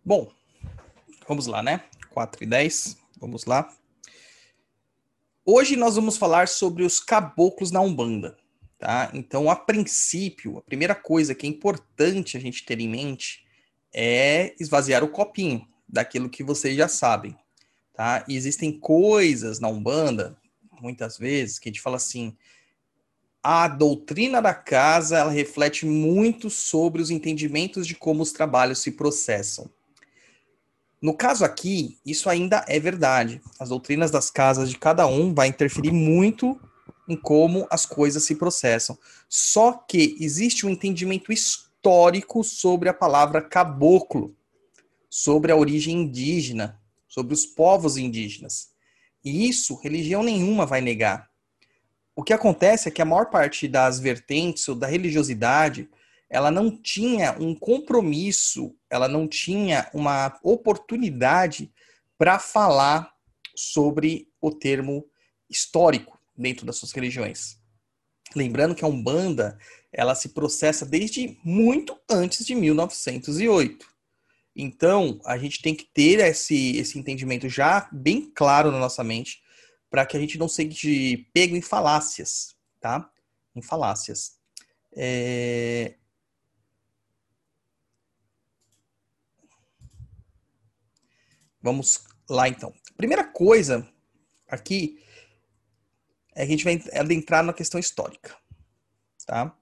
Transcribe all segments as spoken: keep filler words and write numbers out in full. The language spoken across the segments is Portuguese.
Bom, vamos lá, né? quatro e dez, vamos lá. Hoje nós vamos falar sobre os caboclos na Umbanda, tá? Então, a princípio, a primeira coisa que é importante a gente ter em mente é esvaziar o copinho daquilo que vocês já sabem, tá? E existem coisas na Umbanda, muitas vezes, que a gente fala assim, a doutrina da casa, ela reflete muito sobre os entendimentos de como os trabalhos se processam. No caso aqui, isso ainda é verdade. As doutrinas das casas de cada um vai interferir muito em como as coisas se processam. Só que existe um entendimento histórico sobre a palavra caboclo, sobre a origem indígena, sobre os povos indígenas. E isso, religião nenhuma vai negar. O que acontece é que a maior parte das vertentes ou da religiosidade, ela não tinha um compromisso, ela não tinha uma oportunidade para falar sobre o termo histórico dentro das suas religiões. Lembrando que a Umbanda, ela se processa desde muito antes de mil novecentos e oito. Então, a gente tem que ter esse, esse entendimento já bem claro na nossa mente, para que a gente não seja pego em falácias, tá? Em falácias. É... Vamos lá, então. Primeira coisa aqui é que a gente vai adentrar na questão histórica, tá?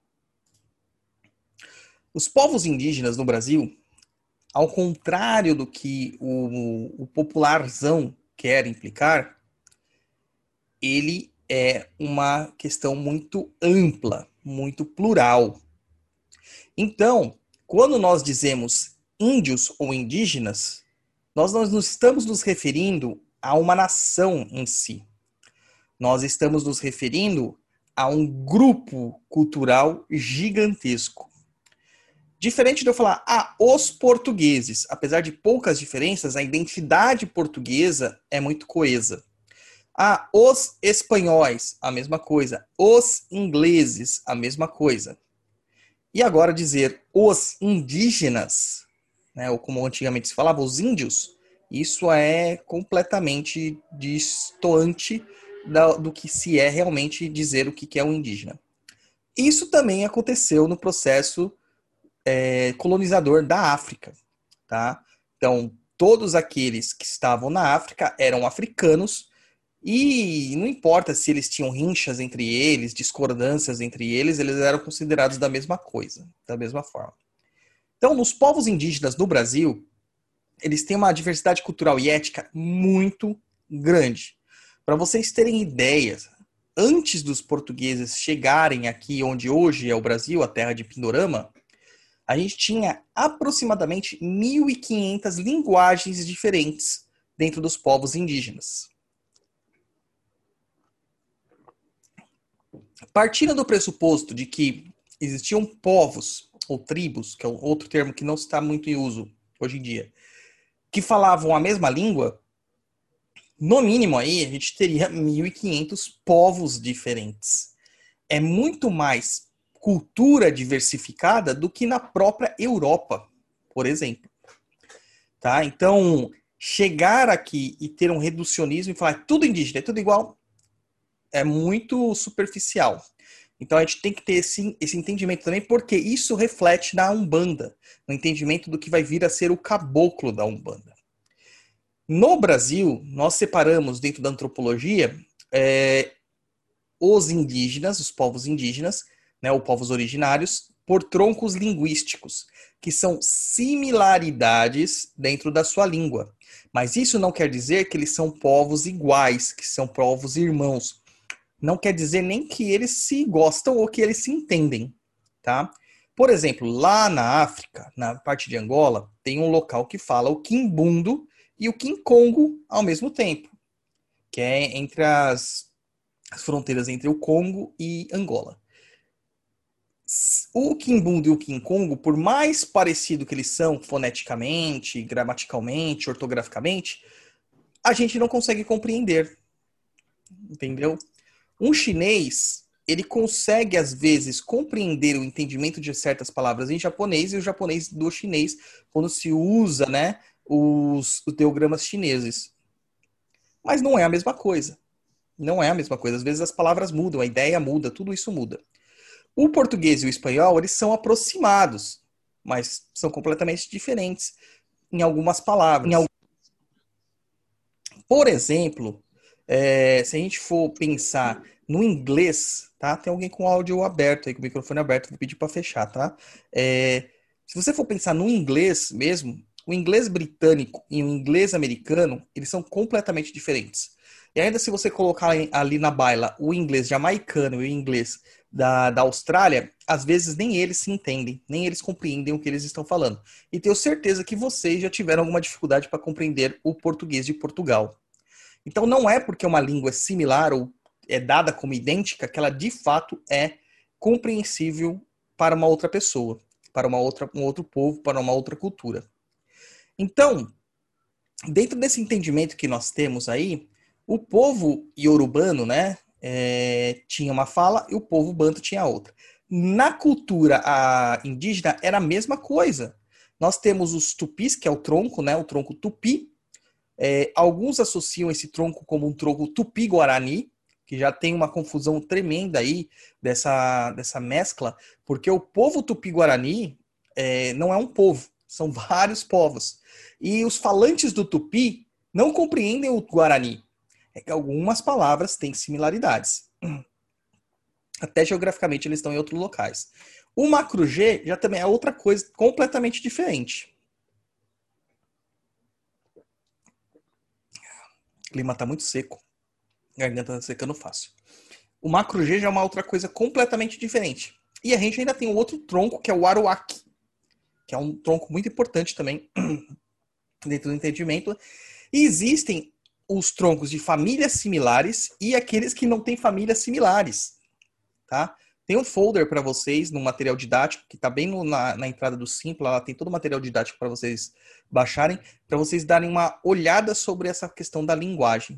Os povos indígenas no Brasil, ao contrário do que o, o popularzão quer implicar, ele é uma questão muito ampla, muito plural. Então, quando nós dizemos índios ou indígenas, nós não estamos nos referindo a uma nação em si. Nós estamos nos referindo a um grupo cultural gigantesco. Diferente de eu falar, ah, os portugueses, apesar de poucas diferenças, a identidade portuguesa é muito coesa. Ah, os espanhóis, a mesma coisa. Os ingleses, a mesma coisa. E agora dizer os indígenas, né, ou como antigamente se falava, os índios, isso é completamente distoante da, do que se é realmente dizer o que é um indígena. Isso também aconteceu no processo é, colonizador da África, tá? Então, todos aqueles que estavam na África eram africanos, e não importa se eles tinham rinchas entre eles, discordâncias entre eles, eles eram considerados da mesma coisa, da mesma forma. Então, nos povos indígenas no Brasil, eles têm uma diversidade cultural e ética muito grande. Para vocês terem ideias, antes dos portugueses chegarem aqui onde hoje é o Brasil, a terra de Pindorama, a gente tinha aproximadamente mil e quinhentas linguagens diferentes dentro dos povos indígenas. Partindo do pressuposto de que existiam povos ou tribos, que é outro termo que não está muito em uso hoje em dia, que falavam a mesma língua, no mínimo aí a gente teria mil e quinhentos povos diferentes. É muito mais cultura diversificada do que na própria Europa, por exemplo. Tá? Então, chegar aqui e ter um reducionismo e falar é tudo indígena, é tudo igual, é muito superficial. Então a gente tem que ter esse, esse entendimento também, porque isso reflete na Umbanda, no entendimento do que vai vir a ser o caboclo da Umbanda. No Brasil, nós separamos dentro da antropologia é, os indígenas, os povos indígenas, né, ou povos originários, por troncos linguísticos, que são similaridades dentro da sua língua. Mas isso não quer dizer que eles são povos iguais, que são povos irmãos. Não quer dizer nem que eles se gostam ou que eles se entendem, tá? Por exemplo, lá na África, na parte de Angola, tem um local que fala o quimbundo e o quincongo ao mesmo tempo, que é entre as, as fronteiras entre o Congo e Angola. O quimbundo e o quincongo, por mais parecido que eles são foneticamente, gramaticalmente, ortograficamente, a gente não consegue compreender, entendeu? Um chinês, ele consegue, às vezes, compreender o entendimento de certas palavras em japonês e o japonês do chinês, quando se usa, né, os, os ideogramas chineses. Mas não é a mesma coisa. Não é a mesma coisa. Às vezes as palavras mudam, a ideia muda, tudo isso muda. O português e o espanhol, eles são aproximados, mas são completamente diferentes em algumas palavras. Em al... Por exemplo, é, se a gente for pensar no inglês, tá? Tem alguém com o áudio aberto aí, com o microfone aberto, vou pedir para fechar, tá? É, se você for pensar no inglês mesmo, o inglês britânico e o inglês americano, eles são completamente diferentes. E ainda se você colocar ali na baila o inglês jamaicano e o inglês da, da Austrália, às vezes nem eles se entendem, nem eles compreendem o que eles estão falando. E tenho certeza que vocês já tiveram alguma dificuldade para compreender o português de Portugal. Então não é porque uma língua é similar ou é dada como idêntica que ela de fato é compreensível para uma outra pessoa, para uma outra, um outro povo, para uma outra cultura. Então, dentro desse entendimento que nós temos aí, o povo iorubano, né, é, tinha uma fala e o povo banto tinha outra. Na cultura a indígena era a mesma coisa. Nós temos os tupis, que é o tronco, né, o tronco tupi. É, alguns associam esse tronco como um tronco tupi-guarani, que já tem uma confusão tremenda aí dessa, dessa mescla, porque o povo tupi-guarani é, não é um povo, são vários povos. E os falantes do tupi não compreendem o guarani. É que algumas palavras têm similaridades. Até geograficamente eles estão em outros locais. O macro-G já também é outra coisa completamente diferente. O clima está muito seco. A garganta está secando fácil. O macro-G já é uma outra coisa completamente diferente. E a gente ainda tem um outro tronco, que é o aruac, que é um tronco muito importante também dentro do entendimento. E existem os troncos de famílias similares e aqueles que não têm famílias similares, tá? Tem um folder para vocês no material didático, que está bem no, na, na entrada do Simpla, lá tem todo o material didático para vocês baixarem, para vocês darem uma olhada sobre essa questão da linguagem.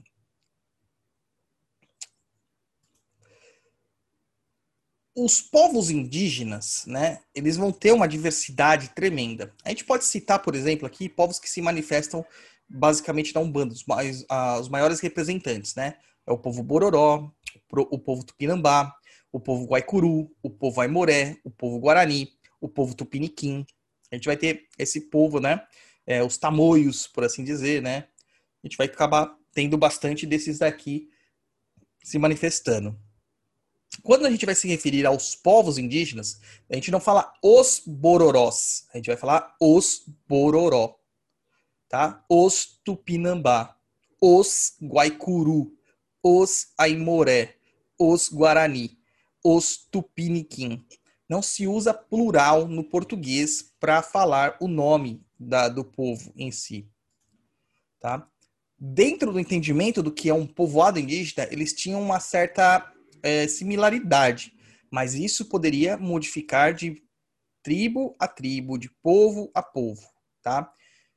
Os povos indígenas, né, eles vão ter uma diversidade tremenda. A gente pode citar, por exemplo, aqui, povos que se manifestam basicamente na Umbanda, os, mais, ah, os maiores representantes, né? É o povo Bororó, o povo Tupinambá, o povo Guaicuru, o povo Aimoré, o povo Guarani, o povo Tupiniquim. A gente vai ter esse povo, né? É, os tamoios, por assim dizer, né? A gente vai acabar tendo bastante desses daqui se manifestando. Quando a gente vai se referir aos povos indígenas, a gente não fala os bororós, a gente vai falar os bororó, tá? Os tupinambá, os guaicuru, os aimoré, os guarani, os tupiniquim. Não se usa plural no português para falar o nome da, do povo em si, tá? Dentro do entendimento do que é um povoado indígena, eles tinham uma certa é, similaridade, mas isso poderia modificar de tribo a tribo, de povo a povo, tá?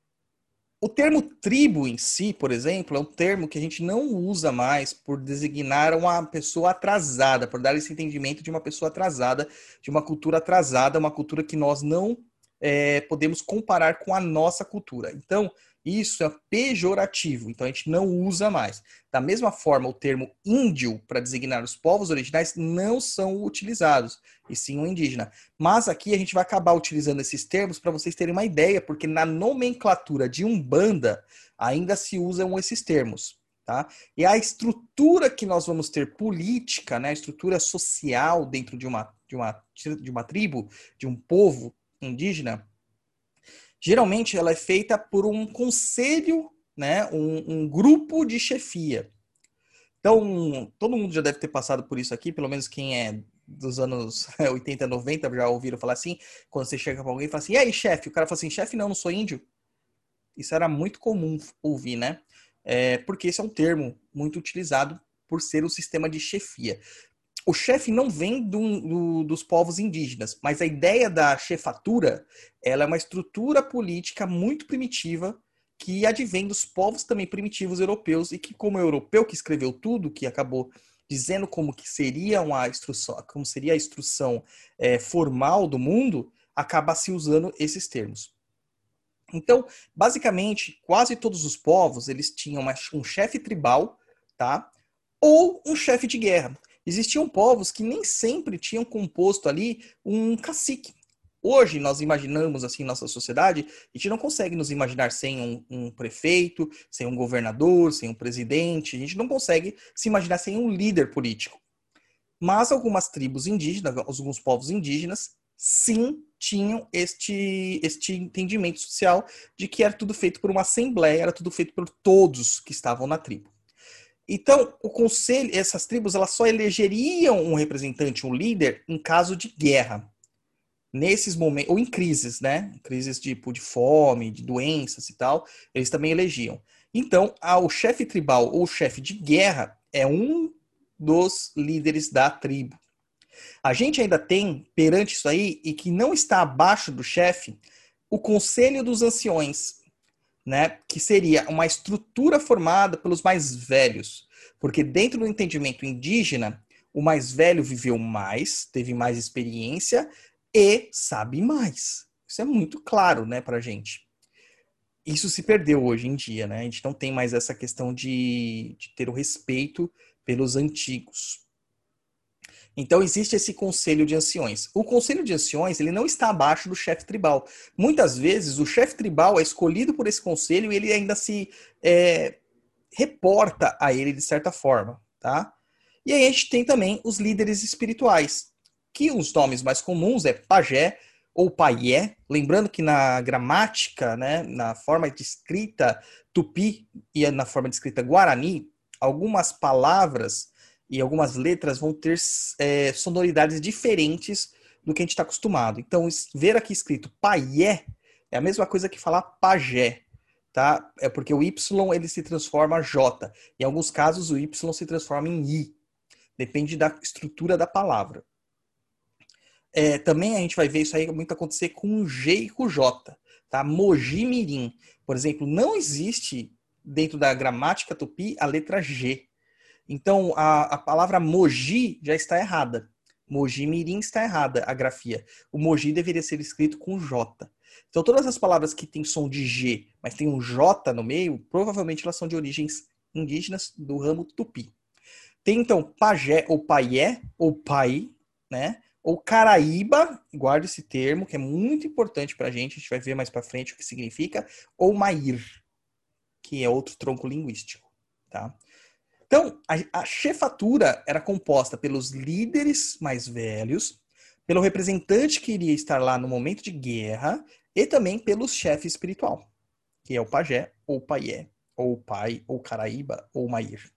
O termo tribo em si, por exemplo, é um termo que a gente não usa mais por designar uma pessoa atrasada, por dar esse entendimento de uma pessoa atrasada, de uma cultura atrasada, uma cultura que nós não é, podemos comparar com a nossa cultura. Então, isso é pejorativo, então a gente não usa mais. Da mesma forma, o termo índio para designar os povos originais não são utilizados, e sim o indígena. Mas aqui a gente vai acabar utilizando esses termos para vocês terem uma ideia, porque na nomenclatura de Umbanda ainda se usam esses termos, tá? E a estrutura que nós vamos ter política, né, a estrutura social dentro de uma, de uma, de uma tribo, de um povo indígena, geralmente ela é feita por um conselho, né, um, um grupo de chefia. Então, todo mundo já deve ter passado por isso aqui, pelo menos quem é dos anos oitenta, noventa já ouviram falar assim, quando você chega para alguém e fala assim, e aí, chefe? O cara fala assim, chefe, não, não sou índio. Isso era muito comum ouvir, né? É, porque esse é um termo muito utilizado por ser o sistema de chefia. O chefe não vem do, do, dos povos indígenas, mas a ideia da chefatura, ela é uma estrutura política muito primitiva que advém dos povos também primitivos europeus e que, como o europeu que escreveu tudo, que acabou dizendo como que seria uma instrução, como seria a instrução é, formal do mundo, acaba se usando esses termos. Então, basicamente, quase todos os povos, eles tinham uma, um chefe tribal, tá? Ou um chefe de guerra. Existiam povos que nem sempre tinham composto ali um cacique. Hoje, nós imaginamos assim nossa sociedade, a gente não consegue nos imaginar sem um, um prefeito, sem um governador, sem um presidente, a gente não consegue se imaginar sem um líder político. Mas algumas tribos indígenas, alguns povos indígenas, sim tinham este, este entendimento social de que era tudo feito por uma assembleia, era tudo feito por todos que estavam na tribo. Então, o conselho, essas tribos, elas só elegeriam um representante, um líder, em caso de guerra. Nesses momentos, ou em crises, né? Crises tipo de fome, de doenças e tal, eles também elegiam. Então, o chefe tribal ou chefe de guerra é um dos líderes da tribo. A gente ainda tem, perante isso aí, e que não está abaixo do chefe, o Conselho dos Anciões, né? Que seria uma estrutura formada pelos mais velhos. Porque dentro do entendimento indígena, o mais velho viveu mais, teve mais experiência e sabe mais. Isso é muito claro, né, pra gente. Isso se perdeu hoje em dia, né? A gente não tem mais essa questão de, de ter o respeito pelos antigos. Então existe esse conselho de anciões. O conselho de anciões, ele não está abaixo do chefe tribal. Muitas vezes o chefe tribal é escolhido por esse conselho e ele ainda se é, reporta a ele de certa forma, tá? E aí a gente tem também os líderes espirituais, que os nomes mais comuns é pajé ou paié, lembrando que na gramática, né, na forma de escrita tupi e na forma de escrita guarani, algumas palavras e algumas letras vão ter é, sonoridades diferentes do que a gente está acostumado. Então, ver aqui escrito paié é a mesma coisa que falar pajé, tá? É porque o Y ele se transforma em J. Em alguns casos, o Y se transforma em I. Depende da estrutura da palavra. É, também a gente vai ver isso aí muito acontecer com o G e com o J. Tá? Mogi Mirim, por exemplo, não existe dentro da gramática tupi a letra G. Então, a, a palavra Mogi já está errada. Mogi Mirim está errada, a grafia. O Mogi deveria ser escrito com J. Então, todas as palavras que têm som de G, mas tem um J no meio, provavelmente elas são de origens indígenas do ramo tupi. Tem, então, pajé ou paié, ou pai, né? Ou caraíba, guarda esse termo, que é muito importante para a gente, a gente vai ver mais para frente o que significa, ou mair, que é outro tronco linguístico, tá? Então, a, a chefatura era composta pelos líderes mais velhos, pelo representante que iria estar lá no momento de guerra, e também pelo chefe espiritual, que é o pajé, ou paié, ou pai, ou caraíba, ou mair.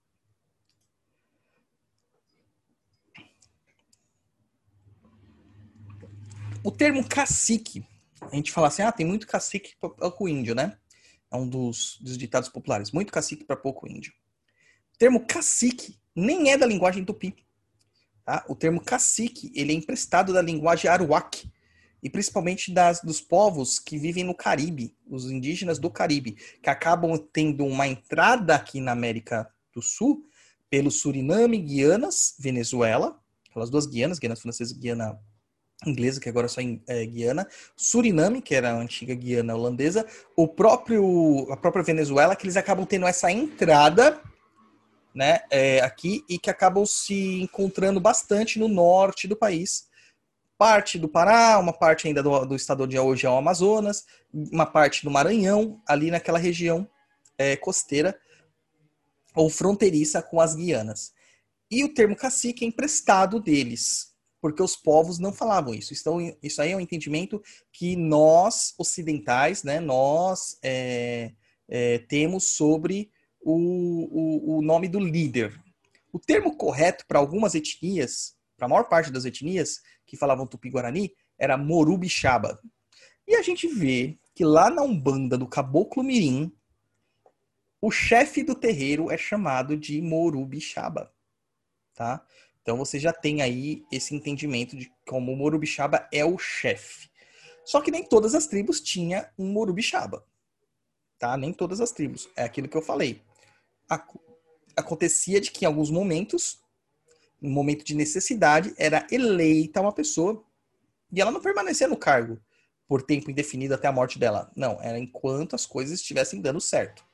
O termo cacique, a gente fala assim, ah, tem muito cacique para pouco índio, né? É um dos, dos ditados populares, muito cacique para pouco índio. O termo cacique nem é da linguagem tupi. Tá? O termo cacique ele é emprestado da linguagem aruac, e principalmente das, dos povos que vivem no Caribe, os indígenas do Caribe, que acabam tendo uma entrada aqui na América do Sul pelo Suriname, Guianas, Venezuela, aquelas duas Guianas, Guiana Francesa e Guiana Inglesa, que agora é só em é, Guiana, Suriname, que era a antiga Guiana holandesa, o próprio, a própria Venezuela, que eles acabam tendo essa entrada, né, é, aqui, e que acabam se encontrando bastante no norte do país. Parte do Pará, uma parte ainda do, do estado onde hoje é o Amazonas, uma parte do Maranhão, ali naquela região é, costeira ou fronteiriça com as Guianas. E o termo cacique é emprestado deles, porque os povos não falavam isso. Então, isso aí é um entendimento que nós, ocidentais, né, nós é, é, temos sobre o, o, o nome do líder. O termo correto para algumas etnias, para a maior parte das etnias que falavam tupi-guarani, era Morubixaba. E a gente vê que lá na Umbanda do Caboclo Mirim, o chefe do terreiro é chamado de Morubixaba. Tá? Então você já tem aí esse entendimento de como o Morubixaba é o chefe. Só que nem todas as tribos tinham um Morubixaba. Tá? Nem todas as tribos. É aquilo que eu falei. Acontecia de que em alguns momentos, no momento de necessidade, era eleita uma pessoa e ela não permanecia no cargo por tempo indefinido até a morte dela. Não, era enquanto as coisas estivessem dando certo.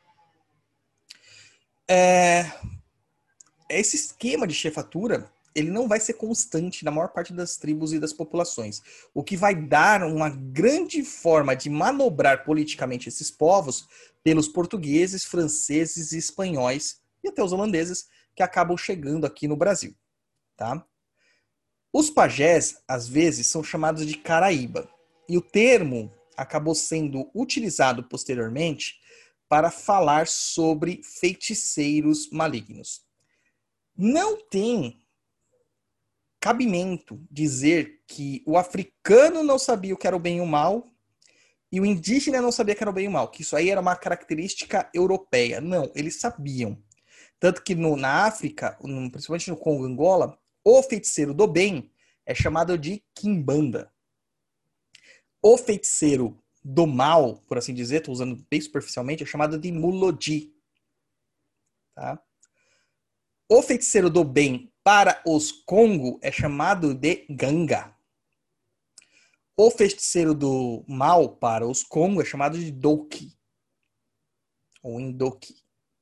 É... Esse esquema de chefatura, ele não vai ser constante na maior parte das tribos e das populações. O que vai dar uma grande forma de manobrar politicamente esses povos pelos portugueses, franceses e espanhóis, e até os holandeses, que acabam chegando aqui no Brasil. Tá? Os pajés, às vezes, são chamados de caraíba. E o termo acabou sendo utilizado posteriormente para falar sobre feiticeiros malignos. Não tem cabimento dizer que o africano não sabia o que era o bem e o mal e o indígena não sabia o que era o bem e o mal, que isso aí era uma característica europeia. Não, eles sabiam. Tanto que no, na África, no, principalmente no Congo e Angola, o feiticeiro do bem é chamado de quimbanda. O feiticeiro do mal, por assim dizer, estou usando bem superficialmente, é chamado de mulodi. Tá? O feiticeiro do bem para os Congo é chamado de ganga. O feiticeiro do mal para os Congo é chamado de doki. Ou indoki.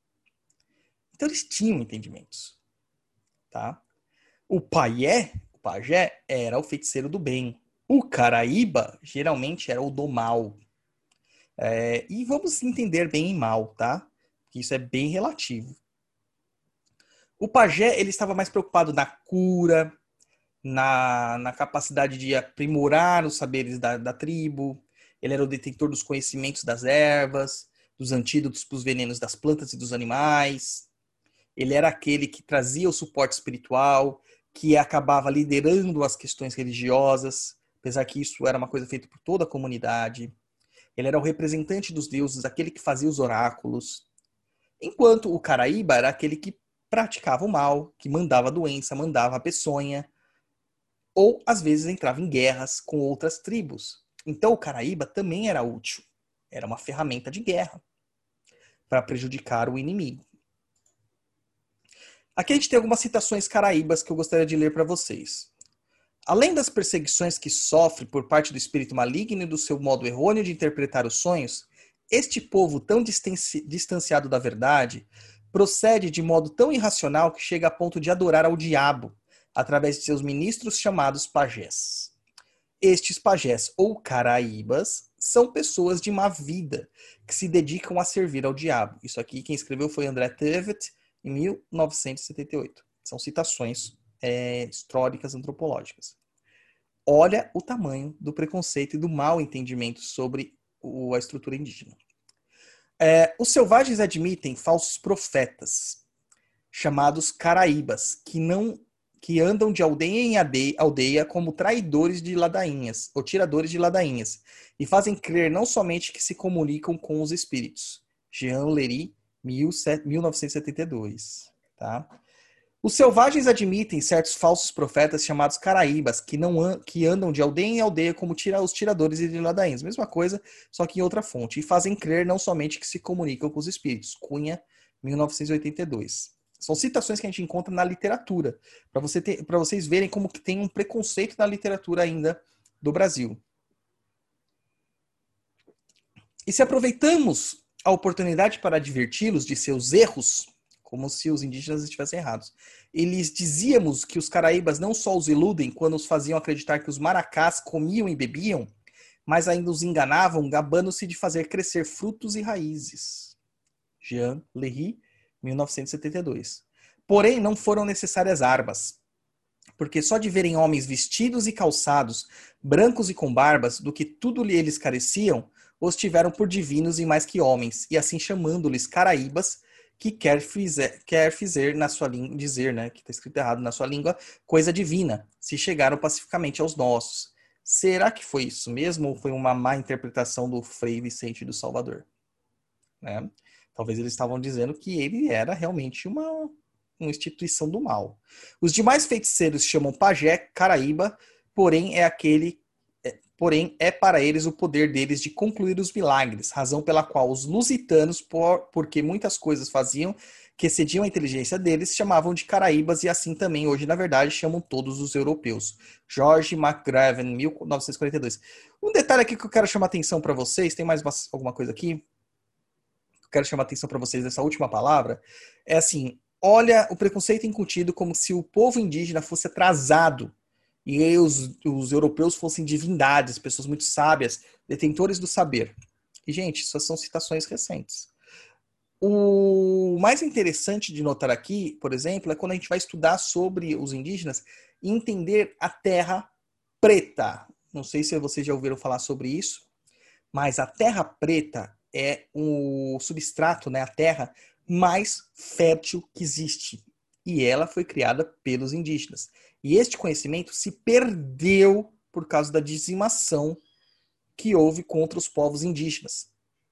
Então eles tinham entendimentos. Tá? O paié, o pajé, era o feiticeiro do bem. O caraíba, geralmente, era o do mal. É, e vamos entender bem em mal, tá? Porque isso é bem relativo. O pajé, ele estava mais preocupado na cura, na, na capacidade de aprimorar os saberes da, da tribo. Ele era o detentor dos conhecimentos das ervas, dos antídotos para os venenos das plantas e dos animais. Ele era aquele que trazia o suporte espiritual, que acabava liderando as questões religiosas, apesar que isso era uma coisa feita por toda a comunidade. Ele era o representante dos deuses, aquele que fazia os oráculos. Enquanto o caraíba era aquele que praticava o mal, que mandava a doença, mandava a peçonha, ou às vezes entrava em guerras com outras tribos. Então o caraíba também era útil. Era uma ferramenta de guerra para prejudicar o inimigo. Aqui a gente tem algumas citações caraíbas que eu gostaria de ler para vocês. Além das perseguições que sofre por parte do espírito maligno e do seu modo errôneo de interpretar os sonhos, este povo tão distanci- distanciado da verdade procede de modo tão irracional que chega a ponto de adorar ao diabo, através de seus ministros chamados pajés. Estes pajés ou caraíbas são pessoas de má vida, que se dedicam a servir ao diabo. Isso aqui quem escreveu foi André Tevet, em mil novecentos e setenta e oito. São citações é, históricas antropológicas. Olha o tamanho do preconceito e do mau entendimento sobre o, a estrutura indígena. É, os selvagens admitem falsos profetas, chamados caraíbas, que não que andam de aldeia em aldeia como traidores de ladainhas, ou tiradores de ladainhas, e fazem crer não somente que se comunicam com os espíritos. Jean Lery, mil novecentos e setenta e dois. Tá? Os selvagens admitem certos falsos profetas chamados caraíbas, que, não an que andam de aldeia em aldeia como tira os tiradores de ladainhas. Mesma coisa, só que em outra fonte. E fazem crer não somente que se comunicam com os espíritos. Cunha, mil novecentos e oitenta e dois. São citações que a gente encontra na literatura, para você ter, para vocês verem como que tem um preconceito na literatura ainda do Brasil. E se aproveitamos a oportunidade para adverti-los de seus erros, como se os indígenas estivessem errados, e lhes dizíamos que os caraíbas não só os iludem quando os faziam acreditar que os maracás comiam e bebiam, mas ainda os enganavam, gabando-se de fazer crescer frutos e raízes. Jean Lery, mil novecentos e setenta e dois. Porém, não foram necessárias armas, porque só de verem homens vestidos e calçados, brancos e com barbas, do que tudo eles careciam, os tiveram por divinos e mais que homens, e assim chamando-lhes caraíbas, que quer, fizer, quer fizer na sua língua, dizer, né, que está escrito errado na sua língua, coisa divina, se chegaram pacificamente aos nossos. Será que foi isso mesmo ou foi uma má interpretação do Frei Vicente do Salvador? Né? Talvez eles estavam dizendo que ele era realmente uma, uma instituição do mal. Os demais feiticeiros chamam pajé, caraíba, porém é aquele, é, porém é para eles o poder deles de concluir os milagres, razão pela qual os lusitanos, por, porque muitas coisas faziam que excediam a inteligência deles, chamavam de caraíbas e assim também hoje, na verdade, chamam todos os europeus. George McGraven, mil novecentos e quarenta e dois. Um detalhe aqui que eu quero chamar atenção para vocês, tem mais uma, alguma coisa aqui? Eu quero chamar atenção para vocês nessa última palavra, é assim, olha o preconceito incutido como se o povo indígena fosse atrasado e aí os, os europeus fossem divindades, pessoas muito sábias, detentores do saber. E, gente, isso são citações recentes. O mais interessante de notar aqui, por exemplo, é quando a gente vai estudar sobre os indígenas e entender a terra preta. Não sei se vocês já ouviram falar sobre isso, mas a terra preta é o substrato, né, a terra mais fértil que existe. E ela foi criada pelos indígenas. E este conhecimento se perdeu por causa da dizimação que houve contra os povos indígenas.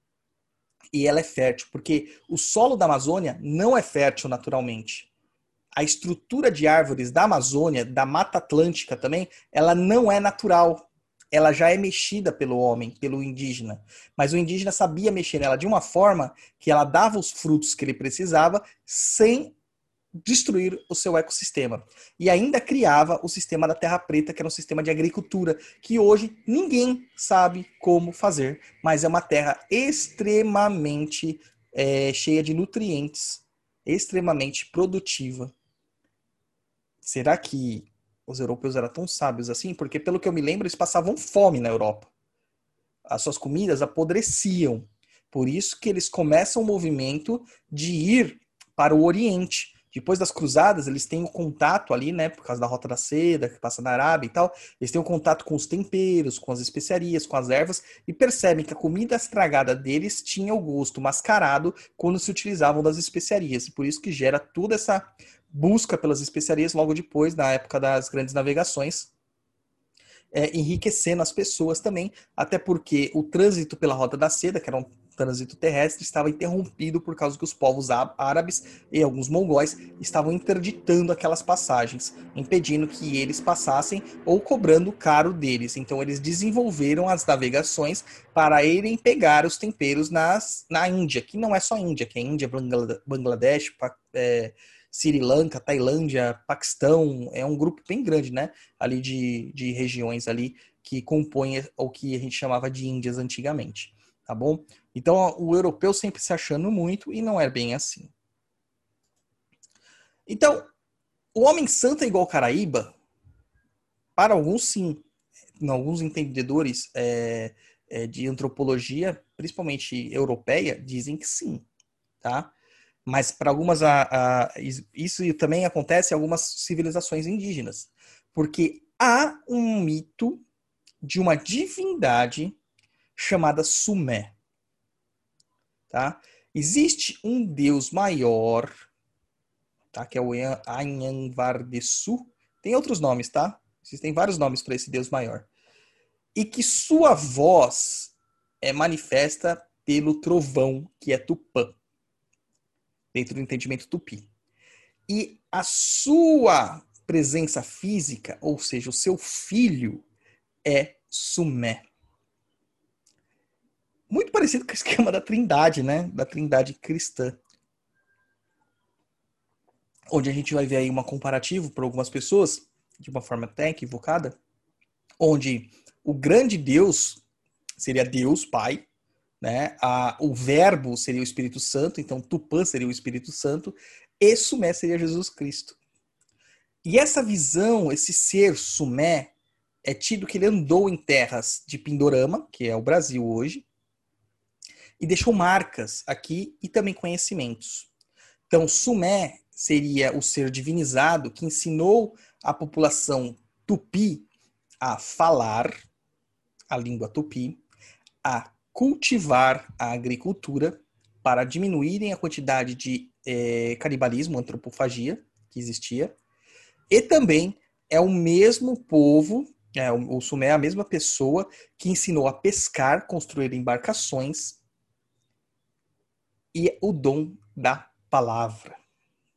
E ela é fértil, porque o solo da Amazônia não é fértil naturalmente. A estrutura de árvores da Amazônia, da Mata Atlântica também, ela não é natural. Ela já é mexida pelo homem, pelo indígena. Mas o indígena sabia mexer nela de uma forma que ela dava os frutos que ele precisava sem destruir o seu ecossistema. E ainda criava o sistema da Terra Preta, que era um sistema de agricultura, que hoje ninguém sabe como fazer, mas é uma terra extremamente é, cheia de nutrientes, extremamente produtiva. Será que os europeus eram tão sábios assim? Porque, pelo que eu me lembro, eles passavam fome na Europa. As suas comidas apodreciam. Por isso que eles começam o movimento de ir para o Oriente. Depois das cruzadas, eles têm o contato ali, né, por causa da Rota da Seda, que passa na Arábia e tal, eles têm o contato com os temperos, com as especiarias, com as ervas, e percebem que a comida estragada deles tinha o gosto mascarado quando se utilizavam das especiarias. E por isso que gera toda essa busca pelas especiarias logo depois, na época das grandes navegações, é, enriquecendo as pessoas também, até porque o trânsito pela Rota da Seda, que era um trânsito terrestre, estava interrompido por causa que os povos árabes e alguns mongóis estavam interditando aquelas passagens, impedindo que eles passassem ou cobrando caro deles. Então eles desenvolveram as navegações para irem pegar os temperos nas, na Índia, que não é só Índia, que é Índia, Bangladesh, é, Sri Lanka, Tailândia, Paquistão, é um grupo bem grande, né? Ali de, de regiões ali que compõem o que a gente chamava de Índias antigamente, tá bom? Então, o europeu sempre se achando muito e não é bem assim. Então, o homem santo é igual Caraíba? Para alguns, sim. Alguns entendedores é, é, de antropologia, principalmente europeia, dizem que sim, tá? Mas para algumas, a, a, isso também acontece em algumas civilizações indígenas. Porque há um mito de uma divindade chamada Sumé. Tá? Existe um deus maior, tá? Que é o Anhanvardesu. Tem outros nomes, tá? Existem vários nomes para esse deus maior. E que sua voz é manifesta pelo trovão, que é Tupã, dentro do entendimento tupi. E a sua presença física, ou seja, o seu filho, é Sumé. Muito parecido com o esquema da Trindade, né? Da Trindade cristã. Onde a gente vai ver aí uma comparativo para algumas pessoas, de uma forma até equivocada, onde o grande Deus seria Deus, Pai, né? A, o verbo seria o Espírito Santo, então Tupã seria o Espírito Santo, e Sumé seria Jesus Cristo. E essa visão, esse ser Sumé, é tido que ele andou em terras de Pindorama, que é o Brasil hoje, e deixou marcas aqui e também conhecimentos. Então, Sumé seria o ser divinizado que ensinou a população tupi a falar a língua tupi, a cultivar a agricultura para diminuírem a quantidade de é, canibalismo, antropofagia que existia, e também é o mesmo povo, é, o Sumé é a mesma pessoa que ensinou a pescar, construir embarcações e o dom da palavra.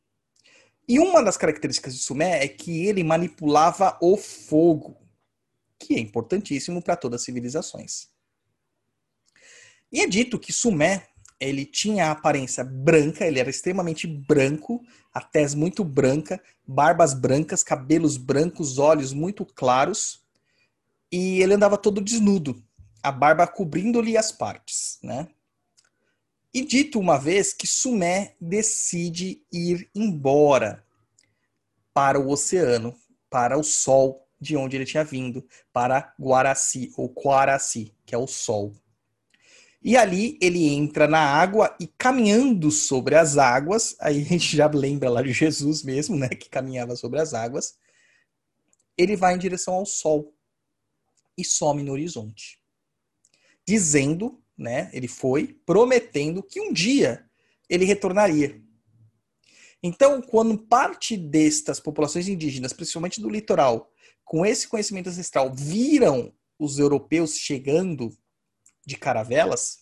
E uma das características de Sumé é que ele manipulava o fogo. que é importantíssimo para todas as civilizações. E é dito que Sumé, ele tinha a aparência branca, ele era extremamente branco, a tez muito branca, barbas brancas, cabelos brancos, olhos muito claros, e ele andava todo desnudo, a barba cobrindo-lhe as partes, né? E dito uma vez que Sumé decide ir embora para o oceano, para o sol de onde ele tinha vindo, para Guaraci, ou Quaraci, que é o sol. E ali ele entra na água e caminhando sobre as águas, aí a gente já lembra lá de Jesus mesmo, né, que caminhava sobre as águas, ele vai em direção ao sol e some no horizonte. Dizendo, né, ele foi prometendo que um dia ele retornaria. Então, quando parte destas populações indígenas, principalmente do litoral, com esse conhecimento ancestral, viram os europeus chegando de caravelas,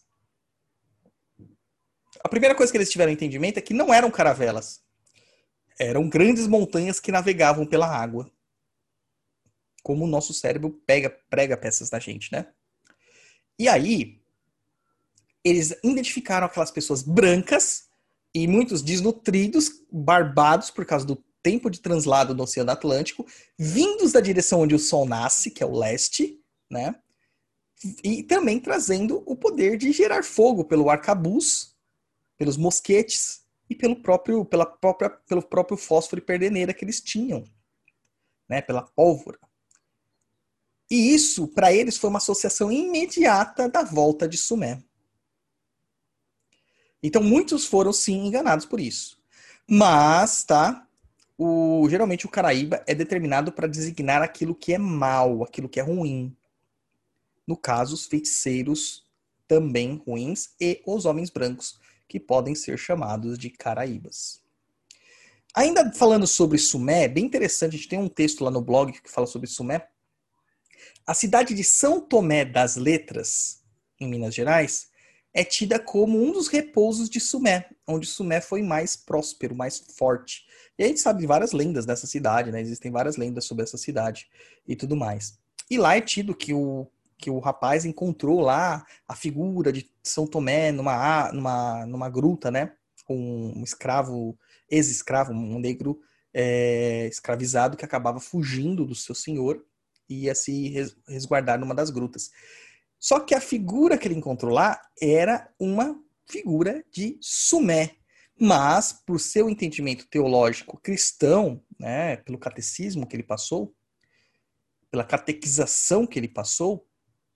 a primeira coisa que eles tiveram entendimento é que não eram caravelas. Eram grandes montanhas que navegavam pela água. Como o nosso cérebro pega, prega peças da gente, né? E aí, eles identificaram aquelas pessoas brancas e muitos desnutridos, barbados por causa do tempo de translado no Oceano Atlântico, vindos da direção onde o Sol nasce, que é o leste, né? E também trazendo o poder de gerar fogo pelo arcabuz, pelos mosquetes e pelo próprio, pela própria, pelo próprio fósforo e perdeneira que eles tinham, né? Pela pólvora. E isso, para eles, foi uma associação imediata da volta de Sumé. Então, muitos foram, sim, enganados por isso. Mas, tá? O, geralmente, o Caraíba é determinado para designar aquilo que é mal, aquilo que é ruim. No caso, os feiticeiros também ruins e os homens brancos, que podem ser chamados de Caraíbas. Ainda falando sobre Sumé, é bem interessante, a gente tem um texto lá no blog que fala sobre Sumé. A cidade de São Tomé das Letras, em Minas Gerais, é tida como um dos repousos de Sumé, onde Sumé foi mais próspero, mais forte. E a gente sabe de várias lendas dessa cidade, né? Existem várias lendas sobre essa cidade e tudo mais. E lá é tido que o, que o rapaz encontrou lá a figura de São Tomé numa, numa, numa gruta, né? Com um escravo, ex-escravo, um negro é, escravizado que acabava fugindo do seu senhor e ia se resguardar numa das grutas. Só que a figura que ele encontrou lá era uma figura de Sumé. Mas, por seu entendimento teológico cristão, né, pelo catecismo que ele passou, pela catequização que ele passou,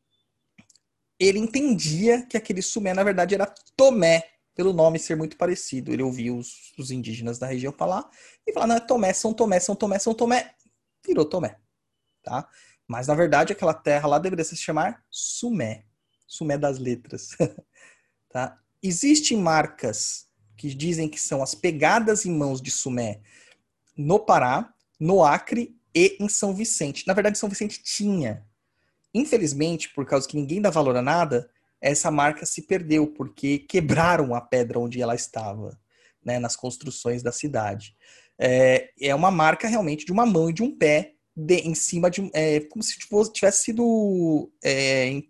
ele entendia que aquele Sumé, na verdade, era Tomé, pelo nome ser muito parecido. Ele ouvia os, os indígenas da região falar e falar, não, é Tomé, São Tomé, São Tomé, São Tomé. Virou Tomé. Tá? Mas, na verdade, aquela terra lá deveria se chamar Sumé. Sumé das letras. Tá? Existem marcas que dizem que são as pegadas em mãos de Sumé no Pará, no Acre e em São Vicente. Na verdade, São Vicente tinha. Infelizmente, por causa que ninguém dá valor a nada, essa marca se perdeu, porque quebraram a pedra onde ela estava, né, nas construções da cidade. É, é uma marca realmente de uma mão e de um pé De, em cima de é, como se tivesse sido é,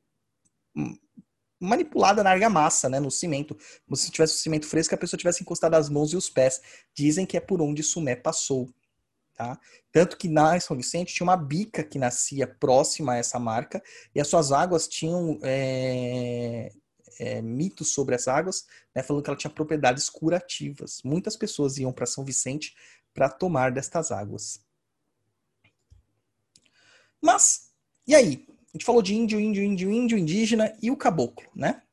manipulada na argamassa, né, no cimento, como se tivesse o cimento fresco, a pessoa tivesse encostado as mãos e os pés. Dizem que é por onde Sumé passou, tá? Tanto que na São Vicente tinha uma bica que nascia próxima a essa marca e as suas águas tinham é, é, mitos sobre as águas, né, falando que ela tinha propriedades curativas. Muitas pessoas iam para São Vicente para tomar destas águas. Mas, e aí? A gente falou de índio, índio, índio, índio, indígena e o caboclo, né?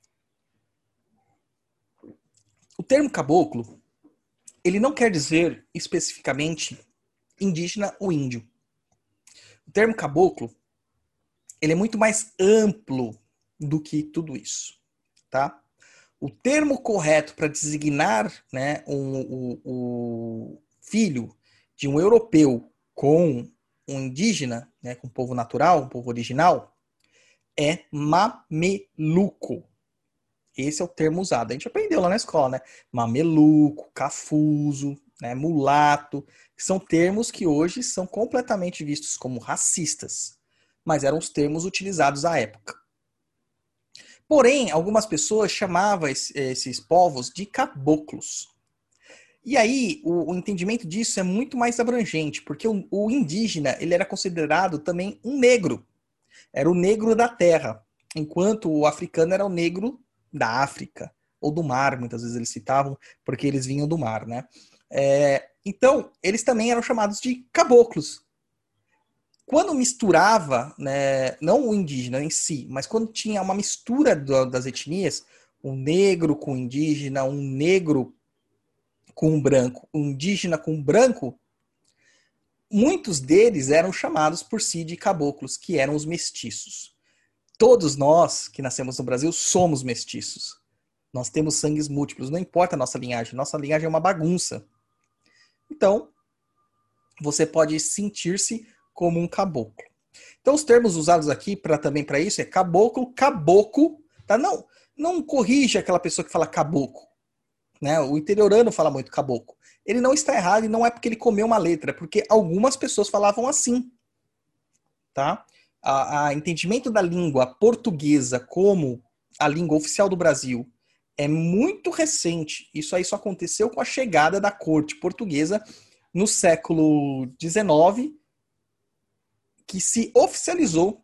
O termo caboclo, ele não quer dizer especificamente indígena ou índio. O termo caboclo, ele é muito mais amplo do que tudo isso, tá? O termo correto para designar, né, um, o, o filho de um europeu com um indígena, né, com um povo natural, um povo original, é mameluco. Esse é o termo usado. A gente aprendeu lá na escola, né? Mameluco, cafuso, né, mulato, que são termos que hoje são completamente vistos como racistas. mas eram os termos utilizados à época. Porém, algumas pessoas chamavam esses povos de caboclos. E aí, o, o entendimento disso é muito mais abrangente, porque o, o indígena ele era considerado também um negro. Era o negro da terra, enquanto o africano era o negro da África, ou do mar, muitas vezes eles citavam, porque eles vinham do mar, né? É, então, eles também eram chamados de caboclos. Quando misturava, né, não o indígena em si, mas quando tinha uma mistura do, das etnias, um negro com indígena, um negro com um branco, um indígena com um branco, muitos deles eram chamados por si de caboclos, que eram os mestiços. Todos nós que nascemos no Brasil somos mestiços. Nós temos sangues múltiplos, não importa a nossa linhagem, nossa linhagem é uma bagunça. Então, você pode sentir-se como um caboclo. Então, os termos usados aqui pra, também para isso é caboclo, caboclo, tá? Não, não corrija aquela pessoa que fala caboclo, né? O interiorano fala muito caboclo. Ele não está errado e não é porque ele comeu uma letra, é porque algumas pessoas falavam assim, tá? A, a entendimento da língua portuguesa como a língua oficial do Brasil é muito recente. Isso aí só aconteceu com a chegada da corte portuguesa no século dezenove, que se oficializou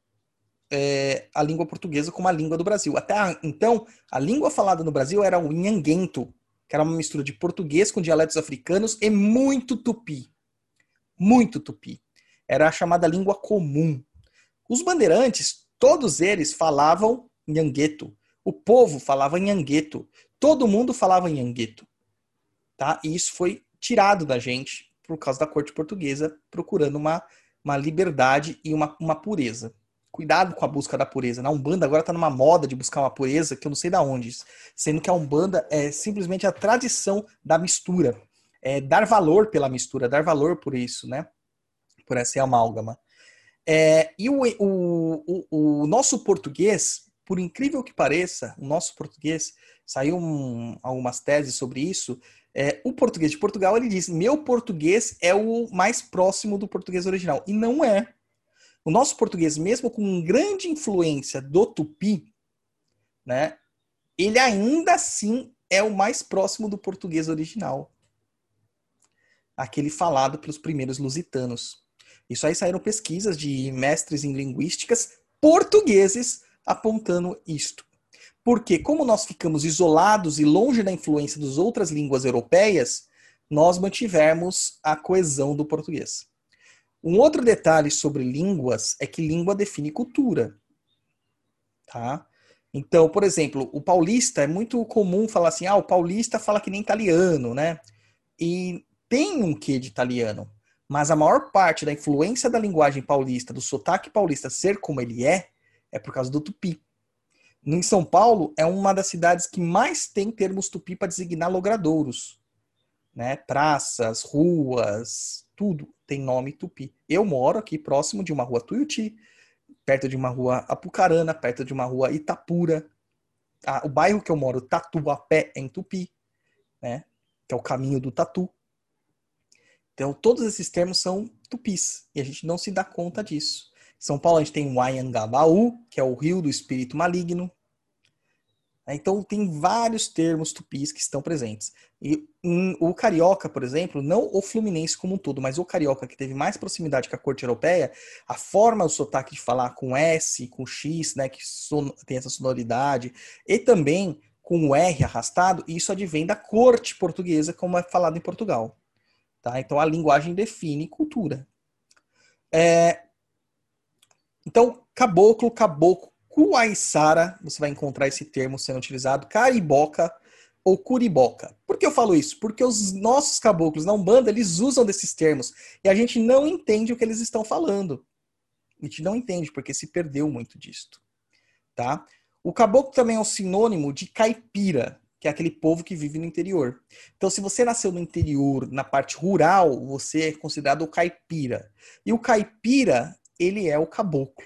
é, a língua portuguesa como a língua do Brasil. Até a, então, a língua falada no Brasil era o nhanguento, que era uma mistura de português com dialetos africanos e muito tupi. Muito tupi. Era a chamada língua comum. Os bandeirantes, todos eles falavam nhangueto. O povo falava nhangueto. Todo mundo falava nhangueto. Tá? E isso foi tirado da gente por causa da corte portuguesa, procurando uma, uma liberdade e uma, uma pureza. Cuidado com a busca da pureza. Na Umbanda agora está numa moda de buscar uma pureza que eu não sei de onde. Sendo que a Umbanda é simplesmente a tradição da mistura. É dar valor pela mistura, dar valor por isso, né? Por essa amálgama. É, e o, o, o, o nosso português, por incrível que pareça, o nosso português, saiu um, algumas teses sobre isso, é, o português de Portugal, ele diz, meu português é o mais próximo do português original. E não é. O nosso português, mesmo com grande influência do tupi, né, ele ainda assim é o mais próximo do português original. Aquele falado pelos primeiros lusitanos. Isso aí saíram pesquisas de mestres em linguísticas portugueses apontando isto. Porque como nós ficamos isolados e longe da influência das outras línguas europeias, nós mantivemos a coesão do português. Um outro detalhe sobre línguas é que língua define cultura. Tá? Então, por exemplo, o paulista é muito comum falar assim, ah, o paulista fala que nem italiano, né? E tem um quê de italiano, mas a maior parte da influência da linguagem paulista, do sotaque paulista ser como ele é, é por causa do tupi. Em São Paulo, é uma das cidades que mais tem termos tupi para designar logradouros. Né? Praças, ruas, tudo tem nome tupi. Eu moro aqui próximo de uma rua Tuiuti, perto de uma rua Apucarana, perto de uma rua Itapura. Ah, o bairro que eu moro, Tatuapé, é em Tupi, né? Que é o caminho do tatu. Então, todos esses termos são tupis, e a gente não se dá conta disso. Em São Paulo, a gente tem o Anhangabaú, que é o rio do espírito maligno. Então, tem vários termos tupis que estão presentes. E um, o carioca, por exemplo, não o fluminense como um todo, mas o carioca que teve mais proximidade com a corte europeia, a forma, o sotaque de falar com S, com X, né, que son, tem essa sonoridade, e também com o R arrastado, isso advém da corte portuguesa, como é falado em Portugal. Tá? Então, a linguagem define cultura. É, então, caboclo, caboclo, Cuaiçara, você vai encontrar esse termo sendo utilizado, cariboca ou curiboca. Por que eu falo isso? Porque os nossos caboclos na Umbanda, eles usam desses termos e a gente não entende o que eles estão falando. A gente não entende porque se perdeu muito disto. Tá? O caboclo também é um sinônimo de caipira, que é aquele povo que vive no interior. Então, se você nasceu no interior, na parte rural, você é considerado o caipira. E o caipira, ele é o caboclo.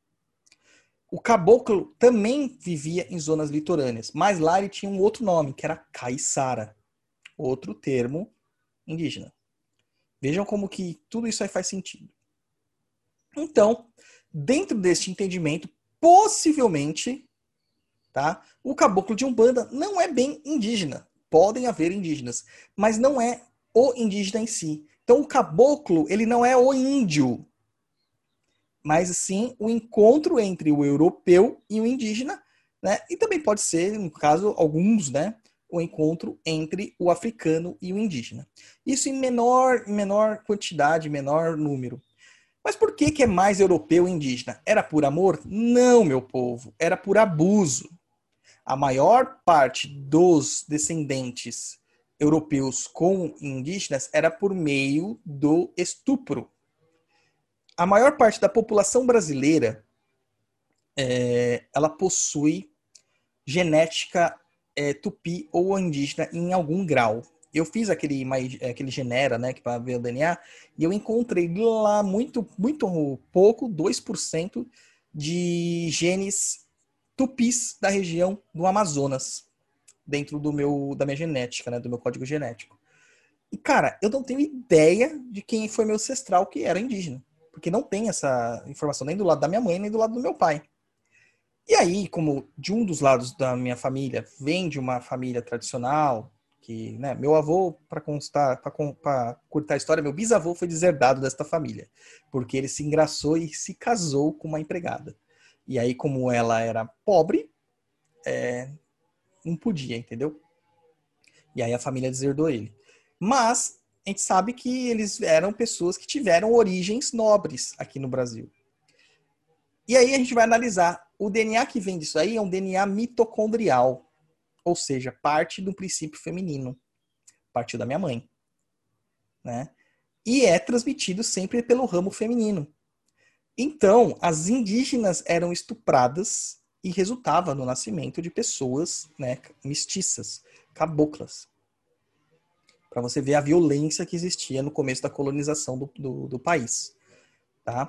O caboclo também vivia em zonas litorâneas, mas lá ele tinha um outro nome, que era caiçara, outro termo indígena. Vejam como que tudo isso aí faz sentido. Então, dentro deste entendimento, possivelmente, tá, o caboclo de Umbanda não é bem indígena. Podem haver indígenas, mas não é o indígena em si. Então, o caboclo, ele não é o índio, mas sim o encontro entre o europeu e o indígena, né? E também pode ser, no caso, alguns, né, o encontro entre o africano e o indígena. Isso em menor, menor quantidade, menor número. Mas por que, que é mais europeu e indígena? Era por amor? Não, meu povo. Era por abuso. A maior parte dos descendentes europeus com indígenas era por meio do estupro. A maior parte da população brasileira é, ela possui genética é, tupi ou indígena em algum grau. Eu fiz aquele, aquele genera, né, para ver o D N A, e eu encontrei lá muito, muito pouco, dois por cento de genes tupis da região do Amazonas, dentro do meu, da minha genética, né, do meu código genético. E, cara, eu não tenho ideia de quem foi meu ancestral que era indígena, porque não tem essa informação nem do lado da minha mãe, nem do lado do meu pai. E aí, como de um dos lados da minha família vem de uma família tradicional, que, né, meu avô, para constar, para curtar a história, meu bisavô foi deserdado desta família, porque ele se engraçou e se casou com uma empregada. E aí, como ela era pobre, é, não podia, entendeu? E aí a família deserdou ele. Mas a gente sabe que eles eram pessoas que tiveram origens nobres aqui no Brasil. E aí a gente vai analisar. O D N A que vem disso aí é um D N A mitocondrial, ou seja, parte do princípio feminino. Partiu da minha mãe. Né? E é transmitido sempre pelo ramo feminino. Então, as indígenas eram estupradas e resultava no nascimento de pessoas, né, mestiças, caboclas. Para você ver a violência que existia no começo da colonização do, do, do país. Tá?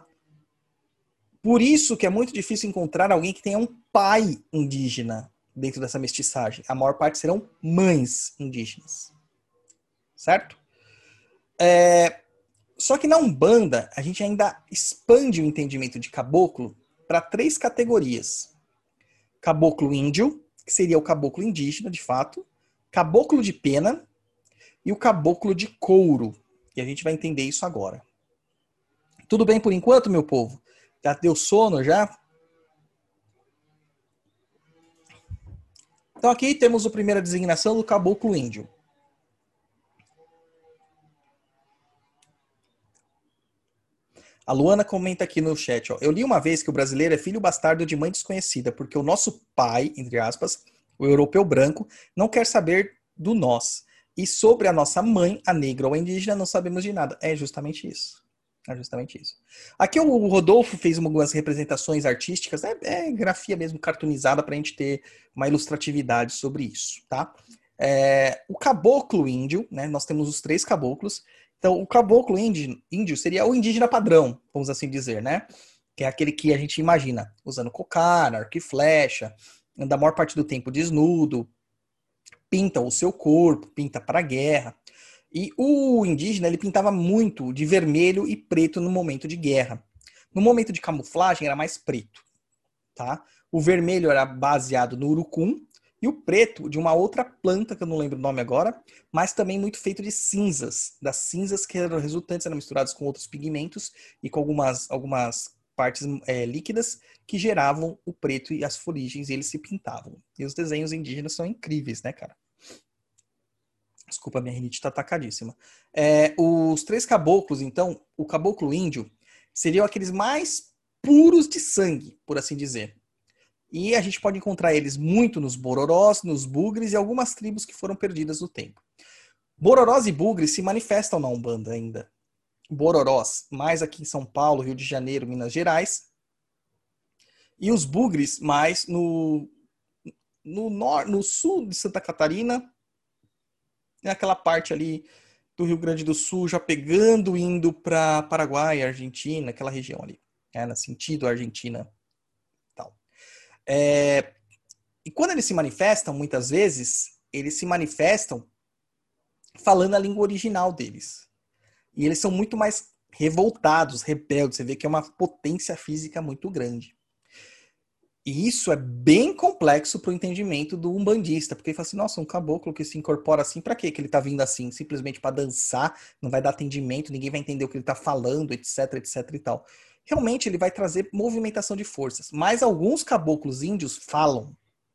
Por isso que é muito difícil encontrar alguém que tenha um pai indígena dentro dessa mestiçagem. A maior parte serão mães indígenas. Certo? É... Só que na Umbanda, a gente ainda expande o entendimento de caboclo para três categorias. Caboclo índio, que seria o caboclo indígena, de fato. Caboclo de pena e o caboclo de couro. E a gente vai entender isso agora. Tudo bem por enquanto, meu povo? Já deu sono já? Então aqui temos a primeira designação do caboclo índio. A Luana comenta aqui no chat, ó. Eu li uma vez que o brasileiro é filho bastardo de mãe desconhecida, porque o nosso pai, entre aspas, o europeu branco, não quer saber do nós. E sobre a nossa mãe, a negra ou a indígena, não sabemos de nada. É justamente isso. É justamente isso. Aqui o Rodolfo fez algumas representações artísticas, é, é grafia mesmo, cartoonizada, para a gente ter uma ilustratividade sobre isso, tá? É, o caboclo índio, né? Nós temos os três caboclos. Então, o caboclo índio, índio seria o indígena padrão, vamos assim dizer, né? Que é aquele que a gente imagina, usando cocar, arco e flecha, anda a maior parte do tempo desnudo, pinta o seu corpo, pinta para a guerra. E o indígena, ele pintava muito de vermelho e preto no momento de guerra. No momento de camuflagem, era mais preto, tá? O vermelho era baseado no urucum e o preto de uma outra planta, que eu não lembro o nome agora, mas também muito feito de cinzas. Das cinzas que eram resultantes, eram misturadas com outros pigmentos e com algumas, algumas partes é, líquidas que geravam o preto e as foligens, e eles se pintavam. E os desenhos indígenas são incríveis, né, cara? Desculpa, minha rinite está atacadíssima. É, os três caboclos, então, o caboclo índio, seriam aqueles mais puros de sangue, por assim dizer. E a gente pode encontrar eles muito nos bororós, nos bugres e algumas tribos que foram perdidas no tempo. Bororós e bugres se manifestam na Umbanda ainda. Bororós, mais aqui em São Paulo, Rio de Janeiro, Minas Gerais. E os bugres, mais no, no, nor, no sul de Santa Catarina, aquela parte ali do Rio Grande do Sul, já pegando, indo para Paraguai, Argentina, aquela região ali, né, no sentido Argentina. Tal. É, e quando eles se manifestam, muitas vezes, eles se manifestam falando a língua original deles. E eles são muito mais revoltados, rebeldes. Você vê que é uma potência física muito grande. E isso é bem complexo para o entendimento do umbandista, porque ele fala assim, nossa, um caboclo que se incorpora assim, para que ele tá vindo assim? Simplesmente para dançar, não vai dar atendimento, ninguém vai entender o que ele tá falando, etc, etc e tal. Realmente ele vai trazer movimentação de forças, mas alguns caboclos índios falam,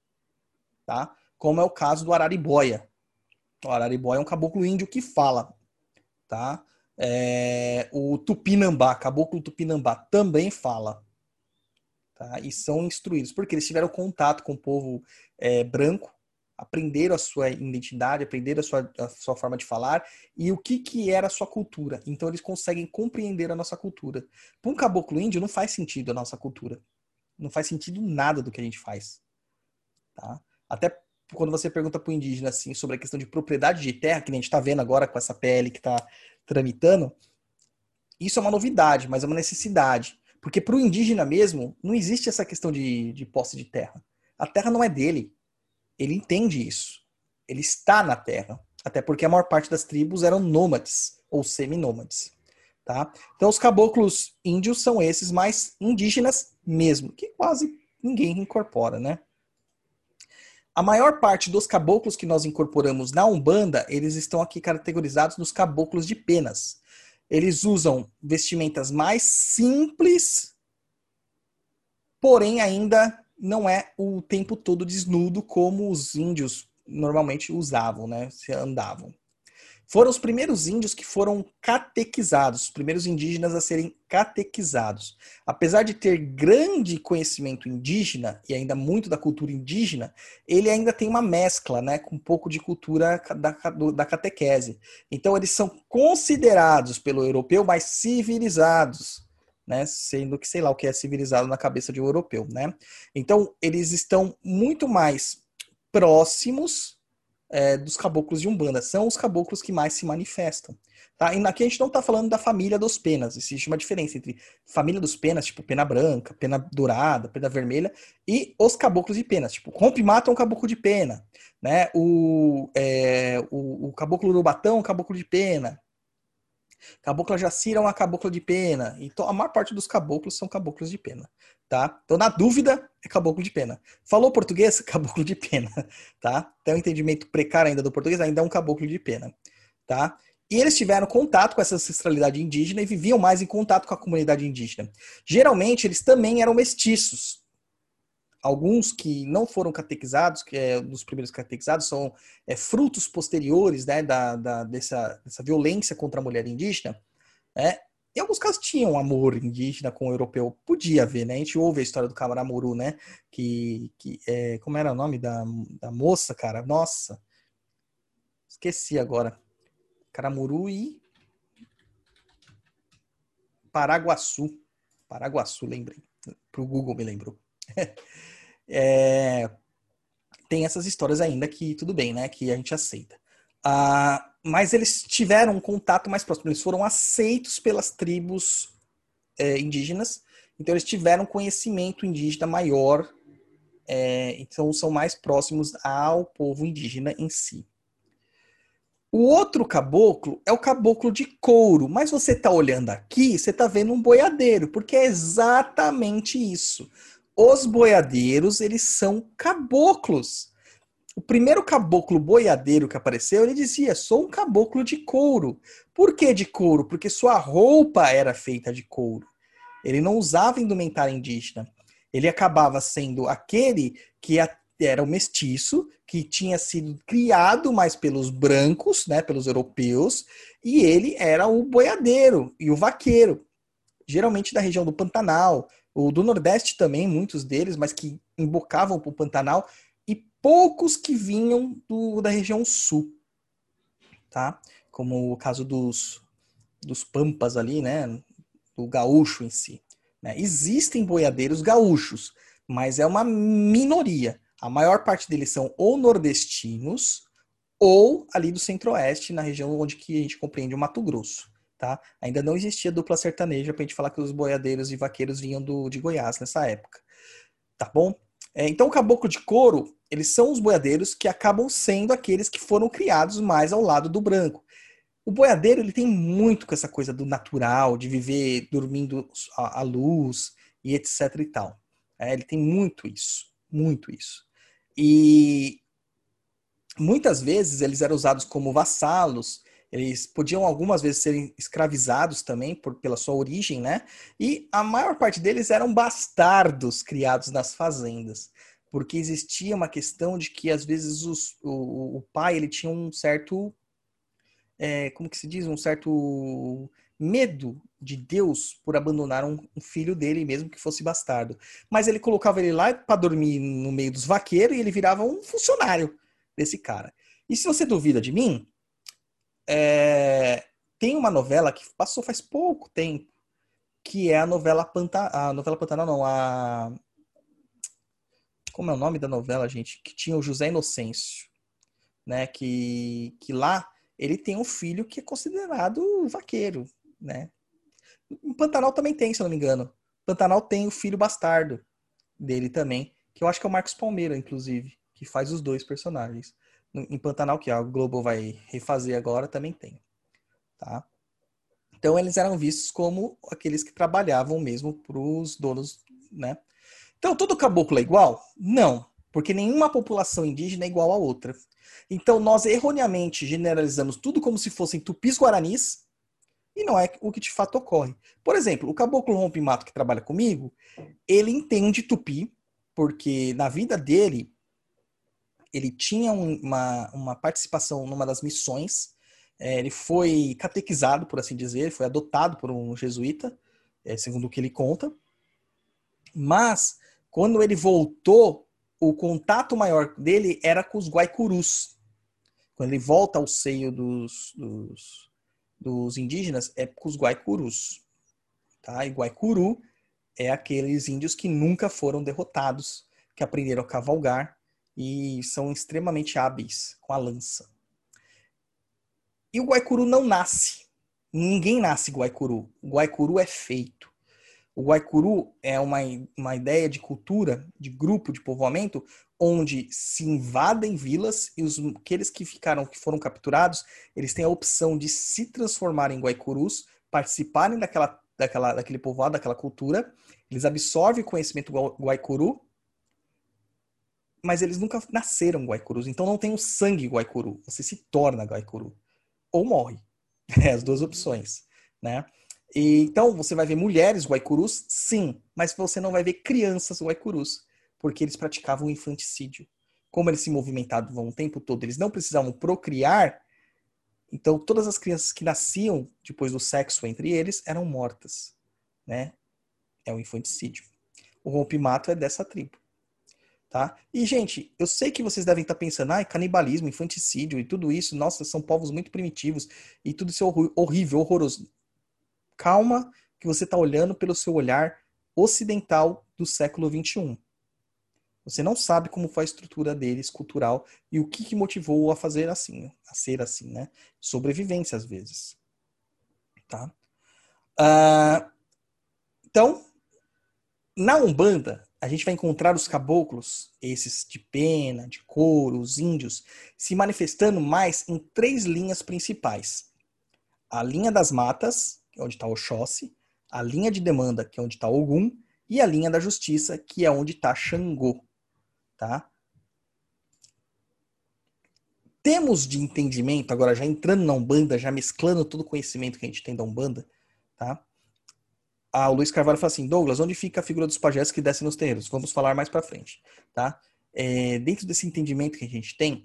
tá? Como é o caso do Araribóia. O Araribóia é um caboclo índio que fala, tá? É, o Tupinambá, caboclo Tupinambá, também fala. Tá? E são instruídos, porque eles tiveram contato com o povo é, branco, aprenderam a sua identidade, aprenderam a sua, a sua forma de falar e o que, que era a sua cultura. Então eles conseguem compreender a nossa cultura. Para um caboclo índio não faz sentido a nossa cultura. Não faz sentido nada do que a gente faz. Tá? Até quando você pergunta para o indígena assim, sobre a questão de propriedade de terra, que a gente está vendo agora com essa P L que está tramitando, isso é uma novidade, mas é uma necessidade. Porque para o indígena mesmo, não existe essa questão de, de posse de terra. A terra não é dele. Ele entende isso. Ele está na terra. Até porque a maior parte das tribos eram nômades ou seminômades. Tá? Então os caboclos índios são esses mais indígenas mesmo, que quase ninguém incorpora, né? A maior parte dos caboclos que nós incorporamos na Umbanda, eles estão aqui categorizados nos caboclos de penas. Eles usam vestimentas mais simples, porém ainda não é o tempo todo desnudo como os índios normalmente usavam, né? Se andavam. Foram os primeiros índios que foram catequizados, os primeiros indígenas a serem catequizados. Apesar de ter grande conhecimento indígena, e ainda muito da cultura indígena, ele ainda tem uma mescla, né, com um pouco de cultura da, da catequese. Então eles são considerados pelo europeu mais civilizados, né, sendo que sei lá o que é civilizado na cabeça de um europeu, né? Então eles estão muito mais próximos É, dos caboclos de Umbanda. São os caboclos que mais se manifestam. Tá? E aqui a gente não está falando da família dos penas. Existe uma diferença entre família dos penas, tipo pena branca, pena dourada, pena vermelha, e os caboclos de penas. Tipo, rompe e mata é um caboclo de pena. Né? O, é, o, o caboclo urubatão é um caboclo de pena. Cabocla Jacira é uma cabocla de pena. Então, a maior parte dos caboclos são caboclos de pena. Tá? Então, na dúvida, é caboclo de pena. Falou português? Caboclo de pena. Tá? Tem um entendimento precário ainda do português, ainda é um caboclo de pena. Tá? E eles tiveram contato com essa ancestralidade indígena e viviam mais em contato com a comunidade indígena. Geralmente, eles também eram mestiços. Alguns que não foram catequizados, que é dos primeiros catequizados, são é, frutos posteriores, né, da, da, dessa, dessa violência contra a mulher indígena. Né? Em alguns casos tinham amor indígena com o europeu. Podia haver, né? A gente ouve a história do Caramuru, né? Que, que é, como era o nome da, da moça, cara? Nossa, esqueci agora. Caramuru e Paraguaçu. Paraguaçu, lembrei. Pro Google me lembrou. é... Tem essas histórias ainda que tudo bem, né? Que a gente aceita. Ah, mas eles tiveram um contato mais próximo. Eles foram aceitos pelas tribos é, indígenas. Então eles tiveram conhecimento indígena maior. É, então são mais próximos ao povo indígena em si. O outro caboclo é o caboclo de couro. Mas você está olhando aqui, você está vendo um boiadeiro. Porque é exatamente isso. Os boiadeiros, eles são caboclos. O primeiro caboclo boiadeiro que apareceu, ele dizia, sou um caboclo de couro. Por que de couro? Porque sua roupa era feita de couro. Ele não usava indumentária indígena. Ele acabava sendo aquele que era o mestiço, que tinha sido criado mais pelos brancos, né, pelos europeus, e ele era o boiadeiro e o vaqueiro. Geralmente da região do Pantanal, ou do Nordeste também, muitos deles, mas que embocavam para o Pantanal, poucos que vinham do, da região sul, tá? Como o caso dos, dos pampas ali, né? Do gaúcho em si. Né? Existem boiadeiros gaúchos, mas é uma minoria. A maior parte deles são ou nordestinos ou ali do centro-oeste, na região onde que a gente compreende o Mato Grosso. Tá? Ainda não existia dupla sertaneja para a gente falar que os boiadeiros e vaqueiros vinham do, de Goiás nessa época. Tá bom? É, então, o caboclo de couro, eles são os boiadeiros que acabam sendo aqueles que foram criados mais ao lado do branco. O boiadeiro, ele tem muito com essa coisa do natural, de viver dormindo à à luz e etc e tal. É, ele tem muito isso, muito isso. E muitas vezes eles eram usados como vassalos, eles podiam algumas vezes serem escravizados também por, pela sua origem, né? E a maior parte deles eram bastardos criados nas fazendas, porque existia uma questão de que às vezes os, o, o pai ele tinha um certo, é, como que se diz, um certo medo de Deus por abandonar um, um filho dele, mesmo que fosse bastardo. Mas ele colocava ele lá para dormir no meio dos vaqueiros e ele virava um funcionário desse cara. E se você duvida de mim, é, tem uma novela que passou faz pouco tempo, que é a novela Pantanal, a novela Pantanal não, a como é o nome da novela, gente? Que tinha o José Inocêncio, né? Que, que lá ele tem um filho que é considerado vaqueiro, né? Em Pantanal também tem, se eu não me engano. Pantanal tem o filho bastardo dele também, que eu acho que é o Marcos Palmeira, inclusive, que faz os dois personagens. Em Pantanal, que a Globo vai refazer agora, também tem, tá? Então eles eram vistos como aqueles que trabalhavam mesmo para os donos, né? Então todo caboclo é igual? Não, porque nenhuma população indígena é igual a outra. Então nós erroneamente generalizamos tudo como se fossem tupis-guaranis e não é o que de fato ocorre. Por exemplo, o caboclo rompe-mato que trabalha comigo, ele entende tupi, porque na vida dele ele tinha um, uma, uma participação numa das missões, é, ele foi catequizado, por assim dizer, foi adotado por um jesuíta, é, segundo o que ele conta, mas quando ele voltou, o contato maior dele era com os guaicurus. Quando ele volta ao seio dos, dos, dos indígenas, é com os guaicurus. Tá? E guaicuru é aqueles índios que nunca foram derrotados, que aprenderam a cavalgar e são extremamente hábeis com a lança. E o guaicuru não nasce. Ninguém nasce guaicuru. O guaicuru é feito. O guaicuru é uma, uma ideia de cultura, de grupo, de povoamento, onde se invadem vilas e os, aqueles que ficaram, que foram capturados, eles têm a opção de se transformarem em guaicurus, participarem daquela, daquela, daquele povoado, daquela cultura. Eles absorvem o conhecimento guaicuru, mas eles nunca nasceram guaicurus, então não tem o sangue guaicuru. Você se torna guaicuru ou morre. É as duas opções, né? E, então você vai ver mulheres guaicurus, sim, mas você não vai ver crianças guaicurus, porque eles praticavam infanticídio. Como eles se movimentavam o tempo todo, eles não precisavam procriar, então todas as crianças que nasciam depois do sexo entre eles eram mortas, né? É o infanticídio. O rompimato é dessa tribo. Tá? E, gente, eu sei que vocês devem estar pensando, ah, canibalismo, infanticídio e tudo isso, nossa, são povos muito primitivos e tudo isso é horrível, horroroso. Calma, que você está olhando pelo seu olhar ocidental do século vinte e um. Você não sabe como foi a estrutura deles, cultural, e o que, que motivou a fazer assim, a ser assim, né? Sobrevivência, às vezes. Tá? Ah, então, na Umbanda, a gente vai encontrar os caboclos, esses de pena, de couro, os índios, se manifestando mais em três linhas principais. A linha das matas, que é onde está Oxóssi, a linha de demanda, que é onde está Ogum, e a linha da justiça, que é onde está Xangô. Tá? Temos de entendimento, agora já entrando na Umbanda, já mesclando todo o conhecimento que a gente tem da Umbanda, tá? Ah, o Luiz Carvalho fala assim, Douglas, onde fica a figura dos pajés que descem nos terreiros? Vamos falar mais para frente, tá? É, dentro desse entendimento que a gente tem,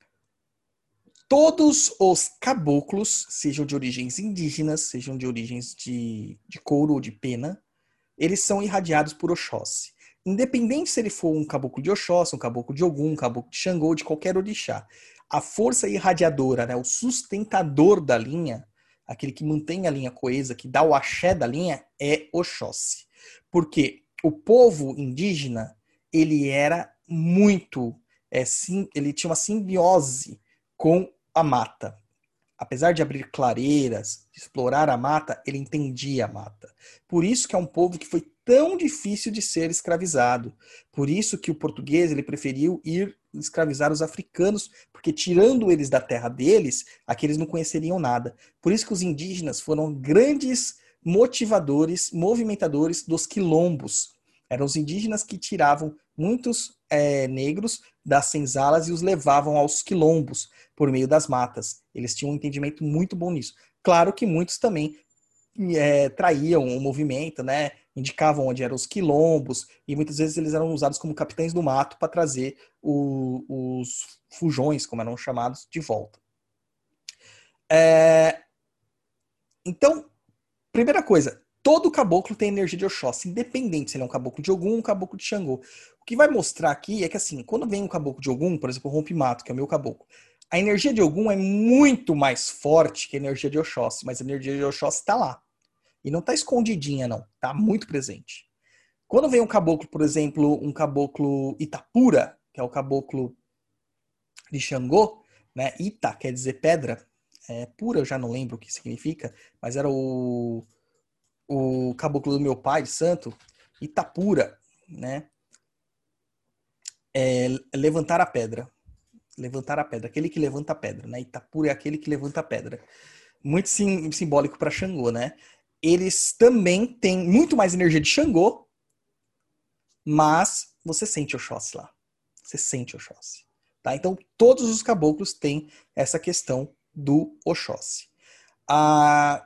todos os caboclos, sejam de origens indígenas, sejam de origens de, de couro ou de pena, eles são irradiados por Oxóssi. Independente se ele for um caboclo de Oxóssi, um caboclo de Ogum, um caboclo de Xangô, de qualquer orixá, a força irradiadora, né, o sustentador da linha, aquele que mantém a linha coesa, que dá o axé da linha, é Oxóssi. Porque o povo indígena, ele era muito, é, sim, ele tinha uma simbiose com a mata. apesar de abrir clareiras, de explorar a mata, ele entendia a mata. Por isso que é um povo que foi tão difícil de ser escravizado. Por isso que o português ele preferiu ir escravizar os africanos, porque tirando eles da terra deles, aqueles não conheceriam nada. Por isso que os indígenas foram grandes motivadores, movimentadores dos quilombos. Eram os indígenas que tiravam muitos é, negros das senzalas e os levavam aos quilombos por meio das matas. Eles tinham um entendimento muito bom nisso. Claro que muitos também é, traíam o movimento, né? Indicavam onde eram os quilombos e muitas vezes eles eram usados como capitães do mato para trazer o, os fujões, como eram chamados, de volta. É, então, primeira coisa, todo caboclo tem energia de Oxóssi, independente se ele é um caboclo de Ogum ou um caboclo de Xangô. O que vai mostrar aqui é que, assim, quando vem um caboclo de Ogum, por exemplo, o Rompe-Mato, que é o meu caboclo, a energia de Ogum é muito mais forte que a energia de Oxóssi, mas a energia de Oxóssi está lá. E não está escondidinha, não. Está muito presente. Quando vem um caboclo, por exemplo, um caboclo Itapura, que é o caboclo de Xangô, né? Ita quer dizer pedra. É, pura eu já não lembro o que significa, mas era o o caboclo do meu pai, santo, Itapura, né? É, levantar a pedra. Levantar a pedra. Aquele que levanta a pedra, né? Itapura é aquele que levanta a pedra. Muito sim, simbólico para Xangô, né? Eles também têm muito mais energia de Xangô, mas você sente Oxóssi lá. Você sente Oxóssi. Tá? Então, todos os caboclos têm essa questão do Oxóssi. A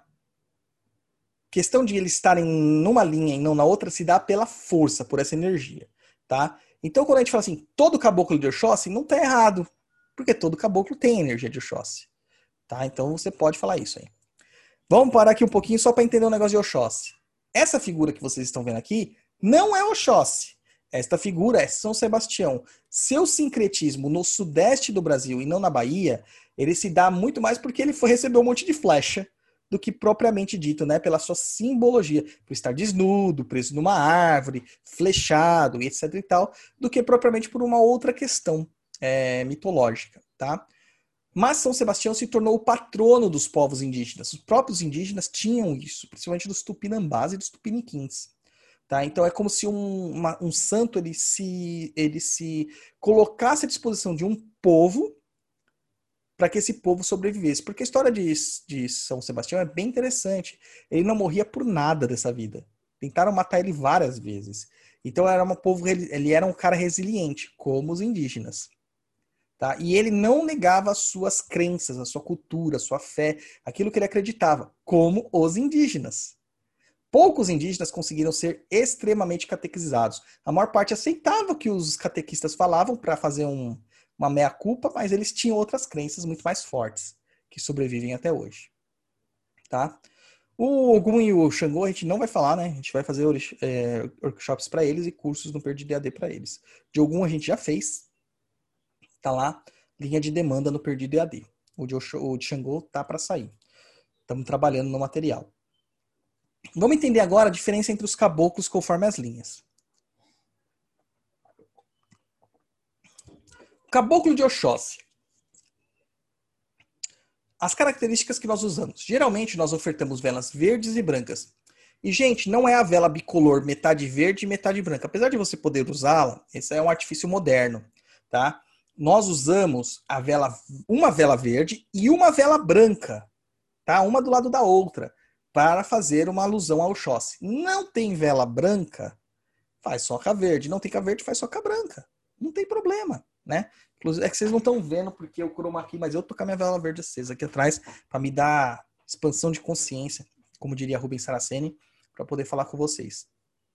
questão de eles estarem numa linha e não na outra se dá pela força, por essa energia, tá? Então, quando a gente fala assim, todo caboclo de Oxóssi, não tá errado, porque todo caboclo tem energia de Oxóssi, tá? Então, você pode falar isso aí. Vamos parar aqui um pouquinho só para entender o negócio de Oxóssi. Essa figura que vocês estão vendo aqui não é Oxóssi. Esta figura é São Sebastião. Seu sincretismo no sudeste do Brasil e não na Bahia, ele se dá muito mais porque ele foi receber um monte de flecha do que propriamente dito, né, pela sua simbologia, por estar desnudo, preso numa árvore, flechado e etc e tal, do que propriamente por uma outra questão é, mitológica, tá? Mas São Sebastião se tornou o patrono dos povos indígenas. Os próprios indígenas tinham isso, principalmente dos tupinambás e dos tupiniquins. Tá? Então é como se um, uma, um santo ele se, ele se colocasse à disposição de um povo para que esse povo sobrevivesse. Porque a história de, de São Sebastião é bem interessante. Ele não morria por nada dessa vida. Tentaram matar ele várias vezes. Então era um povo, ele era um cara resiliente, como os indígenas. Tá? E ele não negava as suas crenças, a sua cultura, a sua fé, aquilo que ele acreditava, como os indígenas. Poucos indígenas conseguiram ser extremamente catequizados. A maior parte aceitava o que os catequistas falavam para fazer um, uma meia-culpa, mas eles tinham outras crenças muito mais fortes, que sobrevivem até hoje. Tá? O Ogum e o Xangô a gente não vai falar, né? A gente vai fazer é, workshops para eles e cursos no Perdido E A D para eles. De Ogum a gente já fez, tá lá, linha de demanda no Perdido E A D. O de, o de Xangô tá para sair. Estamos trabalhando no material. Vamos entender agora a diferença entre os caboclos conforme as linhas. Caboclo de Oxóssi. As características que nós usamos. Geralmente nós ofertamos velas verdes e brancas. E, gente, não é a vela bicolor, metade verde e metade branca. Apesar de você poder usá-la, esse é um artifício moderno, tá? Nós usamos a vela, uma vela verde e uma vela branca, tá? Uma do lado da outra, para fazer uma alusão ao Oxóssi. Não tem vela branca, faz só com a verde. Não tem com a verde, faz só com a branca. Não tem problema, né? Inclusive, é que vocês não estão vendo porque eu chroma aqui, mas eu tô com a minha vela verde acesa aqui atrás para me dar expansão de consciência, como diria Rubens Saraceni, para poder falar com vocês.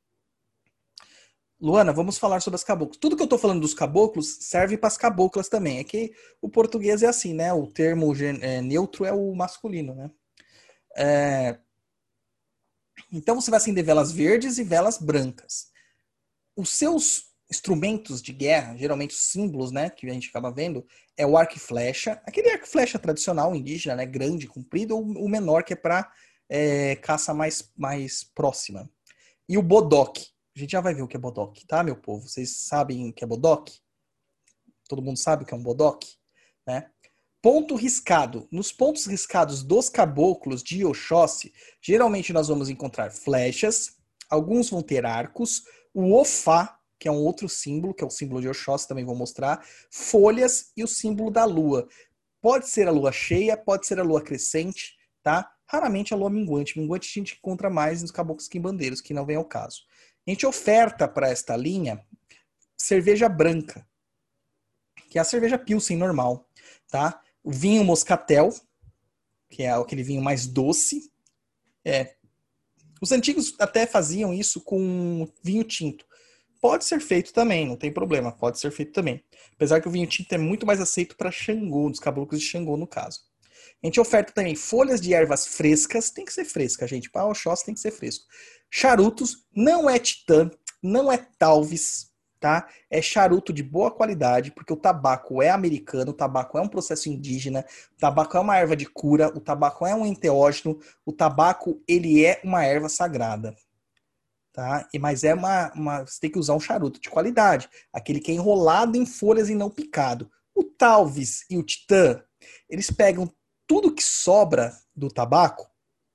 Luana, vamos falar sobre as caboclos. Tudo que eu estou falando dos caboclos serve para as caboclas também. É que o português é assim, né? O termo é, neutro é o masculino, né? É... Então você vai acender velas verdes e velas brancas. Os seus instrumentos de guerra, geralmente os símbolos, né, que a gente acaba vendo, é o arco e flecha, aquele arco e flecha tradicional indígena, né, grande, comprido, ou o menor que é para é, caça mais, mais próxima. E o bodoque. A gente já vai ver o que é bodoque, tá, meu povo? Vocês sabem o que é bodoque? Todo mundo sabe o que é um bodoque, né? Ponto riscado. Nos pontos riscados dos caboclos de Oxóssi, geralmente nós vamos encontrar flechas, alguns vão ter arcos, o ofá, que é um outro símbolo, que é o símbolo de Oxóssi, também vou mostrar, folhas e o símbolo da lua. Pode ser a lua cheia, pode ser a lua crescente, tá? Raramente a lua minguante. Minguante a gente encontra mais nos caboclos quimbandeiros, que não vem ao caso. A gente oferta para esta linha cerveja branca, que é a cerveja Pilsen normal, tá? O vinho moscatel, que é aquele vinho mais doce. É. Os antigos até faziam isso com vinho tinto. Pode ser feito também, não tem problema, pode ser feito também. Apesar que o vinho tinto é muito mais aceito para Xangô, dos caboclos de Xangô, no caso. A gente oferta também folhas de ervas frescas, tem que ser fresca, gente. Para Oxóssi tem que ser fresco. Charutos, não é titã, não é talves, tá? É charuto de boa qualidade, porque o tabaco é americano, o tabaco é um processo indígena, o tabaco é uma erva de cura, o tabaco é um enteógeno, o tabaco, ele é uma erva sagrada, tá? E, mas é uma, uma, você tem que usar um charuto de qualidade, aquele que é enrolado em folhas e não picado. O talves e o titã, eles pegam tudo que sobra do tabaco,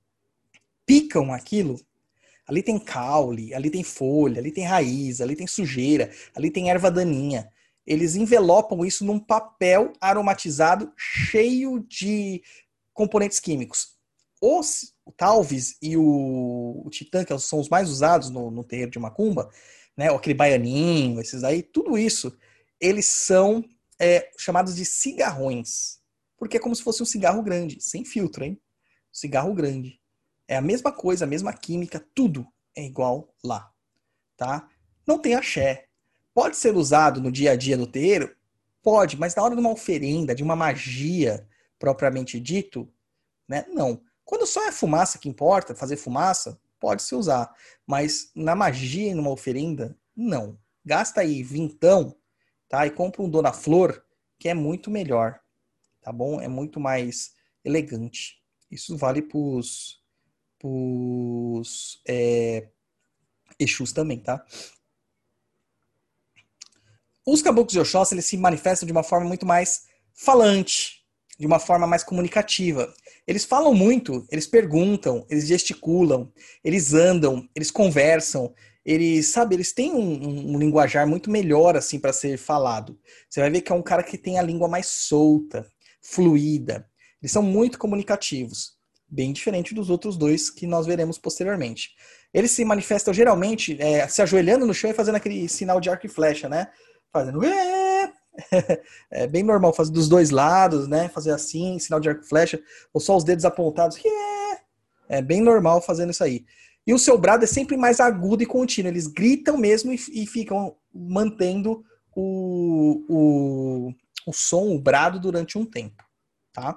picam aquilo. Ali tem caule, ali tem folha, ali tem raiz, ali tem sujeira, ali tem erva daninha. Eles envelopam isso num papel aromatizado cheio de componentes químicos. Os, o talves e o, o titã, que são os mais usados no, no terreiro de macumba, né, ou aquele baianinho, esses aí, tudo isso, eles são é, chamados de cigarrões. Porque é como se fosse um cigarro grande, sem filtro, hein? Cigarro grande. É a mesma coisa, a mesma química, tudo é igual lá, tá? Não tem axé. Pode ser usado no dia a dia do terreiro? Pode, mas na hora de uma oferenda, de uma magia propriamente dito, né? Não. Quando só é fumaça que importa, fazer fumaça, pode se usar. Mas na magia e numa oferenda, não. Gasta aí vintão, tá? E compra um Dona Flor, que é muito melhor, tá bom? É muito mais elegante. Isso vale pros os é, Exus também, tá? Os caboclos de Oxóssi, eles se manifestam de uma forma muito mais falante, de uma forma mais comunicativa. Eles falam muito, eles perguntam, eles gesticulam, eles andam, eles conversam, eles, sabe, eles têm um, um, um linguajar muito melhor, assim, para ser falado. Você vai ver que é um cara que tem a língua mais solta, fluida. Eles são muito comunicativos, bem diferente dos outros dois que nós veremos posteriormente. Eles se manifestam geralmente é, se ajoelhando no chão e fazendo aquele sinal de arco e flecha, né? Fazendo... É bem normal fazer dos dois lados, né? Fazer assim, sinal de arco e flecha, ou só os dedos apontados. É bem normal fazendo isso aí. E o seu brado é sempre mais agudo e contínuo. Eles gritam mesmo e, e ficam mantendo o, o, o som, o brado, durante um tempo, tá?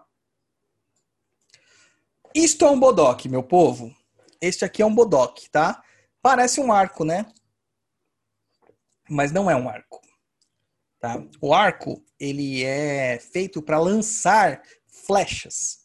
Isto é um bodoque, meu povo. Este aqui é um bodoque, tá? Parece um arco, né? Mas não é um arco. Tá? O arco, ele é feito para lançar flechas.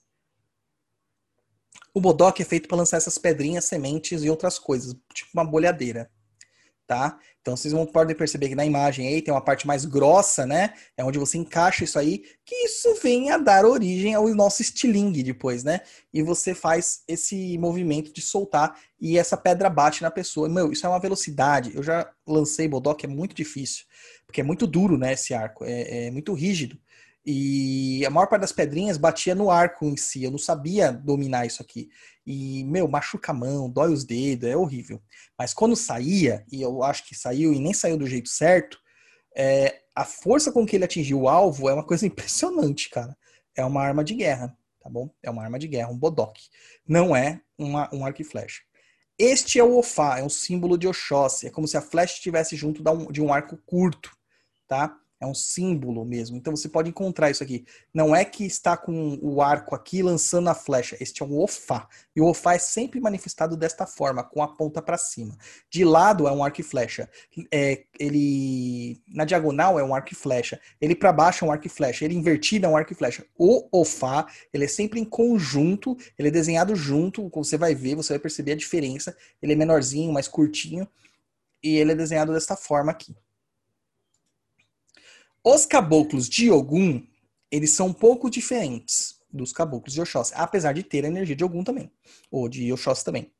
O bodoque é feito para lançar essas pedrinhas, sementes e outras coisas, tipo uma bolhadeira. Tá? Então vocês vão podem perceber que na imagem aí tem uma parte mais grossa, né? É onde você encaixa isso aí, que isso vem a dar origem ao nosso estilingue depois, né? E você faz esse movimento de soltar e essa pedra bate na pessoa. Meu, isso é uma velocidade. Eu já lancei bodoque, é muito difícil, porque é muito duro, né? Esse arco, é, é muito rígido. E a maior parte das pedrinhas batia no arco em si. Eu não sabia dominar isso aqui. E, meu, machuca a mão, dói os dedos, é horrível. Mas quando saía, e eu acho que saiu e nem saiu do jeito certo, é, a força com que ele atingiu o alvo é uma coisa impressionante, cara. É uma arma de guerra, tá bom? É uma arma de guerra, um bodoque. Não é uma, um arco e flecha. Este é o ofá, é um símbolo de Oxóssi. É como se a flecha estivesse junto de um arco curto, tá? É um símbolo mesmo. Então você pode encontrar isso aqui. Não é que está com o arco aqui lançando a flecha. Este é um ofá. E o ofá é sempre manifestado desta forma, com a ponta para cima. De lado é um arco e flecha. É, ele na diagonal é um arco e flecha. Ele para baixo é um arco e flecha. Ele invertido é um arco e flecha. O ofá, ele é sempre em conjunto. Ele é desenhado junto. Como você vai ver, você vai perceber a diferença. Ele é menorzinho, mais curtinho. E ele é desenhado desta forma aqui. Os caboclos de Ogum, eles são um pouco diferentes dos caboclos de Oxóssi, apesar de ter a energia de Ogum também, ou de Oxóssi também.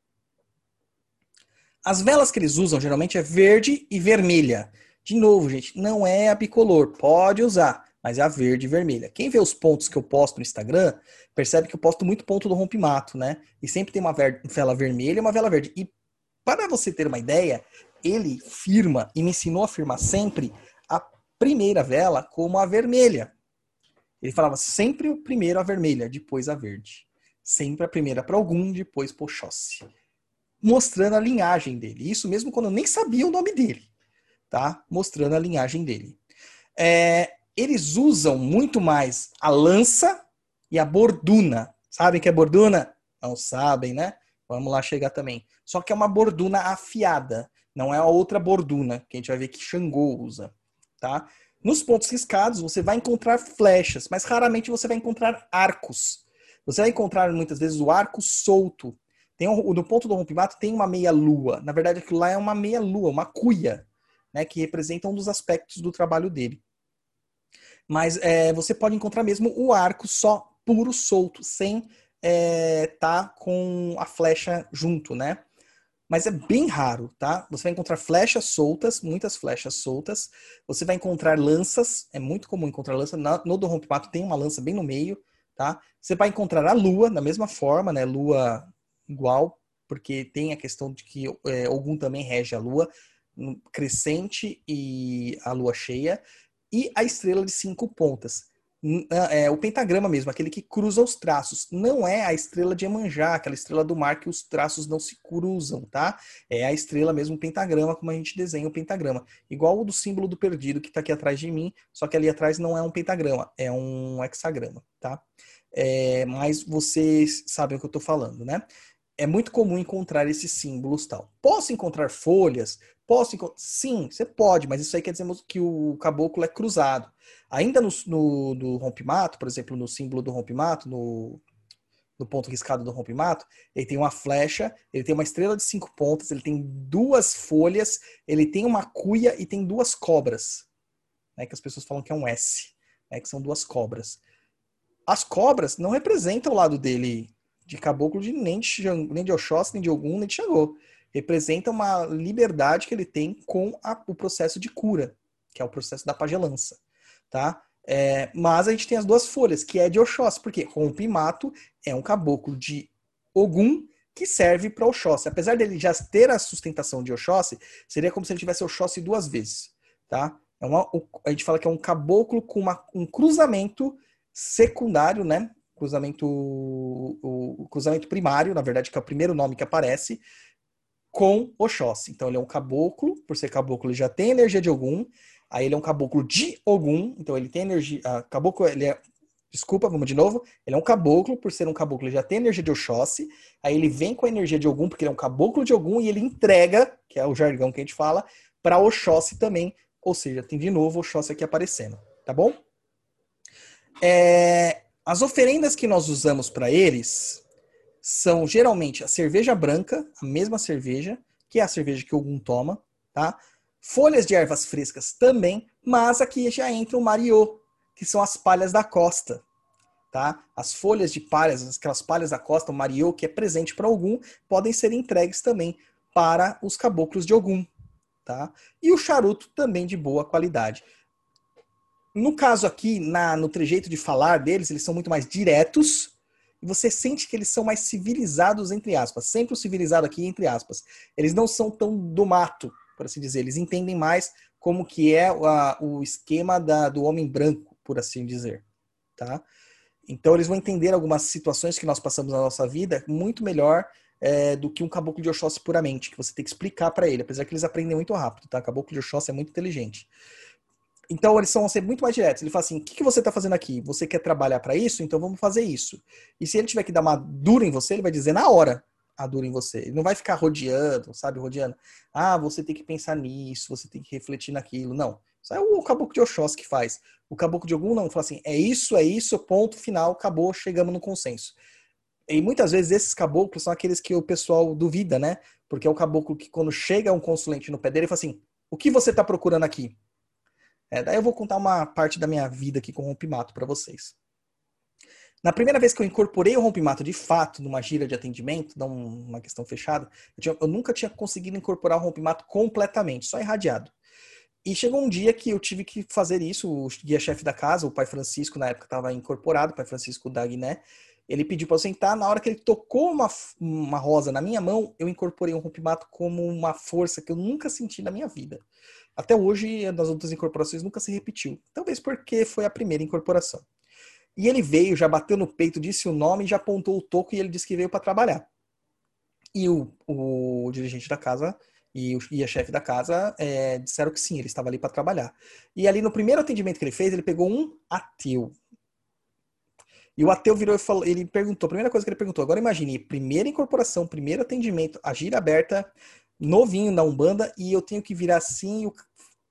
As velas que eles usam geralmente é verde e vermelha. De novo, gente, não é a bicolor, pode usar, mas é a verde e vermelha. Quem vê os pontos que eu posto no Instagram, percebe que eu posto muito ponto do rompimato, né? E sempre tem uma vela vermelha e uma vela verde. E para você ter uma ideia, ele firma e me ensinou a firmar sempre a primeira vela como a vermelha. Ele falava sempre o primeiro a vermelha, depois a verde. Sempre a primeira para Ogum, depois para Oxóssi. Mostrando a linhagem dele. Isso mesmo quando eu nem sabia o nome dele. Tá? Mostrando a linhagem dele. É, eles usam muito mais a lança e a borduna. Sabem o que é borduna? Não sabem, né? Vamos lá chegar também. Só que é uma borduna afiada. Não é a outra borduna, que a gente vai ver que Xangô usa. Tá? Nos pontos riscados, você vai encontrar flechas, mas raramente você vai encontrar arcos. Você vai encontrar, muitas vezes, o arco solto. Tem um, no ponto do rompimato tem uma meia-lua. Na verdade, aquilo lá é uma meia-lua, uma cuia, né, que representa um dos aspectos do trabalho dele. Mas é, você pode encontrar mesmo o arco só puro solto, sem é, tá com a flecha junto, né? Mas é bem raro, tá? Você vai encontrar flechas soltas, muitas flechas soltas. Você vai encontrar lanças, é muito comum encontrar lança. No do rompimato tem uma lança bem no meio, tá? Você vai encontrar a lua da mesma forma, né? Lua igual, porque tem a questão de que é, Ogum também rege a lua crescente e a lua cheia, e a estrela de cinco pontas. É, o pentagrama mesmo, aquele que cruza os traços. Não é a estrela de Iemanjá, aquela estrela do mar que os traços não se cruzam, tá? É a estrela mesmo, o pentagrama, como a gente desenha o pentagrama. Igual o do símbolo do perdido que está aqui atrás de mim, só que ali atrás não é um pentagrama, é um hexagrama, tá? É, mas vocês sabem o que eu estou falando, né? É muito comum encontrar esses símbolos tal. Posso encontrar folhas? Posso encontrar? Sim, você pode, mas isso aí quer dizer que o caboclo é cruzado. Ainda no, no do rompimato, por exemplo, no símbolo do rompimato, no, no ponto riscado do rompimato, ele tem uma flecha, ele tem uma estrela de cinco pontas, ele tem duas folhas, ele tem uma cuia e tem duas cobras, né, que as pessoas falam que é um S, né, que são duas cobras. As cobras não representam o lado dele de caboclo de nem de, nem de Oxóssi, nem de Ogum, nem de Xangô. Representa uma liberdade que ele tem com a, o processo de cura, que é o processo da pagelança. Tá? É, mas a gente tem as duas folhas, que é de Oxóssi, porque rompimato é um caboclo de Ogum que serve para Oxóssi. Apesar dele já ter a sustentação de Oxóssi, seria como se ele tivesse Oxóssi duas vezes. Tá? É uma, a gente fala que é um caboclo com uma, um cruzamento secundário, né? Cruzamento, o, o cruzamento primário, na verdade, que é o primeiro nome que aparece, com Oxóssi. Então ele é um caboclo, por ser caboclo ele já tem energia de Ogum, aí ele é um caboclo de Ogum, então ele tem energia, ah, caboclo, ele é, desculpa, vamos de novo, ele é um caboclo, por ser um caboclo ele já tem energia de Oxóssi, aí ele vem com a energia de Ogum, porque ele é um caboclo de Ogum, e ele entrega, que é o jargão que a gente fala, para Oxóssi também, ou seja, tem de novo Oxóssi aqui aparecendo, tá bom? É, as oferendas que nós usamos para eles são geralmente a cerveja branca, a mesma cerveja, que é a cerveja que Ogum toma, tá? Folhas de ervas frescas também, mas aqui já entra o mariô, que são as palhas da costa, tá? As folhas de palhas, aquelas palhas da costa, o mariô, que é presente para Ogum, podem ser entregues também para os caboclos de Ogum, tá? E o charuto também de boa qualidade. No caso aqui, na, no trejeito de falar deles, eles são muito mais diretos, e você sente que eles são mais civilizados, entre aspas. Sempre o civilizado aqui, entre aspas. Eles não são tão do mato, por assim dizer. Eles entendem mais como que é a, o esquema da, do homem branco, por assim dizer. Tá? Então eles vão entender algumas situações que nós passamos na nossa vida muito melhor é, do que um caboclo de Oxóssi puramente, que você tem que explicar para ele, apesar que eles aprendem muito rápido. Tá? Caboclo de Oxóssi é muito inteligente. Então, eles são ser muito mais diretos. Ele fala assim, o que, que você está fazendo aqui? Você quer trabalhar para isso? Então, vamos fazer isso. E se ele tiver que dar uma dura em você, ele vai dizer na hora a dura em você. Ele não vai ficar rodeando, sabe? Rodeando. Ah, você tem que pensar nisso, você tem que refletir naquilo. Não. Isso é o caboclo de Oxóssi que faz. O caboclo de Ogum não. Ele fala assim, é isso, é isso, ponto final, acabou, chegamos no consenso. E muitas vezes esses caboclos são aqueles que o pessoal duvida, né? Porque é o caboclo que quando chega um consulente no pé dele, ele fala assim, o que você está procurando aqui? É, daí eu vou contar uma parte da minha vida aqui com o rompimato para vocês. Na primeira vez que eu incorporei o rompimato de fato numa gira de atendimento, não uma questão fechada, eu, tinha, eu nunca tinha conseguido incorporar o rompimato completamente, só irradiado. E chegou um dia que eu tive que fazer isso, o guia-chefe da casa, o pai Francisco, na época estava incorporado, o pai Francisco da Guiné, ele pediu para eu sentar, na hora que ele tocou uma, uma rosa na minha mão, eu incorporei um rompimato como uma força que eu nunca senti na minha vida. Até hoje, nas outras incorporações, nunca se repetiu. Talvez porque foi a primeira incorporação. E ele veio, já bateu no peito, disse o nome, já apontou o toco e ele disse que veio para trabalhar. E o, o dirigente da casa e, o, e a chefe da casa é, disseram que sim, ele estava ali para trabalhar. E ali no primeiro atendimento que ele fez, ele pegou um ateu. E o ateu virou e falou, ele perguntou, a primeira coisa que ele perguntou, agora imagine, primeira incorporação, primeiro atendimento, a gira aberta, novinho na Umbanda, e eu tenho que virar assim, o,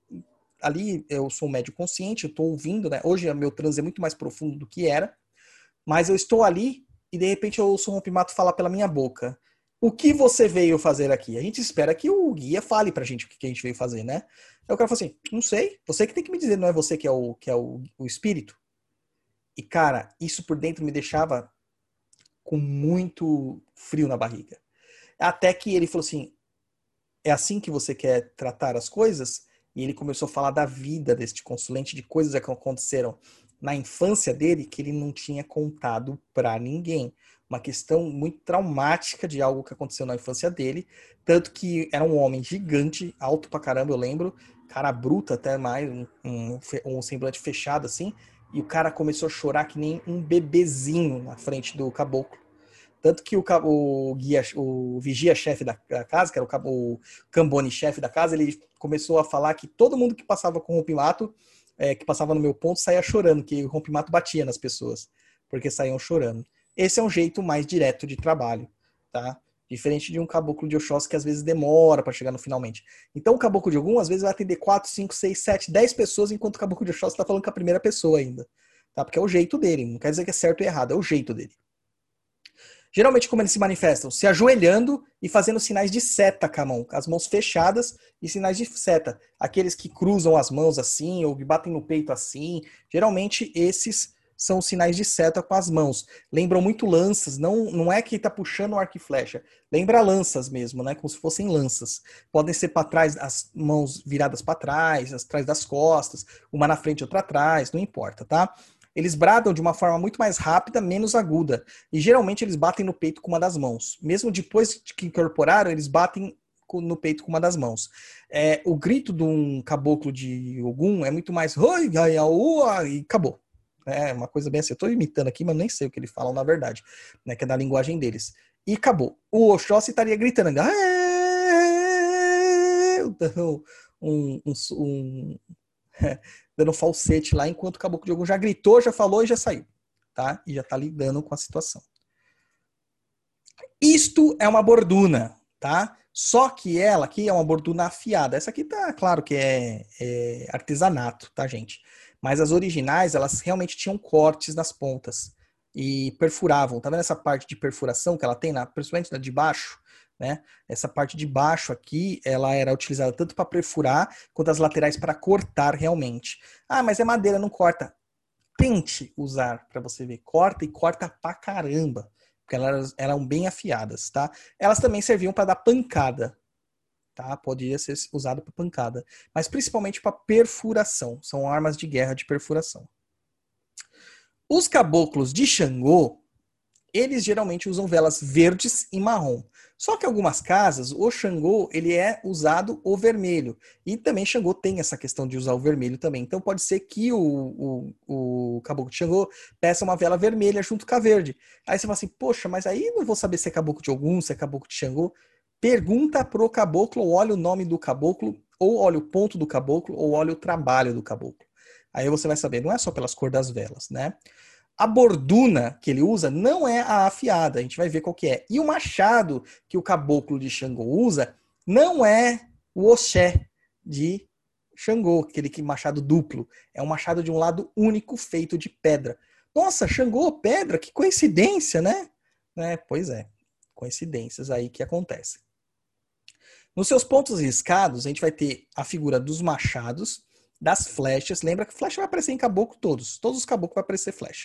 ali eu sou um médio consciente, eu estou ouvindo, né? Hoje o meu transe é muito mais profundo do que era, mas eu estou ali e de repente eu ouço um rompimato falar pela minha boca. O que você veio fazer aqui? A gente espera que o guia fale pra gente o que a gente veio fazer, né? Aí o cara falou assim, não sei, você que tem que me dizer, não é você que é o, que é o, o espírito? E cara, isso por dentro me deixava com muito frio na barriga. Até que ele falou assim, é assim que você quer tratar as coisas? E ele começou a falar da vida deste consulente, de coisas que aconteceram na infância dele que ele não tinha contado para ninguém. Uma questão muito traumática de algo que aconteceu na infância dele. Tanto que era um homem gigante, alto pra caramba, eu lembro. Cara bruto até mais, um, um, um semblante fechado assim. E o cara começou a chorar que nem um bebezinho na frente do caboclo. Tanto que o, o guia, o vigia-chefe da, da casa, que era o, o Cambone-chefe da casa, ele começou a falar que todo mundo que passava com o rompimato, é, que passava no meu ponto, saía chorando, que o rompimato batia nas pessoas, porque saíam chorando. Esse é um jeito mais direto de trabalho, tá? Diferente de um caboclo de Oxóssi que às vezes demora para chegar no finalmente. Então o caboclo de Ogum às vezes vai atender quatro, cinco, seis, sete, dez pessoas, enquanto o caboclo de Oxóssi está falando com a primeira pessoa ainda. Tá? Porque é o jeito dele, não quer dizer que é certo ou errado, é o jeito dele. Geralmente, como eles se manifestam? Se ajoelhando e fazendo sinais de seta com a mão, as mãos fechadas e sinais de seta. Aqueles que cruzam as mãos assim, ou que batem no peito assim, geralmente esses são os sinais de seta com as mãos. Lembram muito lanças, não, não é que está puxando um arco e flecha, lembra lanças mesmo, né? Como se fossem lanças. Podem ser para trás, as mãos viradas para trás, atrás das costas, uma na frente e outra atrás, não importa, tá? Eles bradam de uma forma muito mais rápida, menos aguda. E geralmente eles batem no peito com uma das mãos. Mesmo depois que incorporaram, eles batem no peito com uma das mãos. É, o grito de um caboclo de Ogum é muito mais e acabou. É uma coisa bem assim. Eu estou imitando aqui, mas nem sei o que eles falam na verdade, né, que é da linguagem deles. E acabou. O Oxóssi estaria gritando. Então, um, um, um dando falsete lá, enquanto o caboclo de Ogum já gritou, já falou e já saiu, tá? E já tá lidando com a situação. Isto é uma borduna, tá? Só que ela aqui é uma borduna afiada. Essa aqui tá, claro que é, é artesanato, tá, gente? Mas as originais, elas realmente tinham cortes nas pontas e perfuravam. Tá vendo essa parte de perfuração que ela tem, na, principalmente na de baixo? Né? Essa parte de baixo aqui, ela era utilizada tanto para perfurar quanto as laterais para cortar realmente. Ah, mas é madeira, não corta. Tente usar para você ver. Corta e corta pra caramba. Porque elas eram bem afiadas, tá? Elas também serviam para dar pancada, tá? Podia ser usado para pancada, mas principalmente para perfuração. São armas de guerra de perfuração. Os caboclos de Xangô, eles geralmente usam velas verdes e marrom. Só que em algumas casas, o Xangô, ele é usado o vermelho. E também Xangô tem essa questão de usar o vermelho também. Então pode ser que o, o, o caboclo de Xangô peça uma vela vermelha junto com a verde. Aí você fala assim, poxa, mas aí não vou saber se é caboclo de Ogum, se é caboclo de Xangô. Pergunta pro caboclo, ou olha o nome do caboclo, ou olha o ponto do caboclo, ou olha o trabalho do caboclo. Aí você vai saber, não é só pelas cores das velas, né? A borduna que ele usa não é a afiada, a gente vai ver qual que é. E o machado que o caboclo de Xangô usa não é o oxé de Xangô, aquele que machado duplo. É um machado de um lado único feito de pedra. Nossa, Xangô, pedra, que coincidência, né? né? Pois é, coincidências aí que acontecem. Nos seus pontos riscados, a gente vai ter a figura dos machados das flechas. Lembra que flecha vai aparecer em caboclo todos. Todos os caboclos vai aparecer flecha.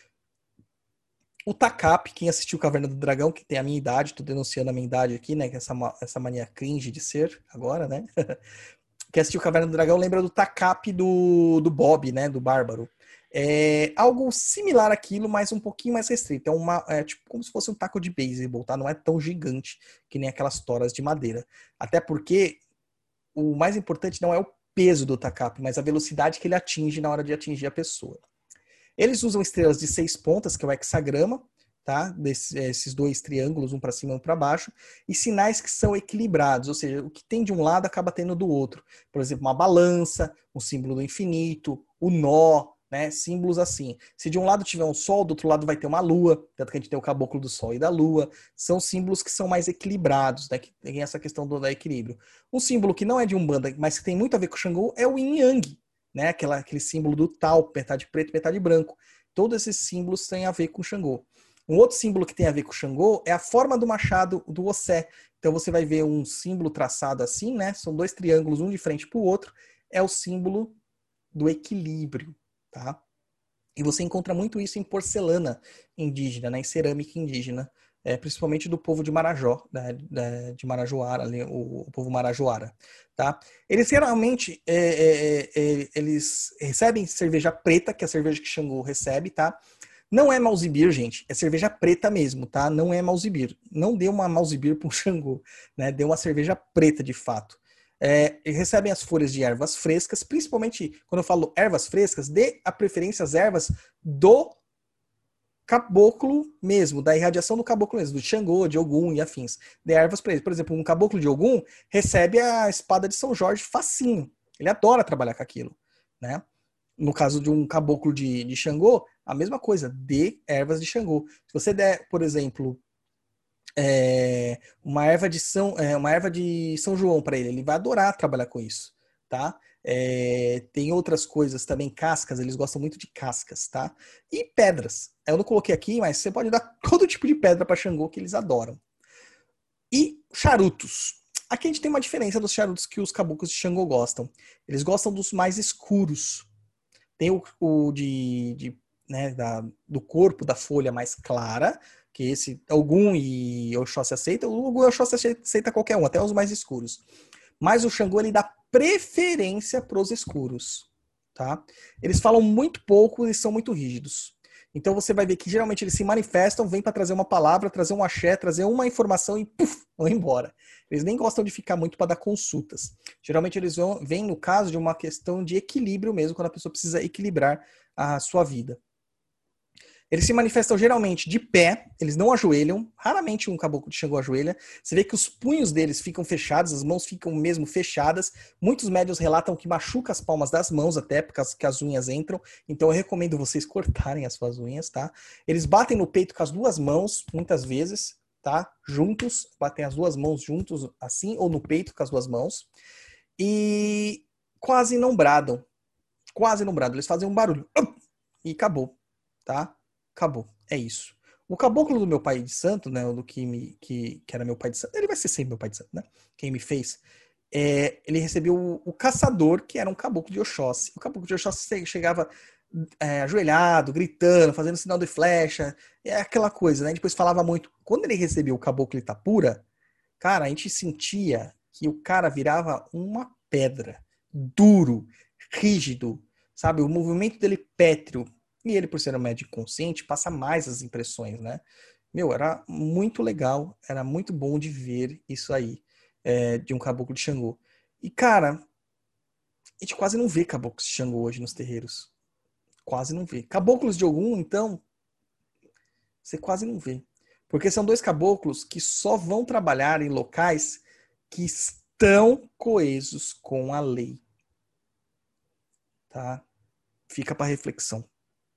O Takap, quem assistiu Caverna do Dragão, que tem a minha idade, tô denunciando a minha idade aqui, né? Que essa, essa mania cringe de ser agora, né? Quem assistiu Caverna do Dragão lembra do Takap do, do Bob, né? Do Bárbaro. É algo similar àquilo, mas um pouquinho mais restrito. É, uma, é tipo como se fosse um taco de beisebol, tá? Não é tão gigante que nem aquelas toras de madeira. Até porque o mais importante não é o peso do Takap, mas a velocidade que ele atinge na hora de atingir a pessoa. Eles usam estrelas de seis pontas, que é o hexagrama, tá? Desses, esses dois triângulos, um para cima e um para baixo, e sinais que são equilibrados, ou seja, o que tem de um lado acaba tendo do outro. Por exemplo, uma balança, um símbolo do infinito, o nó, né? Símbolos assim. Se de um lado tiver um sol, do outro lado vai ter uma lua, tanto que a gente tem o caboclo do sol e da lua. São símbolos que são mais equilibrados, né? Que tem essa questão do, do equilíbrio. Um símbolo que não é de Umbanda, mas que tem muito a ver com o Xangô, é o Yin Yang, né? Aquela, aquele símbolo do tal, metade preto, metade branco. Todos esses símbolos têm a ver com o Xangô. Um outro símbolo que tem a ver com o Xangô é a forma do machado do Ossé. Então você vai ver um símbolo traçado assim, né? São dois triângulos, um de frente para o outro. É o símbolo do equilíbrio, tá? E você encontra muito isso em porcelana indígena, né? Em cerâmica indígena, é, principalmente do povo de Marajó, né? De Marajoara, ali, o, o povo Marajoara, tá? Eles geralmente é, é, é, eles recebem cerveja preta, que é a cerveja que Xangô recebe, tá? Não é Malzibir, gente, é cerveja preta mesmo, tá? Não é Malzibir. Não deu uma Malzibir para o Xangô, né? Deu uma cerveja preta de fato. É, recebem as folhas de ervas frescas, principalmente quando eu falo ervas frescas, dê a preferência às ervas do caboclo mesmo, da irradiação do caboclo mesmo, do Xangô, de Ogum e afins. Dê ervas para eles. Por exemplo, um caboclo de Ogum recebe a espada de São Jorge facinho. Ele adora trabalhar com aquilo, né? No caso de um caboclo de, de Xangô, a mesma coisa, dê ervas de Xangô. Se você der, por exemplo, é, uma erva de São, é, uma erva de São João para ele, ele vai adorar trabalhar com isso, tá? É, tem outras coisas também, cascas, eles gostam muito de cascas, tá? E pedras. Eu não coloquei aqui, mas você pode dar todo tipo de pedra para Xangô que eles adoram. E charutos. Aqui a gente tem uma diferença dos charutos que os caboclos de Xangô gostam. Eles gostam dos mais escuros. Tem o, o de, de né, da, do corpo da folha mais clara, que esse Ogum e Oxóssi aceita. O Ogum e Oxóssi aceita qualquer um, até os mais escuros. Mas o Xangô, ele dá preferência para os escuros, tá? Eles falam muito pouco e são muito rígidos. Então você vai ver que geralmente eles se manifestam, vêm para trazer uma palavra, trazer um axé, trazer uma informação e puf, vão embora. Eles nem gostam de ficar muito para dar consultas. Geralmente eles vão, vêm no caso de uma questão de equilíbrio mesmo, quando a pessoa precisa equilibrar a sua vida. Eles se manifestam geralmente de pé, eles não ajoelham, raramente um caboclo de Xangô ajoelha. Você vê que os punhos deles ficam fechados, as mãos ficam mesmo fechadas. Muitos médios relatam que machuca as palmas das mãos até, porque as, que as unhas entram. Então eu recomendo vocês cortarem as suas unhas, tá? Eles batem no peito com as duas mãos, muitas vezes, tá? Juntos, batem as duas mãos juntos, assim, ou no peito com as duas mãos. E quase não bradam. Quase não bradam. Eles fazem um barulho. E acabou, tá? Acabou. É isso. O caboclo do meu pai de santo, né? Do que, me, que, que era meu pai de santo. Ele vai ser sempre meu pai de santo, né? Quem me fez. É, ele recebeu o, o caçador, que era um caboclo de Oxóssi. O caboclo de Oxóssi chegava é, ajoelhado, gritando, fazendo sinal de flecha. É aquela coisa, né? Depois falava muito. Quando ele recebeu o caboclo Itapura, cara, a gente sentia que o cara virava uma pedra. Duro, rígido, sabe? O movimento dele pétreo. E ele, por ser um médico consciente, passa mais as impressões, né? Meu, era muito legal, era muito bom de ver isso aí, é, de um caboclo de Xangô. E, cara, a gente quase não vê caboclos de Xangô hoje nos terreiros. Quase não vê. Caboclos de Ogum, então, você quase não vê. Porque são dois caboclos que só vão trabalhar em locais que estão coesos com a lei. Tá? Fica para reflexão.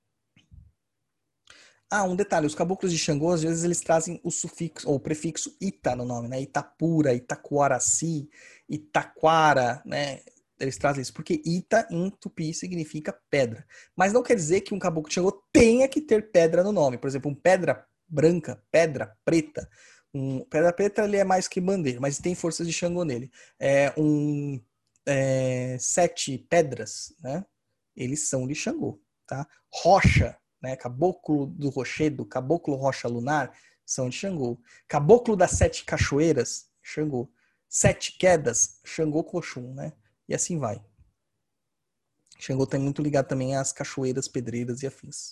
Ah, um detalhe, os caboclos de Xangô, às vezes eles trazem o sufixo, ou o prefixo Ita no nome, né? Itapura, Itacoaraci, Itaquara, né? Eles trazem isso, porque Ita em tupi significa pedra. Mas não quer dizer que um caboclo de Xangô tenha que ter pedra no nome. Por exemplo, um pedra branca, pedra preta. Um, pedra preta ele é mais que bandeira, mas tem forças de Xangô nele. É um é, sete pedras, né? Eles são de Xangô, tá? Rocha, né? Caboclo do Rochedo, Caboclo Rocha Lunar, são de Xangô. Caboclo das Sete Cachoeiras, Xangô. Sete Quedas, Xangô Coxum, né? E assim vai. Xangô está muito ligado também às cachoeiras, pedreiras e afins.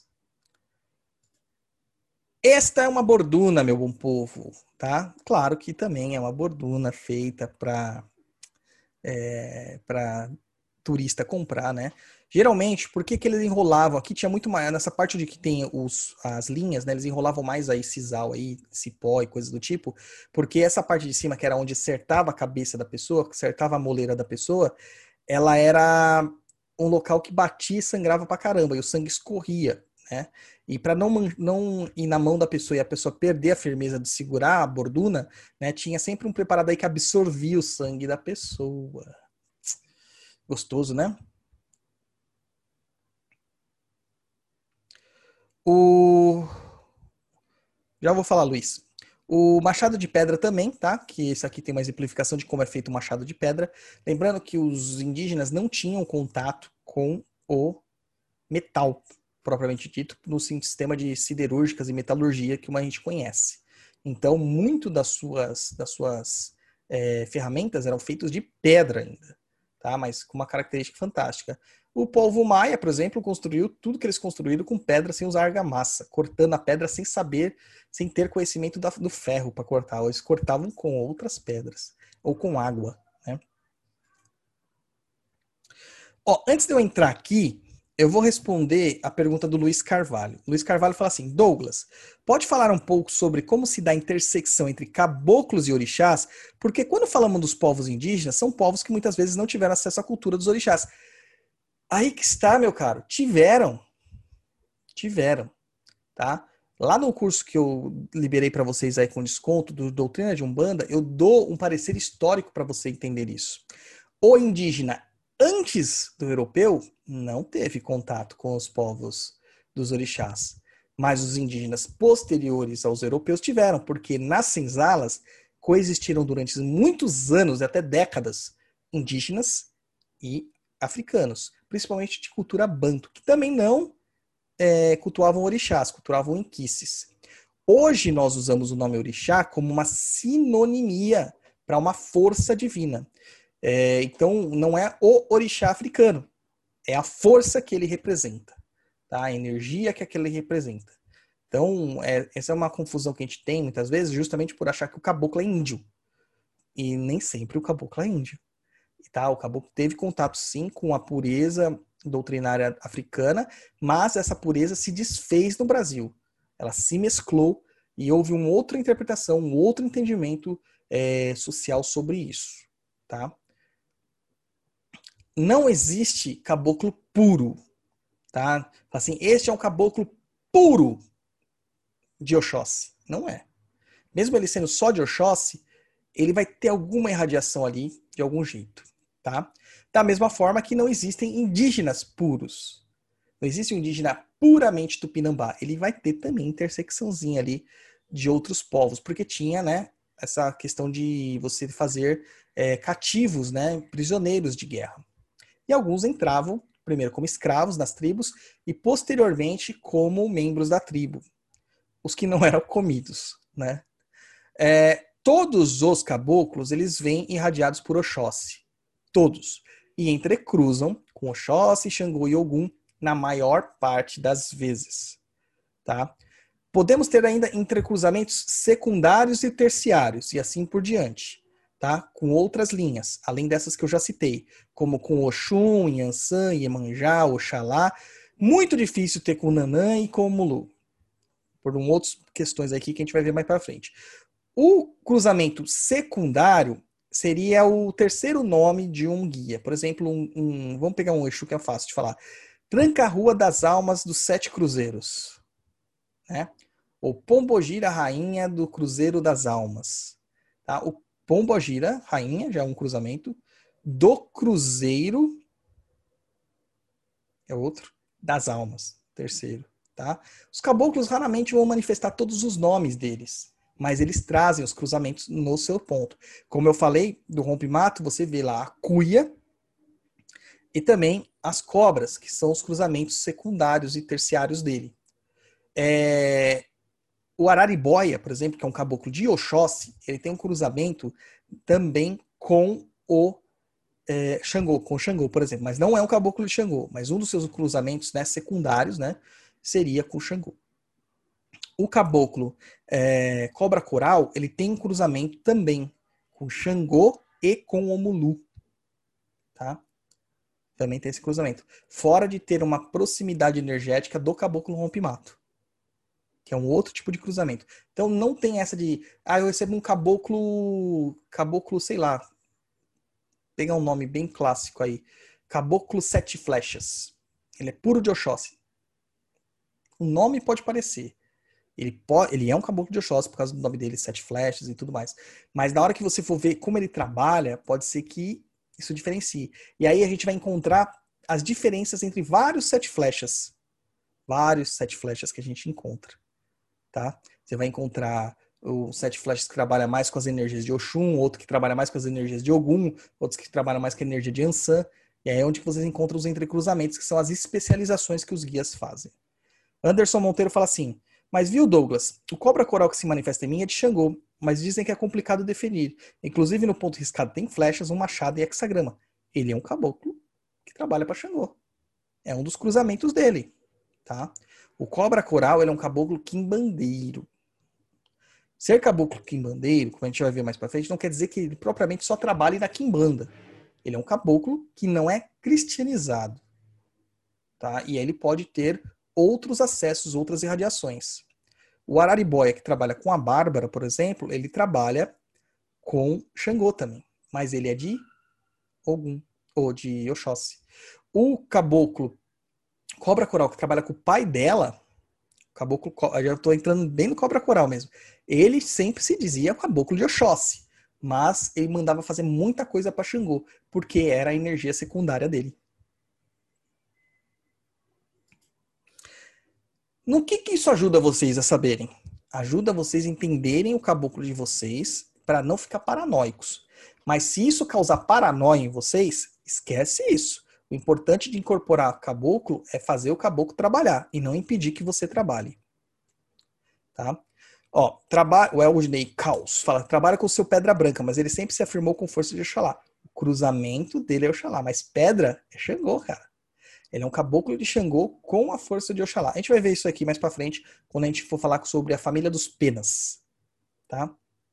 Esta é uma borduna, meu bom povo, tá? Claro que também é uma borduna feita para é, para turista comprar, né? Geralmente, por que, que eles enrolavam? Aqui tinha muito mais, nessa parte de que tem os, as linhas, né? Eles enrolavam mais aí sisal aí, cipó e coisas do tipo, porque essa parte de cima, que era onde acertava a cabeça da pessoa, acertava a moleira da pessoa, ela era um local que batia e sangrava pra caramba, e o sangue escorria, né? E para não, não ir na mão da pessoa e a pessoa perder a firmeza de segurar a borduna, né? Tinha sempre um preparado aí que absorvia o sangue da pessoa. Gostoso, né? O... Já vou falar, Luiz. O machado de pedra também, tá? Que esse aqui tem uma exemplificação de como é feito o machado de pedra. Lembrando que os indígenas não tinham contato com o metal, propriamente dito, no sistema de siderúrgicas e metalurgia que a gente conhece. Então, muito das suas, das suas é, ferramentas eram feitas de pedra ainda, tá? Mas com uma característica fantástica. O povo maia, por exemplo, construiu tudo que eles construíram com pedra sem usar argamassa, cortando a pedra sem saber, sem ter conhecimento da, do ferro para cortar. Eles cortavam com outras pedras ou com água, né? Ó, antes de eu entrar aqui, eu vou responder a pergunta do Luiz Carvalho. Luiz Carvalho fala assim: Douglas, pode falar um pouco sobre como se dá a intersecção entre caboclos e orixás? Porque quando falamos dos povos indígenas, são povos que muitas vezes não tiveram acesso à cultura dos orixás. Aí que está, meu caro. Tiveram. Tiveram, tá? Lá no curso que eu liberei para vocês aí com desconto do Doutrina de Umbanda, eu dou um parecer histórico para você entender isso. O indígena antes do europeu não teve contato com os povos dos orixás, mas os indígenas posteriores aos europeus tiveram, porque nas senzalas coexistiram durante muitos anos, até décadas, indígenas e africanos, principalmente de cultura banto, que também não é, cultuavam orixás, cultuavam inquices. Hoje nós usamos o nome orixá como uma sinonimia para uma força divina. É, então, não é o orixá africano, é a força que ele representa, tá? A energia que aquele representa. Então, é, essa é uma confusão que a gente tem muitas vezes, justamente por achar que o caboclo é índio. E nem sempre o caboclo é índio. Tá? O caboclo teve contato, sim, com a pureza doutrinária africana, mas essa pureza se desfez no Brasil. Ela se mesclou e houve uma outra interpretação, um outro entendimento é, social sobre isso. Tá? Não existe caboclo puro, tá? Assim, este é um caboclo puro de Oxóssi. Não é. Mesmo ele sendo só de Oxóssi, ele vai ter alguma irradiação ali de algum jeito, tá? Da mesma forma que não existem indígenas puros. Não existe um indígena puramente tupinambá. Ele vai ter também intersecçãozinha ali de outros povos, porque tinha, né, essa questão de você fazer é, cativos, né, prisioneiros de guerra. E alguns entravam, primeiro como escravos nas tribos, e posteriormente como membros da tribo. Os que não eram comidos, né? É, todos os caboclos, eles vêm irradiados por Oxóssi. Todos. E entrecruzam com Oxóssi, Xangô e Ogum na maior parte das vezes. Tá? Podemos ter ainda entrecruzamentos secundários e terciários, e assim por diante. Tá? Com outras linhas, além dessas que eu já citei, como com Oxum, Yansan, Iemanjá, Oxalá. Muito difícil ter com Nanã e com Mulu. Por um outras questões aqui que a gente vai ver mais para frente. O cruzamento secundário seria o terceiro nome de um guia. Por exemplo, um, um, vamos pegar um eixo que é fácil de falar. Tranca-Rua das Almas dos Sete Cruzeiros. Né? Ou Pombogira, Rainha do Cruzeiro das Almas. Tá? O Pombogira, Rainha, já é um cruzamento. Do Cruzeiro, é outro. Das Almas, terceiro. Tá? Os caboclos raramente vão manifestar todos os nomes deles, mas eles trazem os cruzamentos no seu ponto. Como eu falei, do rompe-mato, você vê lá a cuia, E também as cobras, que são os cruzamentos secundários e terciários dele. É... O Araribóia, por exemplo, que é um caboclo de Oxóssi, ele tem um cruzamento também com o é, Xangô, com o Xangô, por exemplo. Mas não é um caboclo de Xangô, mas um dos seus cruzamentos, né, secundários, né, seria com o Xangô. O caboclo é, Cobra Coral, ele tem um cruzamento também com Xangô e com o Mulu. Tá? Também tem esse cruzamento. Fora de ter uma proximidade energética do caboclo rompe-mato, que é um outro tipo de cruzamento. Então não tem essa de, ah, eu recebo um caboclo, caboclo, sei lá, pegar um nome bem clássico aí, caboclo sete flechas. Ele é puro de Oxóssi. O nome pode parecer. Ele, pode, ele é um caboclo de Oxóssi por causa do nome dele, sete flechas e tudo mais. Mas na hora que você for ver como ele trabalha, pode ser que isso diferencie. E aí a gente vai encontrar as diferenças entre vários sete flechas. Vários sete flechas que a gente encontra. Tá? Você vai encontrar o sete flechas que trabalha mais com as energias de Oxum, outro que trabalha mais com as energias de Ogum, outros que trabalham mais com a energia de Ansan. E aí é onde vocês encontram os entrecruzamentos, que são as especializações que os guias fazem. Anderson Monteiro fala assim, mas viu, Douglas, o cobra coral que se manifesta em mim é de Xangô, mas dizem que é complicado definir. Inclusive no ponto riscado tem flechas, um machado e hexagrama. Ele é um caboclo que trabalha para Xangô. É um dos cruzamentos dele. Tá? O cobra coral ele é um caboclo quimbandeiro. Ser caboclo quimbandeiro, como a gente vai ver mais para frente, não quer dizer que ele propriamente só trabalhe na quimbanda. Ele é um caboclo que não é cristianizado. Tá? E aí ele pode ter outros acessos, outras irradiações. O Araribóia, que trabalha com a Bárbara, por exemplo, ele trabalha com Xangô também. Mas ele é de Ogum, ou de Oxóssi. O caboclo Cobra Coral, que trabalha com o pai dela, caboclo, eu já estou entrando bem no Cobra Coral mesmo, ele sempre se dizia caboclo de Oxóssi, mas ele mandava fazer muita coisa para Xangô, porque era a energia secundária dele. No que, que isso ajuda vocês a saberem? Ajuda vocês a entenderem o caboclo de vocês para não ficar paranoicos. Mas se isso causar paranoia em vocês, esquece isso. O importante de incorporar caboclo é fazer o caboclo trabalhar e não impedir que você trabalhe. Tá? Ó, traba... o Elney Caos fala, trabalha com o seu pedra branca, mas ele sempre se afirmou com força de Oxalá. O cruzamento dele é Oxalá, mas pedra é Xangô, cara. Ele é um caboclo de Xangô com a força de Oxalá. A gente vai ver isso aqui mais pra frente, quando a gente for falar sobre a família dos Penas. Tá?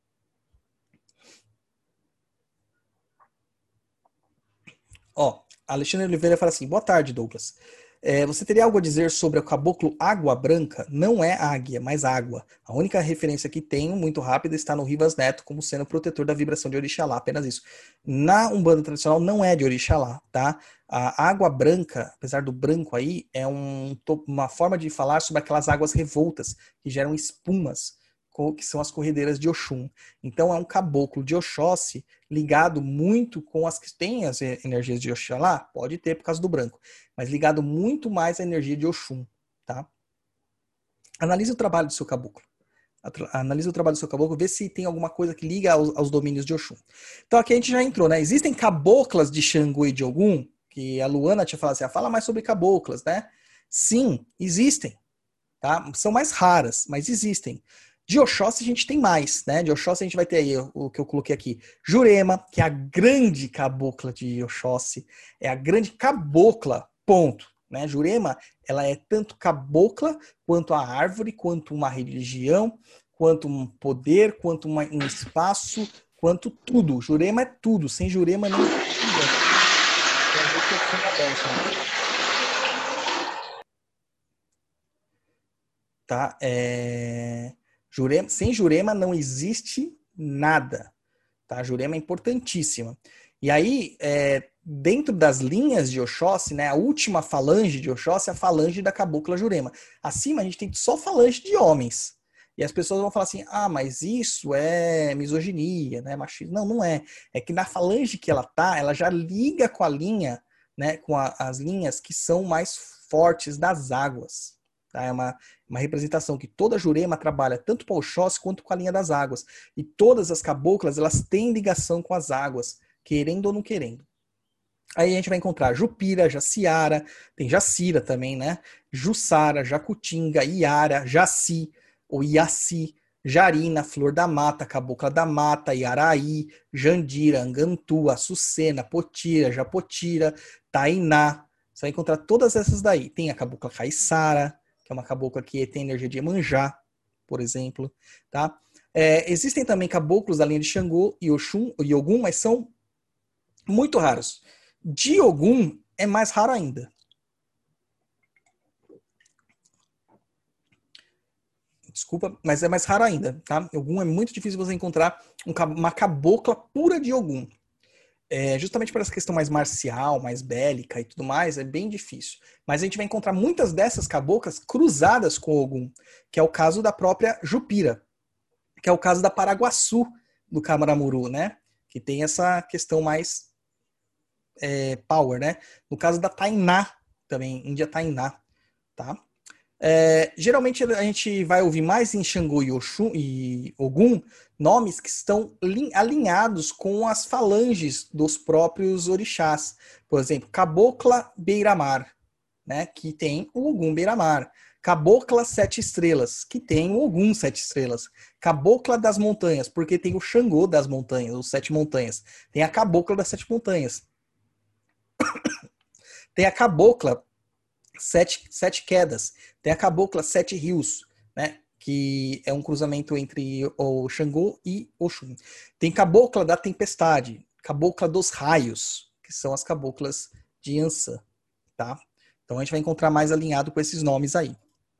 Ó, Alexandre Oliveira fala assim, boa tarde, Douglas. É, você teria algo a dizer sobre o caboclo Água Branca? Não é águia, mas água. A única referência que tenho, muito rápida, está no Rivas Neto, como sendo protetor da vibração de Orixalá, apenas isso. Na Umbanda tradicional não é de Orixalá, tá? A água branca, apesar do branco aí, é um, uma forma de falar sobre aquelas águas revoltas, que geram espumas, que são as corredeiras de Oxum. Então é um caboclo de Oxóssi ligado muito com as que têm as energias de Oxalá, pode ter por causa do branco, mas ligado muito mais à energia de Oxum, tá? Analise o trabalho do seu caboclo. Analise o trabalho do seu caboclo, vê se tem alguma coisa que liga aos, aos domínios de Oxum. Então aqui a gente já entrou, né? Existem caboclas de Xangô e de Ogum, que a Luana tinha falado assim, ah, fala mais sobre caboclas, né? Sim, existem, tá? São mais raras, mas existem. De Oxóssi a gente tem mais, né? De Oxóssi a gente vai ter aí o que eu coloquei aqui. Jurema, que é a grande cabocla de Oxóssi, é a grande cabocla, ponto. Né? Jurema, ela é tanto cabocla, quanto a árvore, quanto uma religião, quanto um poder, quanto uma, um espaço, quanto tudo. Jurema é tudo, sem Jurema não tem tá? É... Jurema, sem Jurema não existe nada. Tá? Jurema é importantíssima. E aí, é, dentro das linhas de Oxóssi, né, a última falange de Oxóssi é a falange da cabocla Jurema. Acima a gente tem só falange de homens. E as pessoas vão falar assim, ah, mas isso é misoginia, né, machismo. Não, não é. É que na falange que ela tá, ela já liga com a linha, né, com a, as linhas que são mais fortes das águas. Tá? É uma, uma representação que toda Jurema trabalha tanto para o Oxóssi quanto com a linha das águas. E todas as caboclas, elas têm ligação com as águas, querendo ou não querendo. Aí a gente vai encontrar Jupira, Jaciara, tem Jacira também, né? Jussara, Jacutinga, Iara, Jaci, ou Iaci, Jarina, Flor da Mata, Cabocla da Mata, Iaraí, Jandira, Angantu, Açucena, Potira, Japotira, Tainá. Você vai encontrar todas essas daí. Tem a Cabocla Caiçara, que é uma cabocla que tem energia de Iemanjá, por exemplo, tá? É, existem também caboclos da linha de Xangô e Oxum, e Ogum, mas são muito raros. De Ogum é mais raro ainda. Desculpa, mas é mais raro ainda, tá? Ogum é muito difícil você encontrar um, uma cabocla pura de Ogum. É, justamente por essa questão mais marcial, mais bélica e tudo mais, é bem difícil. Mas a gente vai encontrar muitas dessas caboclas cruzadas com Ogum, que é o caso da própria Jupira, que é o caso da Paraguaçu do Camaramuru, né? Que tem essa questão mais é, power, né? No caso da Tainá, também, Índia Tainá, tá? É, geralmente a gente vai ouvir mais em Xangô e, Oxum, e Ogum nomes que estão alinhados com as falanges dos próprios orixás. Por exemplo, Cabocla Beiramar, né, que tem o Ogum Beiramar. Cabocla Sete Estrelas, que tem o Ogum Sete Estrelas. Cabocla das Montanhas, porque tem o Xangô das Montanhas, os Sete Montanhas. Tem a Cabocla das Sete Montanhas. Tem a Cabocla Sete, sete Quedas. Tem a Cabocla Sete Rios, né? Que é um cruzamento entre o Xangô e Oxum. Tem Cabocla da Tempestade, Cabocla dos Raios, que são as caboclas de Yansan, tá? Então a gente vai encontrar mais alinhado com esses nomes aí.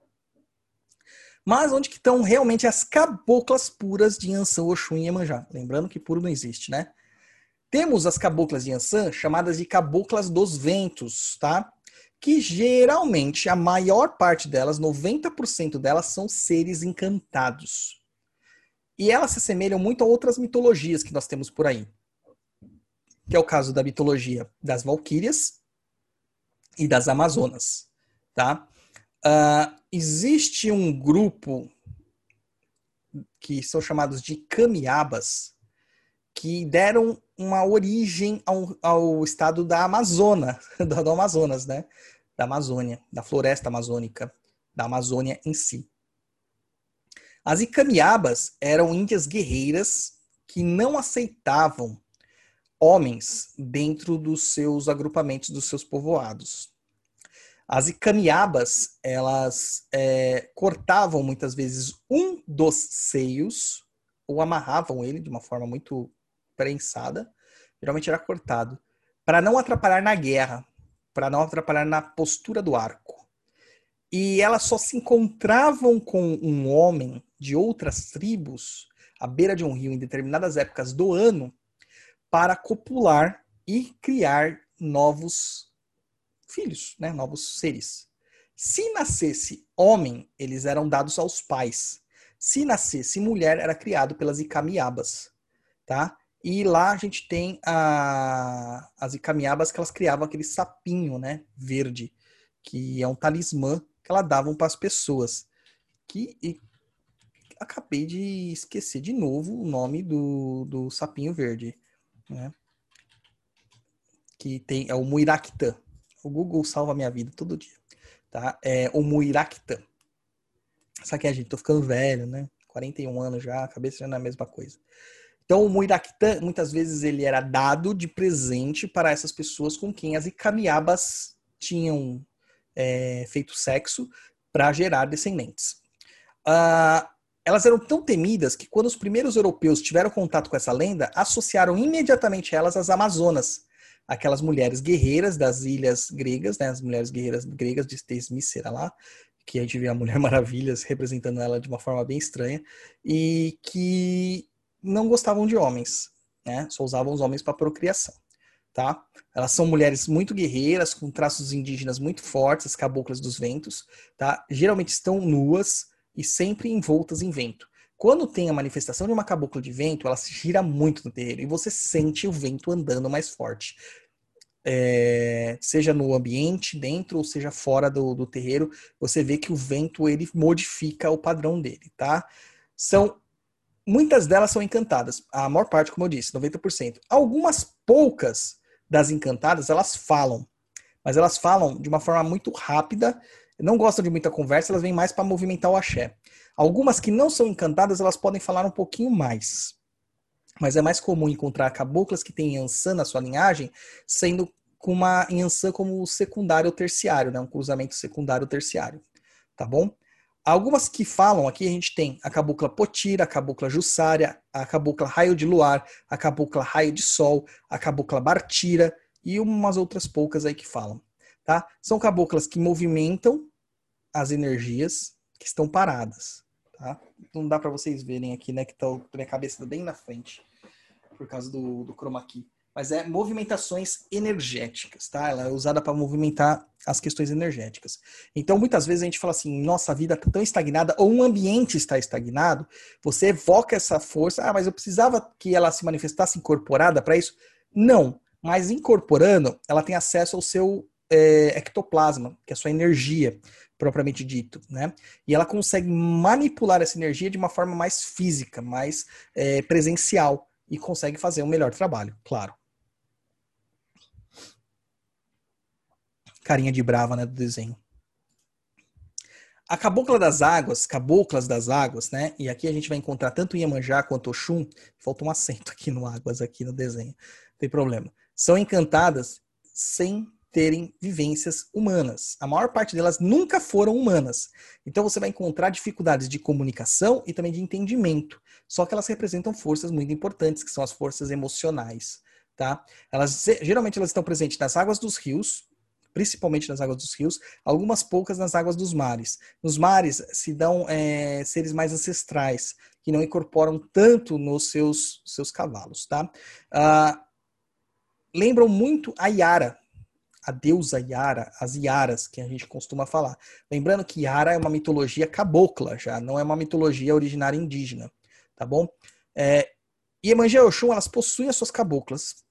Mas onde que estão realmente as caboclas puras de Yansan, Oxum e Iemanjá? Lembrando que puro não existe, né? Temos as caboclas de Yansan, chamadas de caboclas dos ventos, tá? Que geralmente a maior parte delas, noventa por cento delas, são seres encantados. E elas se assemelham muito a outras mitologias que nós temos por aí. Que é o caso da mitologia das Valquírias e das Amazonas. Tá? Uh, existe um grupo que são chamados de Camiabas, que deram uma origem ao, ao estado da Amazônia, do Amazonas, né? Da Amazônia, da floresta amazônica, da Amazônia em si. As Icamiabas eram índias guerreiras que não aceitavam homens dentro dos seus agrupamentos, dos seus povoados. As Icamiabas, elas é, cortavam muitas vezes um dos seios ou amarravam ele de uma forma muito prensada, geralmente era cortado, para não atrapalhar na guerra, para não atrapalhar na postura do arco. E elas só se encontravam com um homem de outras tribos à beira de um rio em determinadas épocas do ano para copular e criar novos filhos, né, novos seres. Se nascesse homem, eles eram dados aos pais. Se nascesse mulher, era criado pelas Icamiabas, tá? E lá a gente tem a, as Icamiabas que elas criavam aquele sapinho, né, verde, que é um talismã que elas davam para as pessoas. Que e, acabei de esquecer de novo o nome do, do sapinho verde, né? Que tem é o Muiractã. O Google salva minha vida todo dia, tá? É o Muiractã. Só que a gente tô ficando velho, né? quarenta e um anos já, a cabeça já não é a mesma coisa. Então, o Muiractã, muitas vezes, ele era dado de presente para essas pessoas com quem as Icamiabas tinham é, feito sexo para gerar descendentes. Uh, elas eram tão temidas que quando os primeiros europeus tiveram contato com essa lenda, associaram imediatamente elas às Amazonas, aquelas mulheres guerreiras das ilhas gregas, né, as mulheres guerreiras gregas de Tesmícera lá, que a gente vê a Mulher Maravilhas representando ela de uma forma bem estranha, e que não gostavam de homens, né? Só usavam os homens para procriação, tá? Elas são mulheres muito guerreiras, com traços indígenas muito fortes, as caboclas dos ventos, tá? Geralmente estão nuas e sempre envoltas em vento. Quando tem a manifestação de uma cabocla de vento, ela se gira muito no terreiro e você sente o vento andando mais forte. É, seja no ambiente, dentro ou seja fora do, do terreiro, você vê que o vento ele modifica o padrão dele, tá? São muitas delas são encantadas. A maior parte, como eu disse, noventa por cento. Algumas poucas das encantadas, elas falam. Mas elas falam de uma forma muito rápida, não gostam de muita conversa, elas vêm mais para movimentar o axé. Algumas que não são encantadas, elas podem falar um pouquinho mais. Mas é mais comum encontrar caboclas que têm Yansan na sua linhagem, sendo com uma Yansan como secundário ou terciário, né? Um cruzamento secundário ou terciário. Tá bom? Algumas que falam aqui, a gente tem a cabocla potira, a cabocla jussária, a cabocla raio de luar, a cabocla raio de sol, a cabocla bartira e umas outras poucas aí que falam. Tá? São caboclas que movimentam as energias que estão paradas. Tá? Não dá para vocês verem aqui, né? Que tá, minha cabeça tá bem na frente por causa do, do chroma key. Mas é movimentações energéticas, tá? Ela é usada para movimentar as questões energéticas. Então, muitas vezes a gente fala assim, nossa, a vida está tão estagnada, ou um ambiente está estagnado, você evoca essa força, ah, mas eu precisava que ela se manifestasse incorporada para isso? Não, mas incorporando, ela tem acesso ao seu é, ectoplasma, que é a sua energia, propriamente dito, né? E ela consegue manipular essa energia de uma forma mais física, mais é, presencial, e consegue fazer um melhor trabalho, claro. Carinha de brava, né, do desenho. A cabocla das águas, caboclas das águas, né? E aqui a gente vai encontrar tanto Iemanjá quanto Oxum. Falta um acento aqui no águas, aqui no desenho. Não tem problema. São encantadas sem terem vivências humanas. A maior parte delas nunca foram humanas. Então você vai encontrar dificuldades de comunicação e também de entendimento. Só que elas representam forças muito importantes, que são as forças emocionais, tá? Elas geralmente elas estão presentes nas águas dos rios, principalmente nas águas dos rios, algumas poucas nas águas dos mares. Nos mares se dão é, seres mais ancestrais, que não incorporam tanto nos seus, seus cavalos, tá? Ah, lembram muito a Yara, a deusa Yara, as Yaras, que a gente costuma falar. Lembrando que Yara é uma mitologia cabocla, já não é uma mitologia originária indígena, tá bom? É, Iemanjá e Oxum, elas possuem as suas caboclas,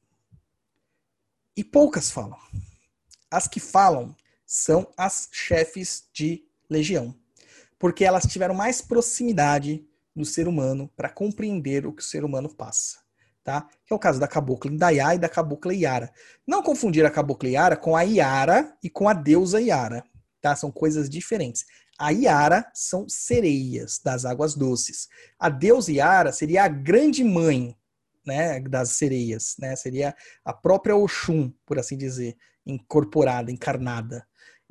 e poucas falam. As que falam são as chefes de legião, porque elas tiveram mais proximidade do ser humano para compreender o que o ser humano passa, tá? Que é o caso da cabocla Indaiá e da cabocla Iara. Não confundir a cabocla Iara com a Iara e com a deusa Iara, tá? São coisas diferentes. A Iara são sereias das águas doces. A deusa Iara seria a grande mãe, né, das sereias, né? Seria a própria Oxum, por assim dizer, incorporada, encarnada.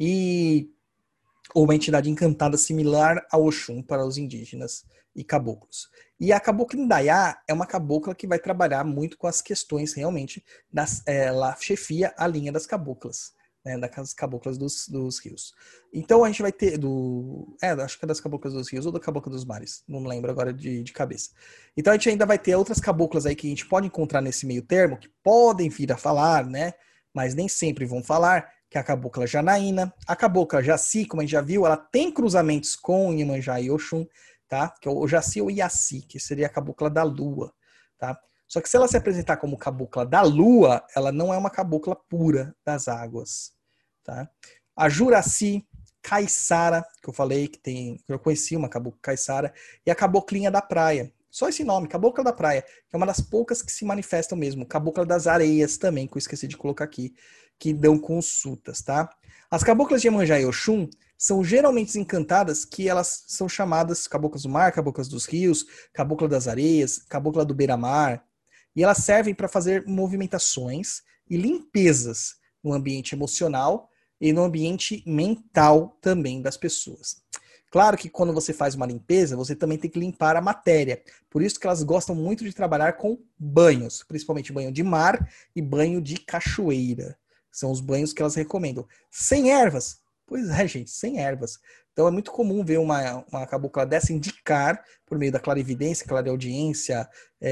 E ou uma entidade encantada similar a Oxum para os indígenas e caboclos. E a cabocla Indaiá é uma cabocla que vai trabalhar muito com as questões realmente, das, ela chefia a linha das caboclas, né, das caboclas dos, dos rios. Então a gente vai ter do, é, acho que é das caboclas dos rios ou da cabocla dos mares, não lembro agora de, de cabeça. Então a gente ainda vai ter outras caboclas aí que a gente pode encontrar nesse meio termo, que podem vir a falar, né, mas nem sempre vão falar, que é a cabocla Janaína. A cabocla Jaci, como a gente já viu, ela tem cruzamentos com Iemanjá e Oxum, tá? Que é o Jaci ou Iaci, que seria a cabocla da lua, tá? Só que se ela se apresentar como cabocla da lua, ela não é uma cabocla pura das águas, tá? A Juraci, Caiçara, que eu falei que tem, que eu conheci uma cabocla Caiçara, e a caboclinha da praia. Só esse nome, cabocla da praia, que é uma das poucas que se manifestam mesmo. Cabocla das areias também, que eu esqueci de colocar aqui, que dão consultas, tá? As caboclas de Iemanjá e Oxum são geralmente encantadas, que elas são chamadas caboclas do mar, caboclas dos rios, cabocla das areias, cabocla do beira-mar, e elas servem para fazer movimentações e limpezas no ambiente emocional e no ambiente mental também das pessoas. Claro que quando você faz uma limpeza, você também tem que limpar a matéria. Por isso que elas gostam muito de trabalhar com banhos, principalmente banho de mar e banho de cachoeira. São os banhos que elas recomendam. Sem ervas? Pois é, gente, sem ervas. Então é muito comum ver uma, uma cabocla dessa indicar, por meio da clarividência, clareaudiência,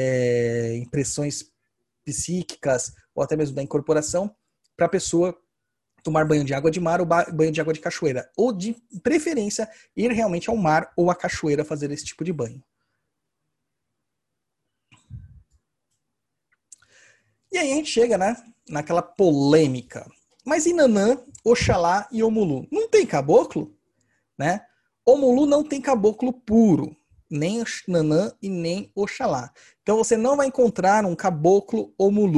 é, impressões psíquicas, ou até mesmo da incorporação, para a pessoa tomar banho de água de mar ou banho de água de cachoeira. Ou, de preferência, ir realmente ao mar ou à cachoeira fazer esse tipo de banho. E aí a gente chega, né, naquela polêmica. Mas e Nanã, Oxalá e Omulu? Não tem caboclo? Né? Omulu não tem caboclo puro. Nem Nanã e nem Oxalá. Então você não vai encontrar um caboclo Omulu.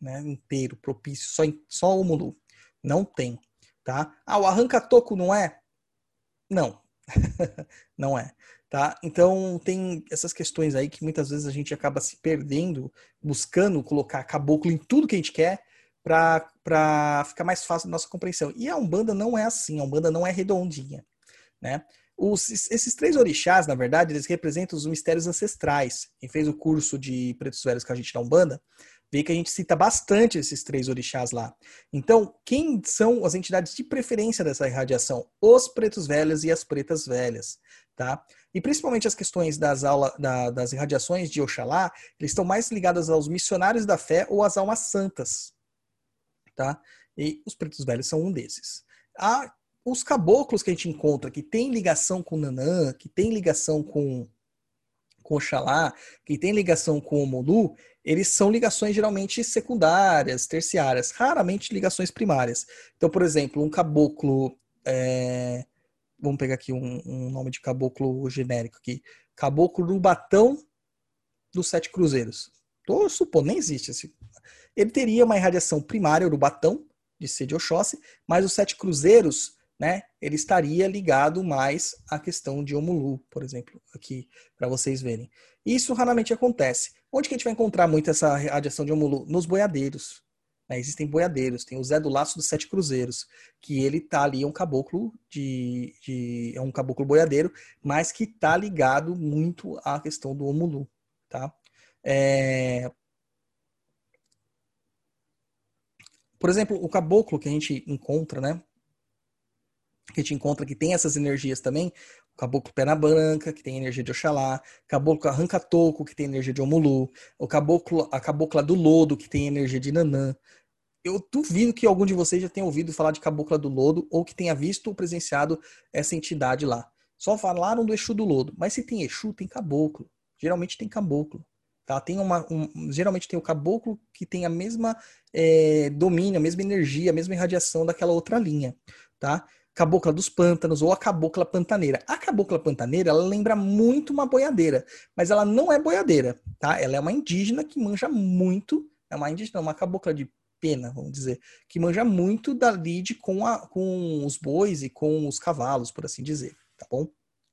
né, inteiro, propício, só, em, só Omulu. Não tem, tá? Ah, o arranca-toco não é? Não, não é, tá? Então tem essas questões aí que muitas vezes a gente acaba se perdendo, buscando colocar caboclo em tudo que a gente quer para ficar mais fácil da nossa compreensão. E a Umbanda não é assim, a Umbanda não é redondinha, né? Os, esses três orixás, na verdade, eles representam os mistérios ancestrais. Quem fez o curso de Pretos Velhos com a gente na Umbanda, vê que a gente cita bastante esses três orixás lá. Então, quem são as entidades de preferência dessa irradiação? Os Pretos Velhos e as Pretas Velhas, tá? E principalmente as questões das, aula, da, das irradiações de Oxalá, eles estão mais ligados aos missionários da fé ou às almas santas, tá? E os Pretos Velhos são um desses. A Os caboclos que a gente encontra, que tem ligação com Nanã, que tem ligação com, com Oxalá, que tem ligação com Omolu, eles são ligações geralmente secundárias, terciárias, raramente ligações primárias. Então, por exemplo, um caboclo, é, vamos pegar aqui um, um nome de caboclo genérico aqui, caboclo do Batão dos Sete Cruzeiros. Tô supondo, nem existe esse. Ele teria uma irradiação primária, do Batão, de ser de Oxóssi, mas os Sete Cruzeiros, né, ele estaria ligado mais à questão de Omulu, por exemplo, aqui, para vocês verem. Isso raramente acontece. Onde que a gente vai encontrar muito essa radiação de Omulu? Nos boiadeiros. Né? Existem boiadeiros. Tem o Zé do Laço dos Sete Cruzeiros, que ele tá ali, é um caboclo de, de é um caboclo boiadeiro, mas que tá ligado muito à questão do Omulu, tá? É... Por exemplo, o caboclo que a gente encontra, né, que a gente encontra que tem essas energias também, o caboclo Perna Branca, que tem energia de Oxalá, caboclo Arranca-Toco, que tem energia de Omulu, o caboclo, a cabocla do Lodo, que tem energia de Nanã. Eu duvido que algum de vocês já tenha ouvido falar de cabocla do Lodo ou que tenha visto ou presenciado essa entidade lá. Só falaram do Exu do Lodo, mas se tem Exu, tem caboclo. Geralmente tem caboclo. Tá? Tem uma, um, geralmente tem o caboclo que tem a mesma é, domínio, a mesma energia, a mesma irradiação daquela outra linha. Tá? Cabocla dos pântanos ou a cabocla pantaneira. A cabocla pantaneira, ela lembra muito uma boiadeira, mas ela não é boiadeira, tá? Ela é uma indígena que manja muito, é uma indígena, uma cabocla de pena, vamos dizer, que manja muito da lide com, a, com os bois e com os cavalos, por assim dizer, tá bom?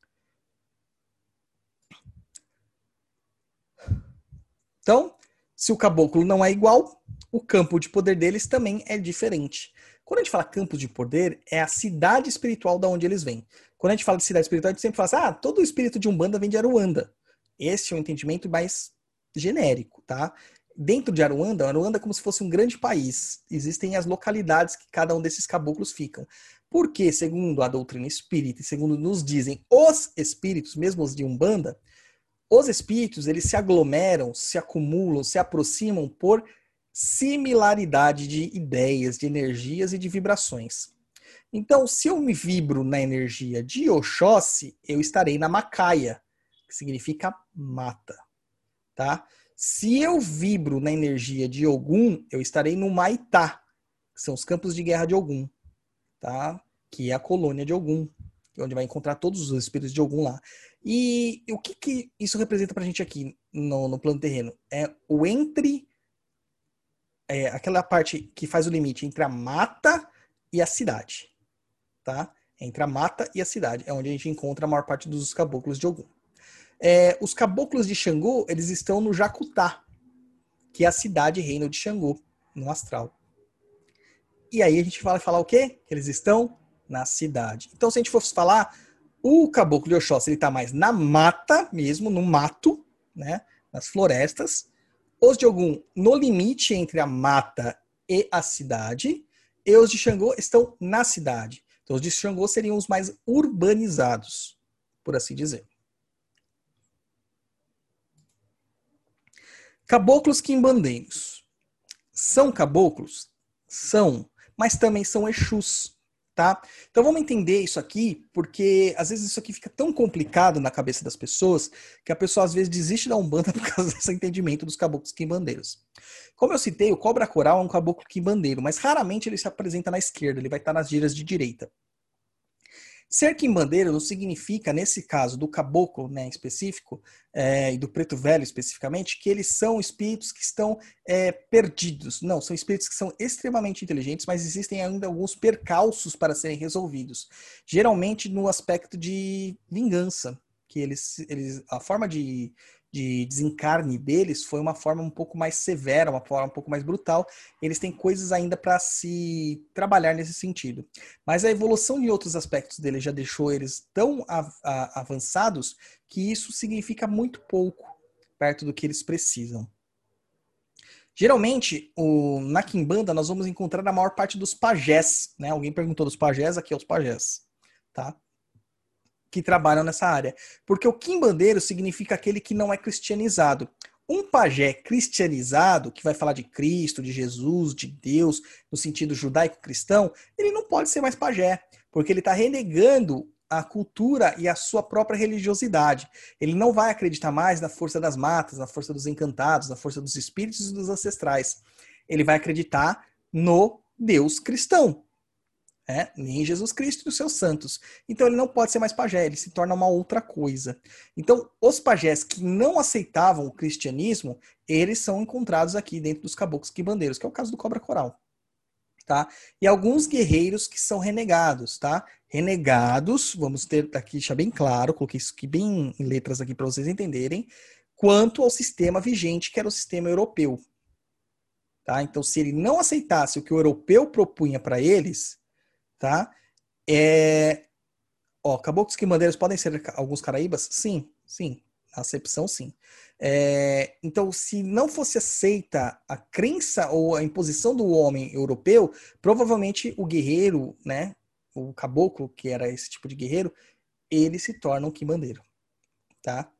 Então, se o caboclo não é igual, o campo de poder deles também é diferente. Quando a gente fala campo de poder, é a cidade espiritual da onde eles vêm. Quando a gente fala de cidade espiritual, a gente sempre fala assim, ah, todo o espírito de Umbanda vem de Aruanda. Esse é um entendimento mais genérico, tá? Dentro de Aruanda, Aruanda é como se fosse um grande país. Existem as localidades que cada um desses caboclos ficam. Porque, segundo a doutrina espírita e segundo nos dizem os espíritos, mesmo os de Umbanda, os espíritos, eles se aglomeram, se acumulam, se aproximam por similaridade de ideias, de energias e de vibrações. Então, se eu me vibro na energia de Oxóssi, eu estarei na Macaia, que significa mata, tá? Se eu vibro na energia de Ogum, eu estarei no Maitá, que são os campos de guerra de Ogum, tá? Que é a colônia de Ogum, onde vai encontrar todos os espíritos de Ogum lá. E o que, que isso representa pra gente aqui no, no plano terreno? É o entre... É aquela parte que faz o limite entre a mata e a cidade, tá? Entre a mata e a cidade, é onde a gente encontra a maior parte dos caboclos de Ogum. É, os caboclos de Xangô, eles estão no Jacutá, que é a cidade reino de Xangô, no astral. E aí a gente vai falar o quê? Que eles estão na cidade. Então, se a gente fosse falar, o caboclo de Oxóssi, ele está mais na mata mesmo, no mato, né? Nas florestas. Os de Ogum no limite entre a mata e a cidade. E os de Xangô estão na cidade. Então, os de Xangô seriam os mais urbanizados, por assim dizer. Caboclos quimbandeiros. São caboclos? São, mas também são exus, tá? Então vamos entender isso aqui, porque às vezes isso aqui fica tão complicado na cabeça das pessoas que a pessoa às vezes desiste da Umbanda por causa desse entendimento dos caboclos quimbandeiros. Como eu citei, o cobra coral é um caboclo quimbandeiro, mas raramente ele se apresenta na esquerda, ele vai estar nas gírias de direita. Ser quimbandeiro não significa, nesse caso do caboclo, né, em específico, é, e do preto velho especificamente, que eles são espíritos que estão é, perdidos. Não, são espíritos que são extremamente inteligentes, mas existem ainda alguns percalços para serem resolvidos. Geralmente no aspecto de vingança, que eles, eles a forma de, de desencarne deles foi uma forma um pouco mais severa, uma forma um pouco mais brutal. Eles têm coisas ainda para se trabalhar nesse sentido. Mas a evolução de outros aspectos dele já deixou eles tão a, a, avançados que isso significa muito pouco perto do que eles precisam. Geralmente, o, na Quimbanda, nós vamos encontrar a maior parte dos pajés. Né? Alguém perguntou dos pajés, aqui é os pajés. Tá? Que trabalham nessa área. Porque o quimbandeiro significa aquele que não é cristianizado. Um pajé cristianizado, que vai falar de Cristo, de Jesus, de Deus, no sentido judaico-cristão, ele não pode ser mais pajé, porque ele está renegando a cultura e a sua própria religiosidade. Ele não vai acreditar mais na força das matas, na força dos encantados, na força dos espíritos e dos ancestrais. Ele vai acreditar no Deus cristão. É, em Jesus Cristo e os seus santos. Então ele não pode ser mais pajé, ele se torna uma outra coisa. Então, os pajés que não aceitavam o cristianismo, eles são encontrados aqui dentro dos caboclos quimbandeiros, que é o caso do cobra coral. Tá? E alguns guerreiros que são renegados, tá? Renegados, vamos ter aqui, deixar bem claro, coloquei isso aqui bem em letras aqui para vocês entenderem, quanto ao sistema vigente, que era o sistema europeu. Tá? Então, se ele não aceitasse o que o europeu propunha para eles, tá? É... Ó, caboclos quimbandeiros podem ser alguns caraíbas? Sim, sim. Na acepção, sim. É... Então, se não fosse aceita a crença ou a imposição do homem europeu, provavelmente o guerreiro, né? O caboclo, que era esse tipo de guerreiro, ele se torna um quimbandeiro, tá?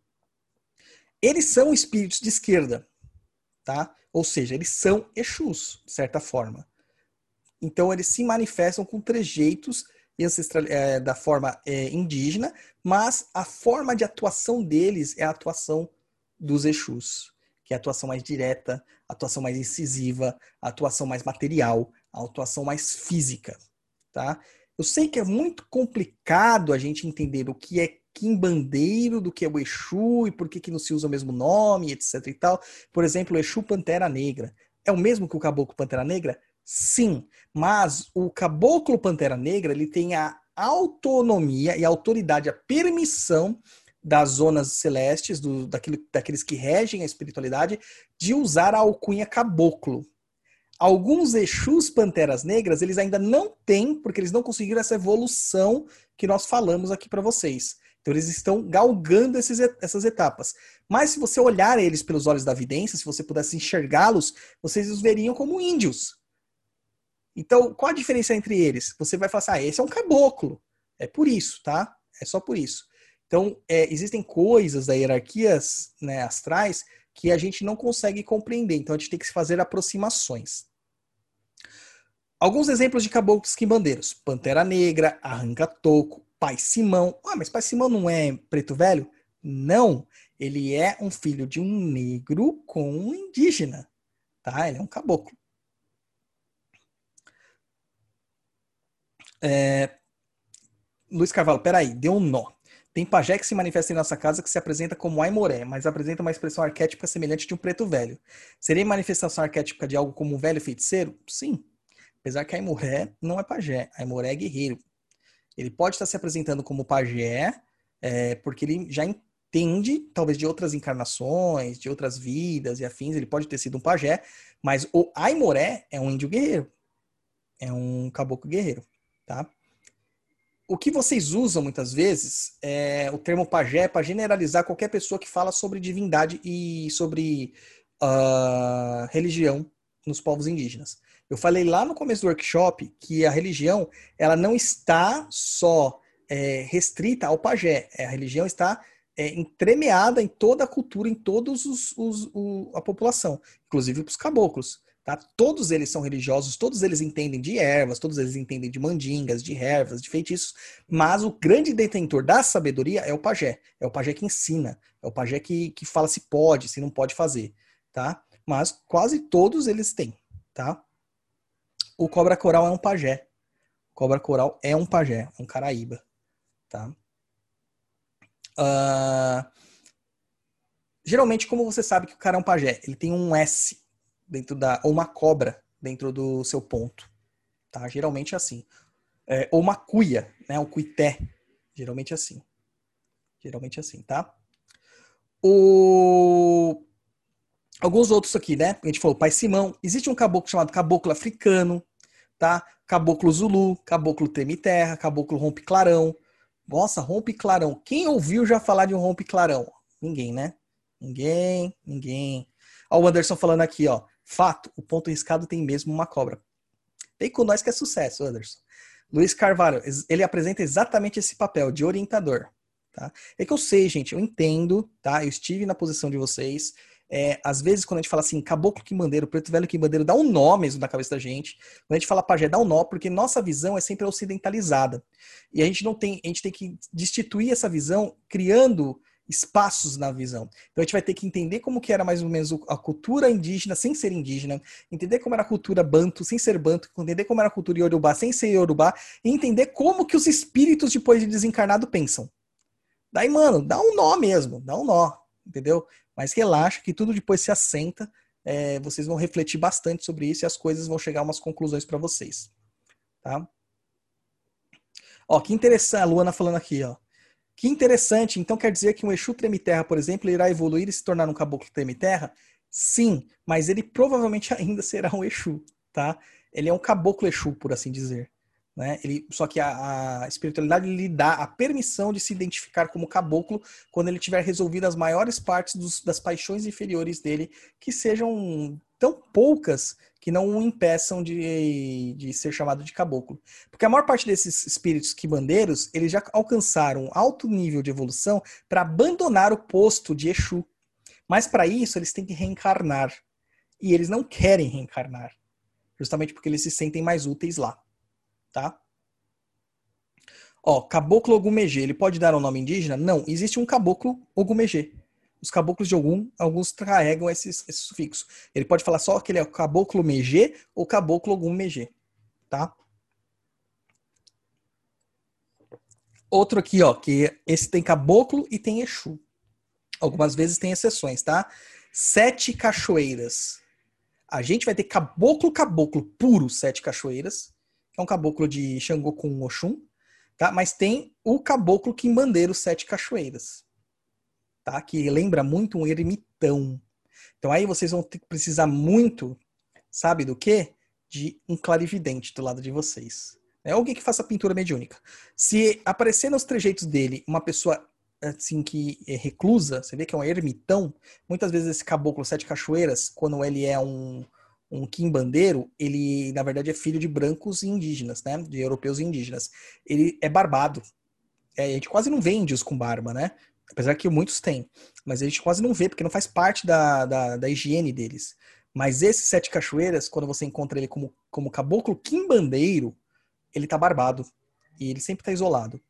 Eles são espíritos de esquerda, tá? Ou seja, eles são Exus, de certa forma. Então, eles se manifestam com trejeitos ancestral, é, da forma é, indígena, mas a forma de atuação deles é a atuação dos Exus, que é a atuação mais direta, a atuação mais incisiva, a atuação mais material, a atuação mais física. Tá? Eu sei que é muito complicado a gente entender o que é quimbandeiro, do que é o Exu e por que, que não se usa o mesmo nome, etc e tal. Por exemplo, o Exu Pantera Negra. É o mesmo que o Caboclo Pantera Negra? Sim, mas o Caboclo Pantera Negra ele tem a autonomia e a autoridade, a permissão das zonas celestes, do, daquele, daqueles que regem a espiritualidade, de usar a alcunha caboclo. Alguns Exus Panteras Negras eles ainda não têm, porque eles não conseguiram essa evolução que nós falamos aqui para vocês. Então eles estão galgando esses, essas etapas. Mas se você olhar eles pelos olhos da vidência, se você pudesse enxergá-los, vocês os veriam como índios. Então, qual a diferença entre eles? Você vai falar assim, ah, esse é um caboclo. É por isso, tá? É só por isso. Então, é, existem coisas da hierarquias, né, astrais que a gente não consegue compreender. Então, a gente tem que fazer aproximações. Alguns exemplos de caboclos quimbandeiros. Pantera Negra, Arranca-Toco, Pai Simão. Ah, mas Pai Simão não é preto velho? Não. Ele é um filho de um negro com um indígena. Tá? Ele é um caboclo. É... Luiz Carvalho, peraí, deu um nó. Tem pajé que se manifesta em nossa casa que se apresenta como Aimoré, mas apresenta uma expressão arquétipa semelhante de um preto velho. Seria manifestação arquétipa de algo como um velho feiticeiro? Sim. Apesar que Aimoré não é pajé, Aimoré é guerreiro. Ele pode estar se apresentando como pajé, é, porque ele já entende, talvez de outras encarnações, de outras vidas e afins, ele pode ter sido um pajé, mas o Aimoré é um índio guerreiro. É um caboclo guerreiro, tá? O que vocês usam muitas vezes é o termo pajé para generalizar qualquer pessoa que fala sobre divindade e sobre uh, religião nos povos indígenas. Eu falei lá no começo do workshop que a religião ela não está só é, restrita ao pajé. A religião está é, entremeada em toda a cultura, em toda a população, inclusive para os caboclos. Tá? Todos eles são religiosos, todos eles entendem de ervas, todos eles entendem de mandingas, de ervas, de feitiços, mas o grande detentor da sabedoria é o pajé. É o pajé que ensina, é o pajé que, que fala se pode, se não pode fazer. Tá? Mas quase todos eles têm. Tá? O cobra coral é um pajé. O cobra coral é um pajé, um caraíba. tá? Uh, geralmente, como você sabe que o cara é um pajé? Ele tem um S dentro da... ou uma cobra dentro do seu ponto, tá? Geralmente é assim. É, ou uma cuia, né? Um cuité. Geralmente é assim. Geralmente é assim, tá? O... Alguns outros aqui, né? A gente falou Pai Simão. Existe um caboclo chamado caboclo africano, tá? Caboclo Zulu, caboclo Treme Terra, caboclo Rompe Clarão. Nossa, Rompe Clarão. Quem ouviu já falar de um Rompe Clarão? Ninguém, né? Ninguém, ninguém. Ó, o Anderson falando aqui, ó. Fato, o ponto riscado tem mesmo uma cobra. Vem com nós que é sucesso, Anderson. Luiz Carvalho, ele apresenta exatamente esse papel de orientador. Tá? É que eu sei, gente, eu entendo, tá? Eu estive na posição de vocês. É, às vezes, quando a gente fala assim, caboclo quimbandeiro, preto velho quimbandeiro, dá um nó mesmo na cabeça da gente. Quando a gente fala pajé, dá um nó, porque nossa visão é sempre ocidentalizada. E a gente não tem, a gente tem que destituir essa visão criando espaços na visão. Então a gente vai ter que entender como que era mais ou menos a cultura indígena sem ser indígena, entender como era a cultura banto sem ser banto, entender como era a cultura iorubá sem ser iorubá, e entender como que os espíritos depois de desencarnado pensam. Daí, mano, dá um nó mesmo, dá um nó, entendeu? Mas relaxa que tudo depois se assenta, é, vocês vão refletir bastante sobre isso e as coisas vão chegar a umas conclusões para vocês, tá? Ó, que interessante, a Luana falando aqui, ó. Que interessante, então quer dizer que um Exu Treme-Terra, por exemplo, irá evoluir e se tornar um caboclo Treme-Terra? Sim, mas ele provavelmente ainda será um Exu, tá? Ele é um caboclo Exu, por assim dizer. Né? Ele, só que a, a espiritualidade lhe dá a permissão de se identificar como caboclo quando ele tiver resolvido as maiores partes dos, das paixões inferiores dele, que sejam tão poucas que não o impeçam de, de ser chamado de caboclo. Porque a maior parte desses espíritos quibandeiros, eles já alcançaram um alto nível de evolução para abandonar o posto de Exu. Mas para isso, eles têm que reencarnar. E eles não querem reencarnar. Justamente porque eles se sentem mais úteis lá. Tá? Ó, caboclo Ogumegê, ele pode dar um nome indígena? Não, existe um caboclo Ogumegê. Os caboclos de Ogum, alguns carregam esse, esse sufixo. Ele pode falar só que ele é o caboclo Megê ou caboclo Ogumegê, tá? Outro aqui, ó, que esse tem caboclo e tem Exu. Algumas vezes tem exceções, tá? Sete cachoeiras. A gente vai ter caboclo, caboclo puro, sete cachoeiras, que é um caboclo de Xangô com Oxum, tá? Mas tem o caboclo quimbandeiro, sete cachoeiras, tá? Que lembra muito um ermitão. Então aí vocês vão ter que precisar muito, sabe do quê? De um clarividente do lado de vocês. É alguém que faça pintura mediúnica. Se aparecer nos trejeitos dele uma pessoa assim que é reclusa, você vê que é um ermitão, muitas vezes esse caboclo sete cachoeiras, quando ele é um, um quimbandeiro, ele na verdade é filho de brancos e indígenas, né? De europeus e indígenas. Ele é barbado. É, a gente quase não vê índios com barba, né? Apesar que muitos têm. Mas a gente quase não vê, porque não faz parte da, da, da higiene deles. Mas esse Sete Cachoeiras, quando você encontra ele como, como caboclo quimbandeiro, ele tá barbado. E ele sempre tá isolado.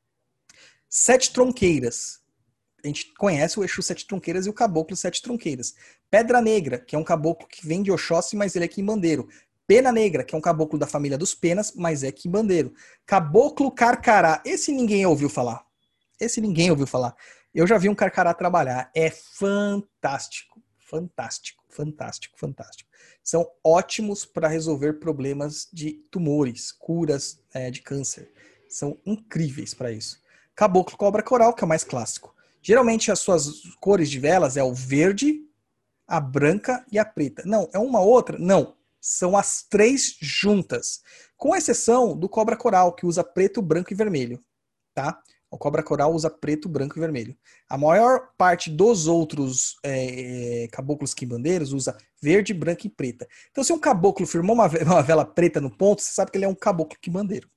Sete Tronqueiras. A gente conhece o Exu Sete Tronqueiras e o Caboclo Sete Tronqueiras. Pedra Negra, que é um caboclo que vem de Oxóssi, mas ele é quimbandeiro. Pena Negra, que é um caboclo da família dos Penas, mas é quimbandeiro. Caboclo Carcará. Esse ninguém ouviu falar. Esse ninguém ouviu falar. Eu já vi um carcará trabalhar. É fantástico. Fantástico, fantástico, fantástico. São ótimos para resolver problemas de tumores, curas é, de câncer. São incríveis para isso. Caboclo Cobra Coral, que é o mais clássico. Geralmente as suas cores de velas é o verde, a branca e a preta. Não, é uma outra? Não. São as três juntas. Com exceção do Cobra Coral, que usa preto, branco e vermelho. Tá? O Cobra Coral usa preto, branco e vermelho. A maior parte dos outros é, caboclos quimbandeiros usa verde, branco e preta. Então, se um caboclo firmou uma, uma vela preta no ponto, você sabe que ele é um caboclo quimbandeiro.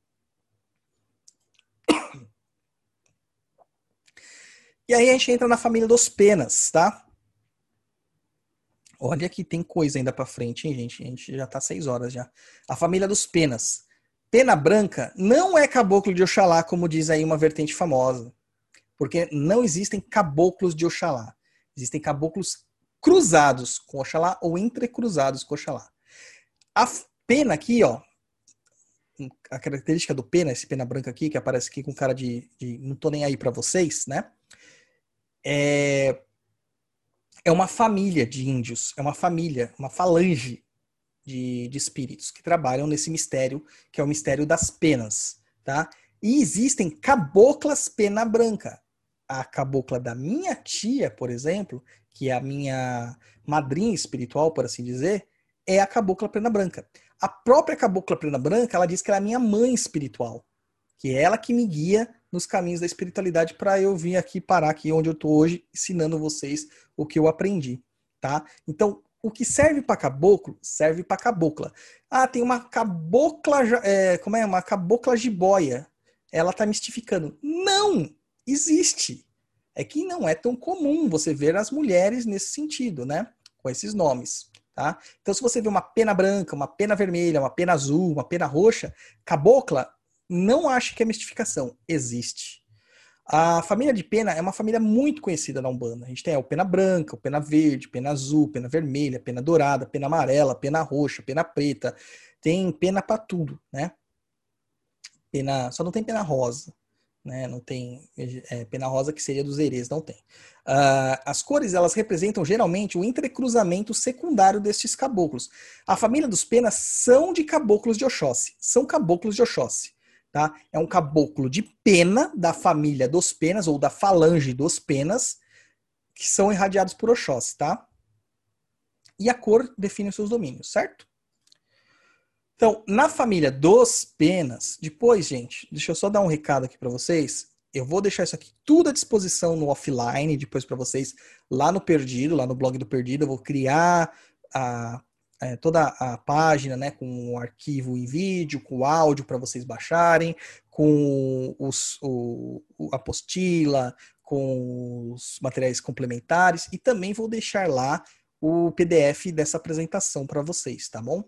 E aí a gente entra na família dos Penas, tá? Olha que tem coisa ainda pra frente, hein, gente? A gente já tá seis horas já. A família dos Penas. Pena Branca não é caboclo de Oxalá, como diz aí uma vertente famosa. Porque não existem caboclos de Oxalá. Existem caboclos cruzados com Oxalá ou entrecruzados com Oxalá. A pena aqui, ó, a característica do pena, esse pena branca aqui, que aparece aqui com cara de, de não tô nem aí para vocês, né? É, é uma família de índios, é uma família, uma falange de, de espíritos que trabalham nesse mistério, que é o mistério das penas, tá? E existem caboclas pena branca. A cabocla da minha tia, por exemplo, que é a minha madrinha espiritual, por assim dizer, é a cabocla pena branca. A própria cabocla pena branca, ela diz que ela é a minha mãe espiritual, que é ela que me guia nos caminhos da espiritualidade para eu vir aqui parar aqui onde eu estou hoje, ensinando vocês o que eu aprendi, tá? Então, o que serve para caboclo, serve para cabocla. Ah, tem uma cabocla, é, como é? Uma cabocla jiboia. Ela tá mistificando. Não! Existe. É que não é tão comum você ver as mulheres nesse sentido, né? Com esses nomes, tá? Então, se você vê uma pena branca, uma pena vermelha, uma pena azul, uma pena roxa, cabocla, não ache que é mistificação. Existe. A família de pena é uma família muito conhecida na Umbanda. A gente tem o pena branca, o pena verde, pena azul, pena vermelha, pena dourada, pena amarela, pena roxa, pena preta. Tem pena para tudo, né? Pena, só não tem pena rosa, né? Não tem é, pena rosa que seria dos herês, não tem. Uh, as cores elas representam geralmente o entrecruzamento secundário destes caboclos. A família dos penas são de caboclos de Oxóssi, são caboclos de Oxóssi. Tá? É um caboclo de pena da família dos penas, ou da falange dos penas, que são irradiados por Oxóssi, tá? E a cor define os seus domínios, certo? Então, na família dos penas, depois, gente, deixa eu só dar um recado aqui para vocês. Eu vou deixar isso aqui tudo à disposição no offline, depois para vocês, lá no Perdido, lá no blog do Perdido. Eu vou criar a, É, toda a página, né, com o arquivo em vídeo, com o áudio para vocês baixarem, com os, o, a apostila, com os materiais complementares, e também vou deixar lá o P D F dessa apresentação para vocês, tá bom?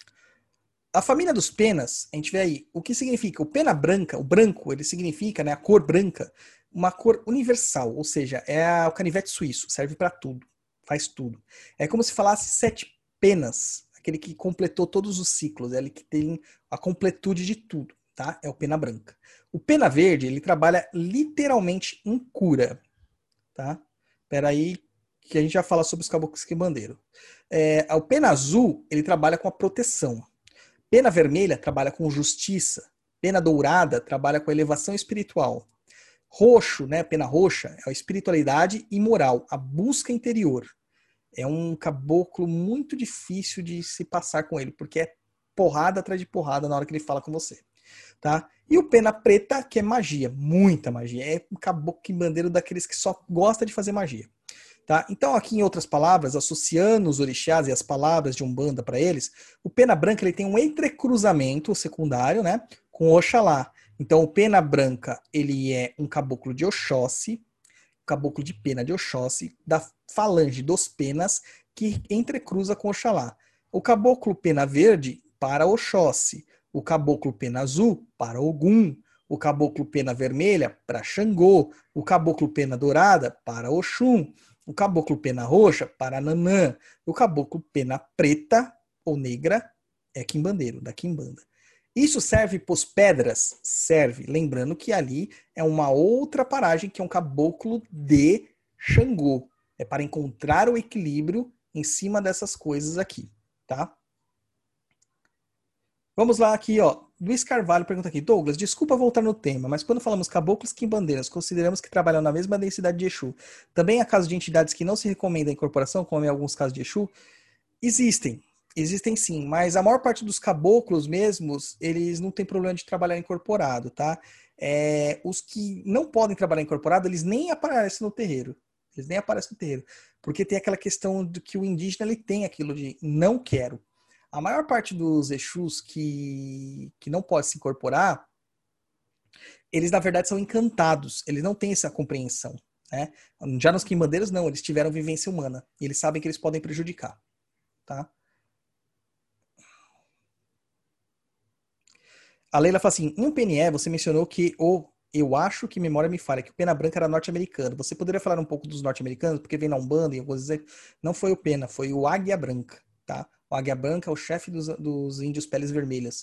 A família dos penas, a gente vê aí, o que significa? O pena branca, o branco, ele significa, né, a cor branca, uma cor universal, ou seja, é o canivete suíço, serve para tudo, faz tudo. É como se falasse sete penas, aquele que completou todos os ciclos, é ele que tem a completude de tudo, tá? É o pena branca. O pena verde, ele trabalha literalmente em cura, tá? Espera aí que a gente já fala sobre os caboclos quimbandeiros. É, o pena azul, ele trabalha com a proteção. Pena vermelha trabalha com justiça. Pena dourada trabalha com a elevação espiritual. Roxo, né, pena roxa, é a espiritualidade e moral, a busca interior. É um caboclo muito difícil de se passar com ele, porque é porrada atrás de porrada na hora que ele fala com você. Tá? E o pena preta, que é magia, muita magia. É um caboclo bandeiro daqueles que só gosta de fazer magia. Tá? Então, aqui em outras palavras, associando os orixás e as palavras de Umbanda para eles, o pena branca ele tem um entrecruzamento secundário, né, com Oxalá. Então, o pena branca ele é um caboclo de Oxóssi, caboclo de pena de Oxóssi, da falange dos penas, que entrecruza com Oxalá. O caboclo pena verde para Oxóssi, o caboclo pena azul para Ogum, o caboclo pena vermelha para Xangô, o caboclo pena dourada para Oxum, o caboclo pena roxa para Nanã, o caboclo pena preta ou negra é quimbandeiro, da quimbanda. Isso serve para as pedras? Serve. Lembrando que ali é uma outra paragem que é um caboclo de Xangô. É para encontrar o equilíbrio em cima dessas coisas aqui, tá? Vamos lá aqui, ó. Luiz Carvalho pergunta aqui. Douglas, desculpa voltar no tema, mas quando falamos caboclos quimbandeiras, consideramos que trabalham na mesma densidade de Exu. Também há casos de entidades que não se recomenda a incorporação, como em alguns casos de Exu? Existem. Existem sim, mas a maior parte dos caboclos mesmos, eles não tem problema de trabalhar incorporado, tá? É, os que não podem trabalhar incorporado, eles nem aparecem no terreiro. Eles nem aparecem no terreiro. Porque tem aquela questão de que o indígena ele tem aquilo de não quero. A maior parte dos Exus que, que não pode se incorporar, eles na verdade são encantados. Eles não têm essa compreensão, né? Já nos quimbandeiros não, eles tiveram vivência humana. E eles sabem que eles podem prejudicar, tá? A Leila fala assim, em um P N E você mencionou que o, eu acho que memória me falha, que o Pena Branca era norte-americano. Você poderia falar um pouco dos norte-americanos? Porque vem na Umbanda e eu vou dizer, não foi o Pena, foi o Águia Branca, tá? O Águia Branca é o chefe dos, dos índios peles vermelhas,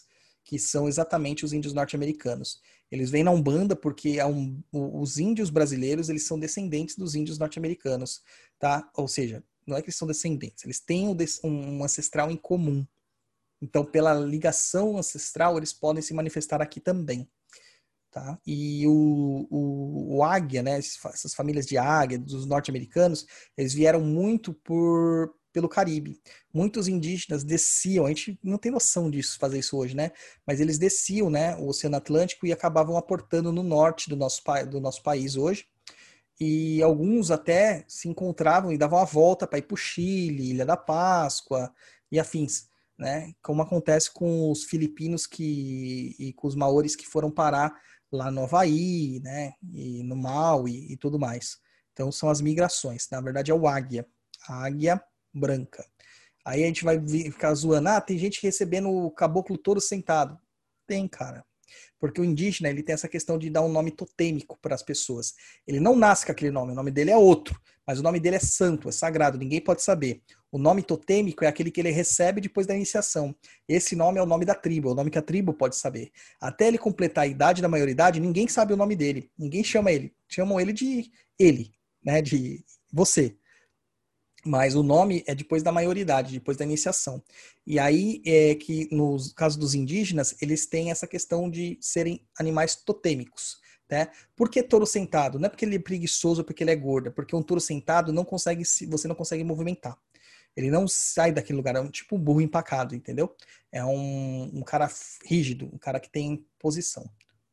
que são exatamente os índios norte-americanos. Eles vêm na Umbanda porque um, os índios brasileiros, eles são descendentes dos índios norte-americanos, tá? Ou seja, não é que eles são descendentes, eles têm um ancestral em comum. Então, pela ligação ancestral, eles podem se manifestar aqui também. Tá? E o, o, o águia, né, essas famílias de águia, dos norte-americanos, eles vieram muito por, pelo Caribe. Muitos indígenas desciam, a gente não tem noção disso, fazer isso hoje, né? Mas eles desciam, né, o Oceano Atlântico e acabavam aportando no norte do nosso, do nosso país hoje. E alguns até se encontravam e davam a volta para ir para o Chile, Ilha da Páscoa e afins, né? Como acontece com os filipinos que, e com os maoris que foram parar lá no Havaí, né? E no Maui e tudo mais. Então são as migrações. Na verdade é o águia, a águia branca. Aí a gente vai ficar zoando, ah, tem gente recebendo o caboclo touro sentado. Tem, cara. Porque o indígena, ele tem essa questão de dar um nome totêmico para as pessoas. Ele não nasce com aquele nome, o nome dele é outro, mas o nome dele é santo, é sagrado, ninguém pode saber. O nome totêmico é aquele que ele recebe depois da iniciação. Esse nome é o nome da tribo, é o nome que a tribo pode saber. Até ele completar a idade da maioridade, ninguém sabe o nome dele, ninguém chama ele. Chamam ele de ele, né, de você. Mas o nome é depois da maioridade, depois da iniciação. E aí é que, no caso dos indígenas, eles têm essa questão de serem animais totêmicos. Né? Por que touro sentado? Não é porque ele é preguiçoso ou porque ele é gordo, é porque um touro sentado não consegue, você não consegue movimentar. Ele não sai daquele lugar, é um tipo um burro empacado, entendeu? É um, um cara rígido, um cara que tem posição.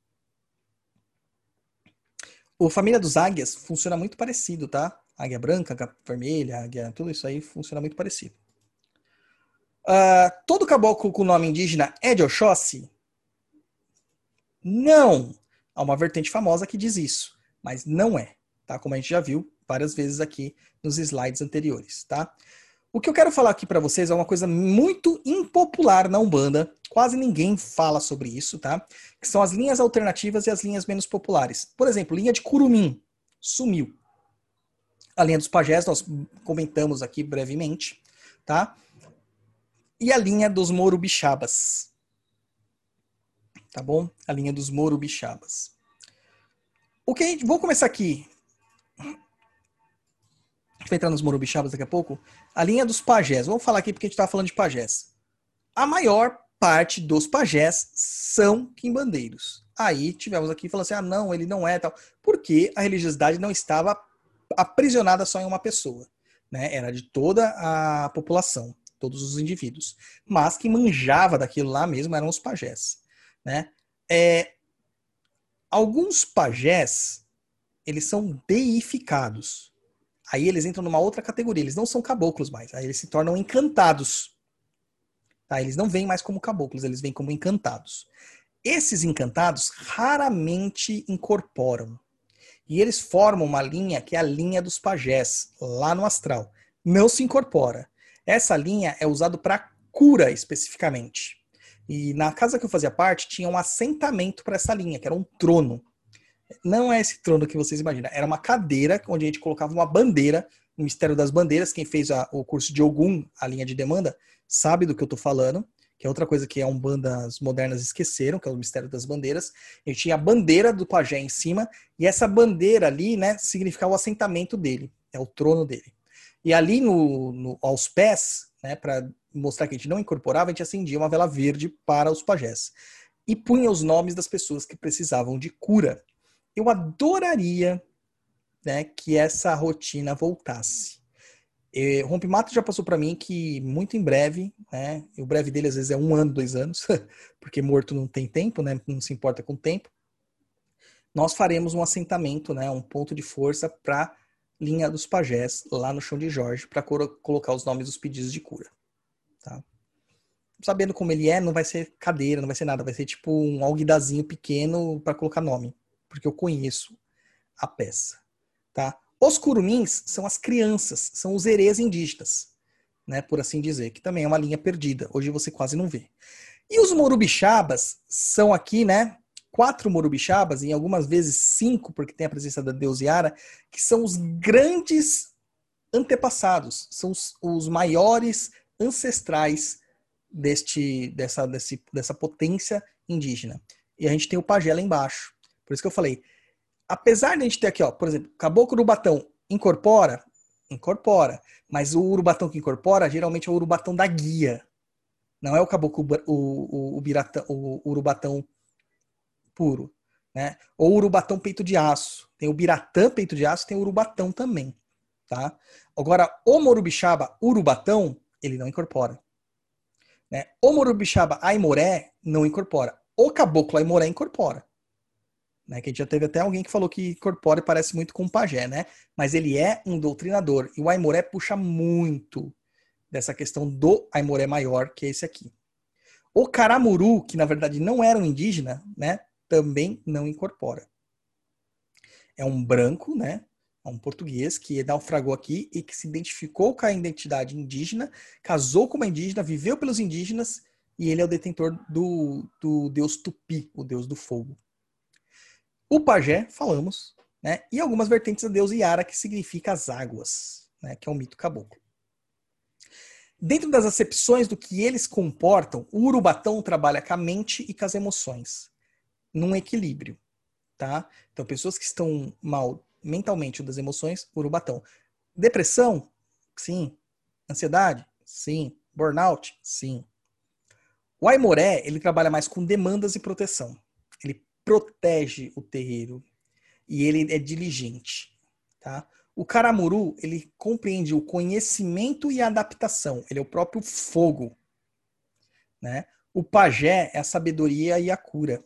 O Família dos Águias funciona muito parecido, tá? Águia branca, águia vermelha, águia, tudo isso aí funciona muito parecido. Uh, todo caboclo com nome indígena é de Oxóssi? Não! Há uma vertente famosa que diz isso, mas não é, tá? Como a gente já viu várias vezes aqui nos slides anteriores, tá? O que eu quero falar aqui para vocês é uma coisa muito impopular na Umbanda, quase ninguém fala sobre isso, tá? Que são as linhas alternativas e as linhas menos populares. Por exemplo, linha de Curumim sumiu. A linha dos pajés nós comentamos aqui brevemente, tá? E a linha dos morubixabas. Tá bom? A linha dos morubixabas. O que a gente... Vou começar aqui. Vou entrar nos morubixabas daqui a pouco. A linha dos pajés. Vamos falar aqui porque a gente estava falando de pajés. A maior parte dos pajés são quimbandeiros. Aí tivemos aqui falando assim, ah não, ele não é tal. Porque a religiosidade não estava aprisionada só em uma pessoa. Né? Era de toda a população, todos os indivíduos. Mas quem manjava daquilo lá mesmo eram os pajés. Né? É, alguns pajés, eles são deificados. Aí eles entram numa outra categoria. Eles não são caboclos mais. Aí eles se tornam encantados. Tá? Eles não vêm mais como caboclos, eles vêm como encantados. Esses encantados raramente incorporam. E eles formam uma linha que é a linha dos pajés, lá no astral. Não se incorpora. Essa linha é usada para cura especificamente. E na casa que eu fazia parte, tinha um assentamento para essa linha, que era um trono. Não é esse trono que vocês imaginam. Era uma cadeira onde a gente colocava uma bandeira, o Mistério das Bandeiras. Quem fez a, o curso de Ogum, a linha de demanda, sabe do que eu estou falando. Que é outra coisa que a Umbandas modernas esqueceram, que é o Mistério das Bandeiras. A gente tinha a bandeira do pajé em cima, e essa bandeira ali, né, significava o assentamento dele, é o trono dele. E ali no, no, aos pés, né, para mostrar que a gente não incorporava, a gente acendia uma vela verde para os pajés. E punha os nomes das pessoas que precisavam de cura. Eu adoraria, né, que essa rotina voltasse. E, o Rompimato já passou para mim que muito em breve, né, e o breve dele às vezes é um ano, dois anos, porque morto não tem tempo, né, não se importa com o tempo, nós faremos um assentamento, né, um ponto de força para linha dos pajés lá no chão de Jorge para colocar os nomes dos pedidos de cura. Tá? Sabendo como ele é, não vai ser cadeira, não vai ser nada, vai ser tipo um alguidazinho pequeno para colocar nome, porque eu conheço a peça. Tá? Os curumins são as crianças, são os herês indígenas, né, por assim dizer, que também é uma linha perdida. Hoje você quase não vê. E os morubixabas são aqui, né, quatro morubixabas, e algumas vezes cinco, porque tem a presença da deusiara, que são os grandes antepassados, são os, os maiores ancestrais deste, dessa, desse, dessa potência indígena. E a gente tem o pajé lá embaixo. Por isso que eu falei, apesar de a gente ter aqui, ó, por exemplo, caboclo urubatão incorpora, incorpora, mas o urubatão que incorpora geralmente é o urubatão da guia. Não é o caboclo, o, o, o, biratão, o urubatão puro, né? Ou urubatão peito de aço. Tem o biratã peito de aço, tem o urubatão também, tá? Agora, o morubixaba urubatão, ele não incorpora. Né? O morubixaba aimoré não incorpora. O caboclo aimoré incorpora. Né? Que a gente já teve até alguém que falou que incorpora e parece muito com o pajé, né? Mas ele é um doutrinador. E o aimoré puxa muito dessa questão do aimoré maior, que é esse aqui. O caramuru, que na verdade não era um indígena, né? Também não incorpora. É um branco, né? É um português que naufragou aqui e que se identificou com a identidade indígena, casou com uma indígena, viveu pelos indígenas e ele é o detentor do, do deus Tupi, o deus do fogo. O pajé, falamos, né? E algumas vertentes do deus Iara, que significa as águas, né? Que é um mito caboclo. Dentro das acepções do que eles comportam, o urubatão trabalha com a mente e com as emoções, num equilíbrio, tá? Então, pessoas que estão mal mentalmente ou das emoções, urubatão. Depressão? Sim. Ansiedade? Sim. Burnout? Sim. O aimoré, ele trabalha mais com demandas e proteção. Ele protege o terreiro e ele é diligente, tá? O caramuru, ele compreende o conhecimento e a adaptação. Ele é o próprio fogo, né? O pajé é a sabedoria e a cura,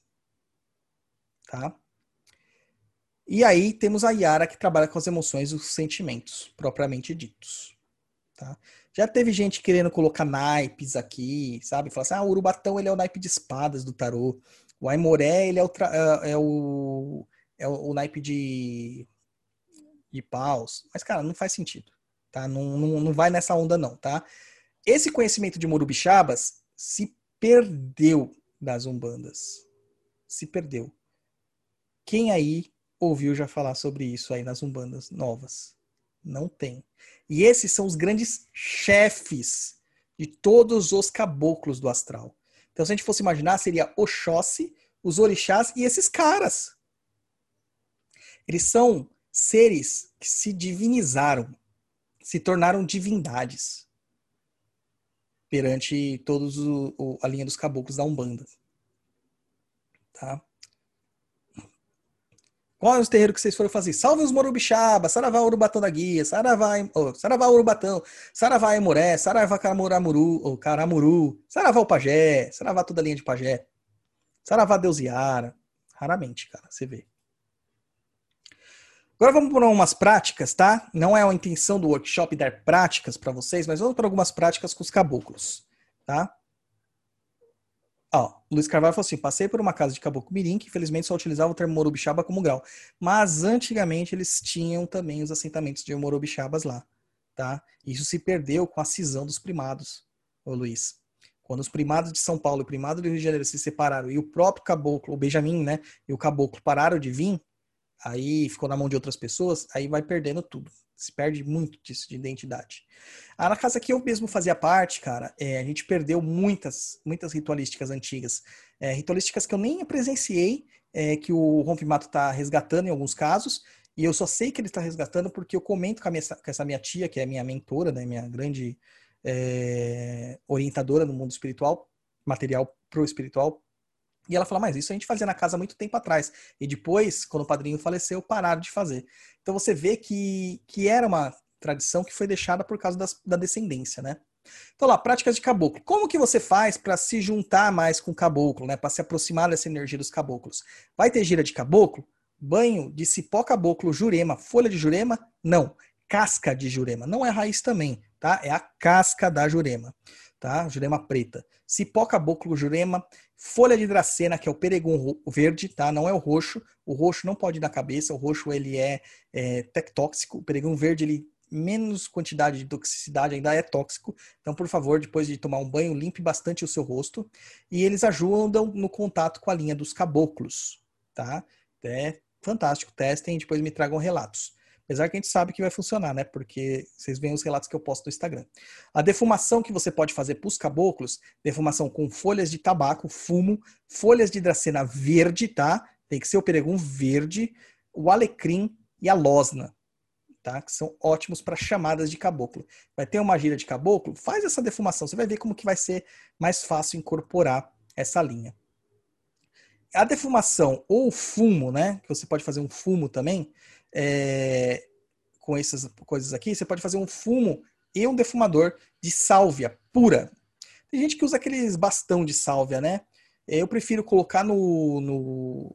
tá? E aí temos a Yara, que trabalha com as emoções e os sentimentos, propriamente ditos. Tá? Já teve gente querendo colocar naipes aqui, sabe? Falar assim, ah, o Urubatão ele é o naipe de espadas do tarô. O Aimoré, ele é o, é o, é o, o naipe de, de paus. Mas, cara, não faz sentido. Tá? Não, não, não vai nessa onda, não. Tá? Esse conhecimento de Morubixabas se perdeu das umbandas. Se perdeu. Quem aí ouviu já falar sobre isso aí nas umbandas novas? Não tem. E esses são os grandes chefes de todos os caboclos do astral. Então, se a gente fosse imaginar, seria Oxóssi, os orixás e esses caras. Eles são seres que se divinizaram, se tornaram divindades perante todos o, o, a linha dos caboclos da Umbanda. Tá? Qual é os terreiros que vocês foram fazer? Salve os Morubixaba, Saravá Urubatão da Guia, Saravá, oh, Saravá Urubatão, Saravá Emoré, Saravá Caramuramuru, oh, Caramuru, Saravá o Pajé, Saravá toda a linha de Pajé, Saravá Deusiara. Raramente, cara, você vê. Agora vamos para umas práticas, tá? Não é a intenção do workshop dar práticas para vocês, mas vamos para algumas práticas com os caboclos, tá? Ó, Luiz Carvalho falou assim, passei por uma casa de caboclo mirim que infelizmente só utilizava o termo morubixaba como grau. Mas antigamente eles tinham também os assentamentos de morubixabas lá, tá? Isso se perdeu com a cisão dos primados, ô Luiz. Quando os primados de São Paulo e o primado do Rio de Janeiro se separaram e o próprio caboclo, o Benjamin, né, e o caboclo pararam de vir, aí ficou na mão de outras pessoas, aí vai perdendo tudo. Se perde muito disso de identidade. Ah, na casa que eu mesmo fazia parte, cara, é, a gente perdeu muitas, muitas ritualísticas antigas. É, ritualísticas que eu nem presenciei, é, que o Rompimato está resgatando em alguns casos, e eu só sei que ele está resgatando porque eu comento com, a minha, com essa minha tia, que é minha mentora, né, minha grande é, orientadora no mundo espiritual, material pro espiritual. E ela fala, mas isso a gente fazia na casa há muito tempo atrás. E depois, quando o padrinho faleceu, pararam de fazer. Então você vê que, que era uma tradição que foi deixada por causa das, da descendência, né? Então lá, práticas de caboclo. Como que você faz para se juntar mais com o caboclo, né? Para se aproximar dessa energia dos caboclos? Vai ter gira de caboclo? Banho de cipó caboclo, jurema, folha de jurema? Não. Casca de jurema. Não é raiz também, tá? É a casca da jurema, tá? Jurema preta. Cipó caboclo, jurema, folha de dracena, que é o peregum verde, tá? Não é o roxo. O roxo não pode ir na cabeça. O roxo, ele é, é tóxico. O peregum verde, ele menos quantidade de toxicidade, ainda é tóxico. Então, por favor, depois de tomar um banho, limpe bastante o seu rosto. E eles ajudam no contato com a linha dos caboclos, tá? É fantástico. Testem e depois me tragam relatos. Apesar que a gente sabe que vai funcionar, né? Porque vocês veem os relatos que eu posto no Instagram. A defumação que você pode fazer para os caboclos, defumação com folhas de tabaco, fumo, folhas de dracena verde, tá? Tem que ser o peregum verde, o alecrim e a losna, tá? Que são ótimos para chamadas de caboclo. Vai ter uma gira de caboclo, faz essa defumação, você vai ver como que vai ser mais fácil incorporar essa linha. A defumação ou fumo, né? Que você pode fazer um fumo também, é, com essas coisas aqui, você pode fazer um fumo e um defumador de sálvia pura. Tem gente que usa aqueles bastão de sálvia, né? Eu prefiro colocar no, no,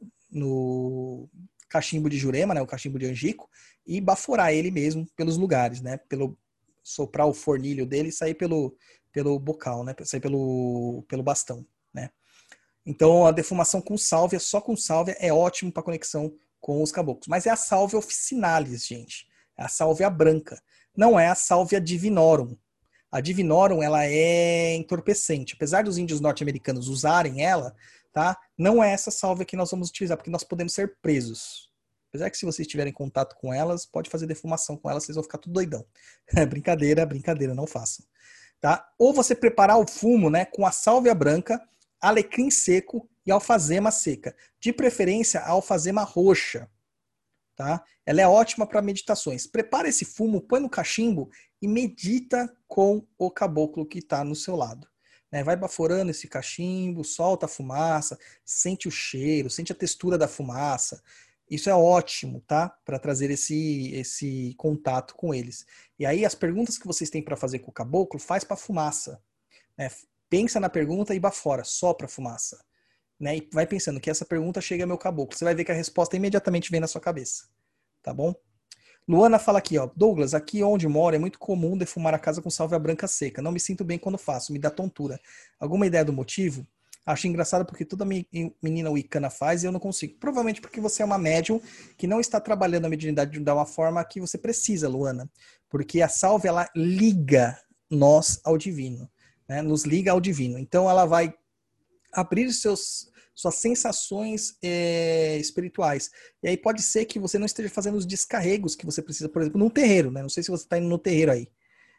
no cachimbo de jurema, né? O cachimbo de angico, e baforar ele mesmo pelos lugares, né? Pelo soprar o fornilho dele e sair pelo, pelo bocal, né? Sair pelo, pelo bastão, né? Então, a defumação com sálvia, só com sálvia, é ótimo para conexão com os caboclos. Mas é a sálvia officinalis, gente. É a sálvia branca. Não é a sálvia divinorum. A divinorum, ela é entorpecente. Apesar dos índios norte-americanos usarem ela, tá? Não é essa sálvia que nós vamos utilizar, porque nós podemos ser presos. Apesar que se vocês tiverem contato com elas, pode fazer defumação com elas, vocês vão ficar tudo doidão. brincadeira, brincadeira, não façam. Tá? Ou você preparar o fumo, né, com a sálvia branca, alecrim seco e alfazema seca. De preferência, a alfazema roxa. Tá? Ela é ótima para meditações. Prepara esse fumo, põe no cachimbo e medita com o caboclo que está no seu lado. Né? Vai baforando esse cachimbo, solta a fumaça, sente o cheiro, sente a textura da fumaça. Isso é ótimo, tá? Para trazer esse, esse contato com eles. E aí, as perguntas que vocês têm para fazer com o caboclo, faz para a fumaça. Né? Pensa na pergunta e bafora, sopra a fumaça. Né? E vai pensando que essa pergunta chega ao meu caboclo. Você vai ver que a resposta imediatamente vem na sua cabeça. Tá bom? Luana fala aqui, ó. Douglas, aqui onde moro é muito comum defumar a casa com sálvia branca seca. Não me sinto bem quando faço, me dá tontura. Alguma ideia do motivo? Acho engraçado porque toda menina wicana faz e eu não consigo. Provavelmente porque você é uma médium que não está trabalhando a mediunidade de uma forma que você precisa, Luana. Porque a sálvia, ela liga nós ao divino. Né? Nos liga ao divino. Então ela vai abrir seus, suas sensações é, espirituais. E aí pode ser que você não esteja fazendo os descarregos que você precisa, por exemplo, num terreiro, né? Não sei se você está indo no terreiro aí.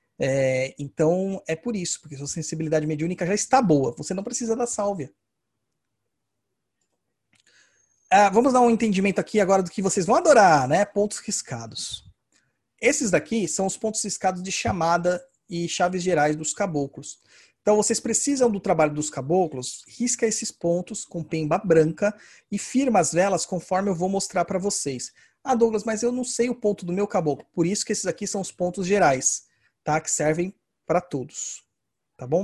É, então é por isso, porque sua sensibilidade mediúnica já está boa. Você não precisa da sálvia. Ah, vamos dar um entendimento aqui agora do que vocês vão adorar, né? Pontos riscados. Esses daqui são os pontos riscados de chamada e chaves gerais dos caboclos. Então, vocês precisam do trabalho dos caboclos, risca esses pontos com pemba branca e firma as velas conforme eu vou mostrar para vocês. Ah, Douglas, mas eu não sei o ponto do meu caboclo. Por isso que esses aqui são os pontos gerais, tá? Que servem para todos, tá bom?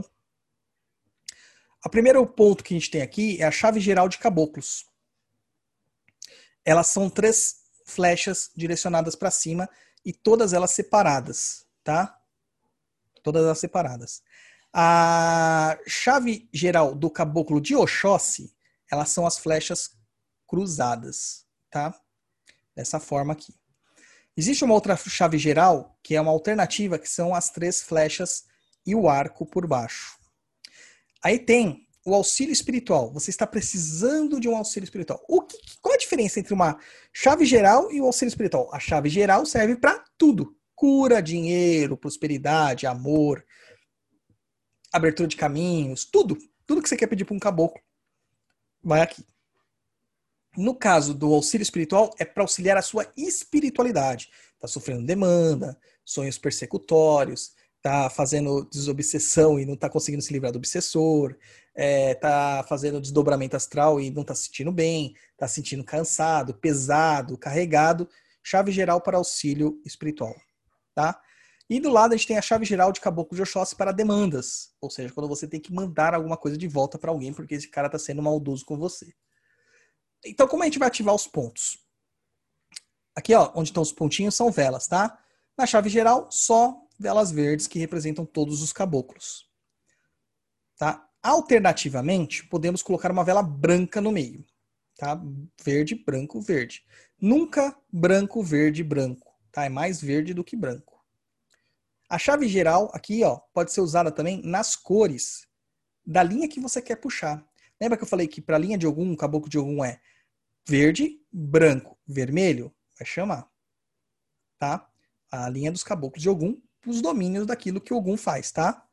O primeiro ponto que a gente tem aqui é a chave geral de caboclos. Elas são três flechas direcionadas para cima e todas elas separadas, tá? Todas elas separadas. A chave geral do caboclo de Oxóssi, elas são as flechas cruzadas, tá? Dessa forma aqui. Existe uma outra chave geral, que é uma alternativa, que são as três flechas e o arco por baixo. Aí tem o auxílio espiritual. Você está precisando de um auxílio espiritual. O que, qual a diferença entre uma chave geral e o auxílio espiritual? A chave geral serve para tudo. Cura, dinheiro, prosperidade, amor, abertura de caminhos, tudo. Tudo que você quer pedir para um caboclo, vai aqui. No caso do auxílio espiritual, é para auxiliar a sua espiritualidade. Está sofrendo demanda, sonhos persecutórios, está fazendo desobsessão e não está conseguindo se livrar do obsessor, está é, fazendo desdobramento astral e não está se sentindo bem, está se sentindo cansado, pesado, carregado. Chave geral para auxílio espiritual. Tá? E do lado a gente tem a chave geral de caboclo de Oxóssi para demandas. Ou seja, quando você tem que mandar alguma coisa de volta para alguém porque esse cara está sendo maldoso com você. Então, como a gente vai ativar os pontos? Aqui, ó, onde estão os pontinhos, são velas, tá? Na chave geral, só velas verdes que representam todos os caboclos. Tá? Alternativamente, podemos colocar uma vela branca no meio. Tá? Verde, branco, verde. Nunca branco, verde, branco. Tá? É mais verde do que branco. A chave geral, aqui, ó, pode ser usada também nas cores da linha que você quer puxar. Lembra que eu falei que para a linha de Ogum, o caboclo de Ogum é verde, branco, vermelho? Vai chamar. tá? A linha dos caboclos de Ogum, os domínios daquilo que Ogum faz, tá?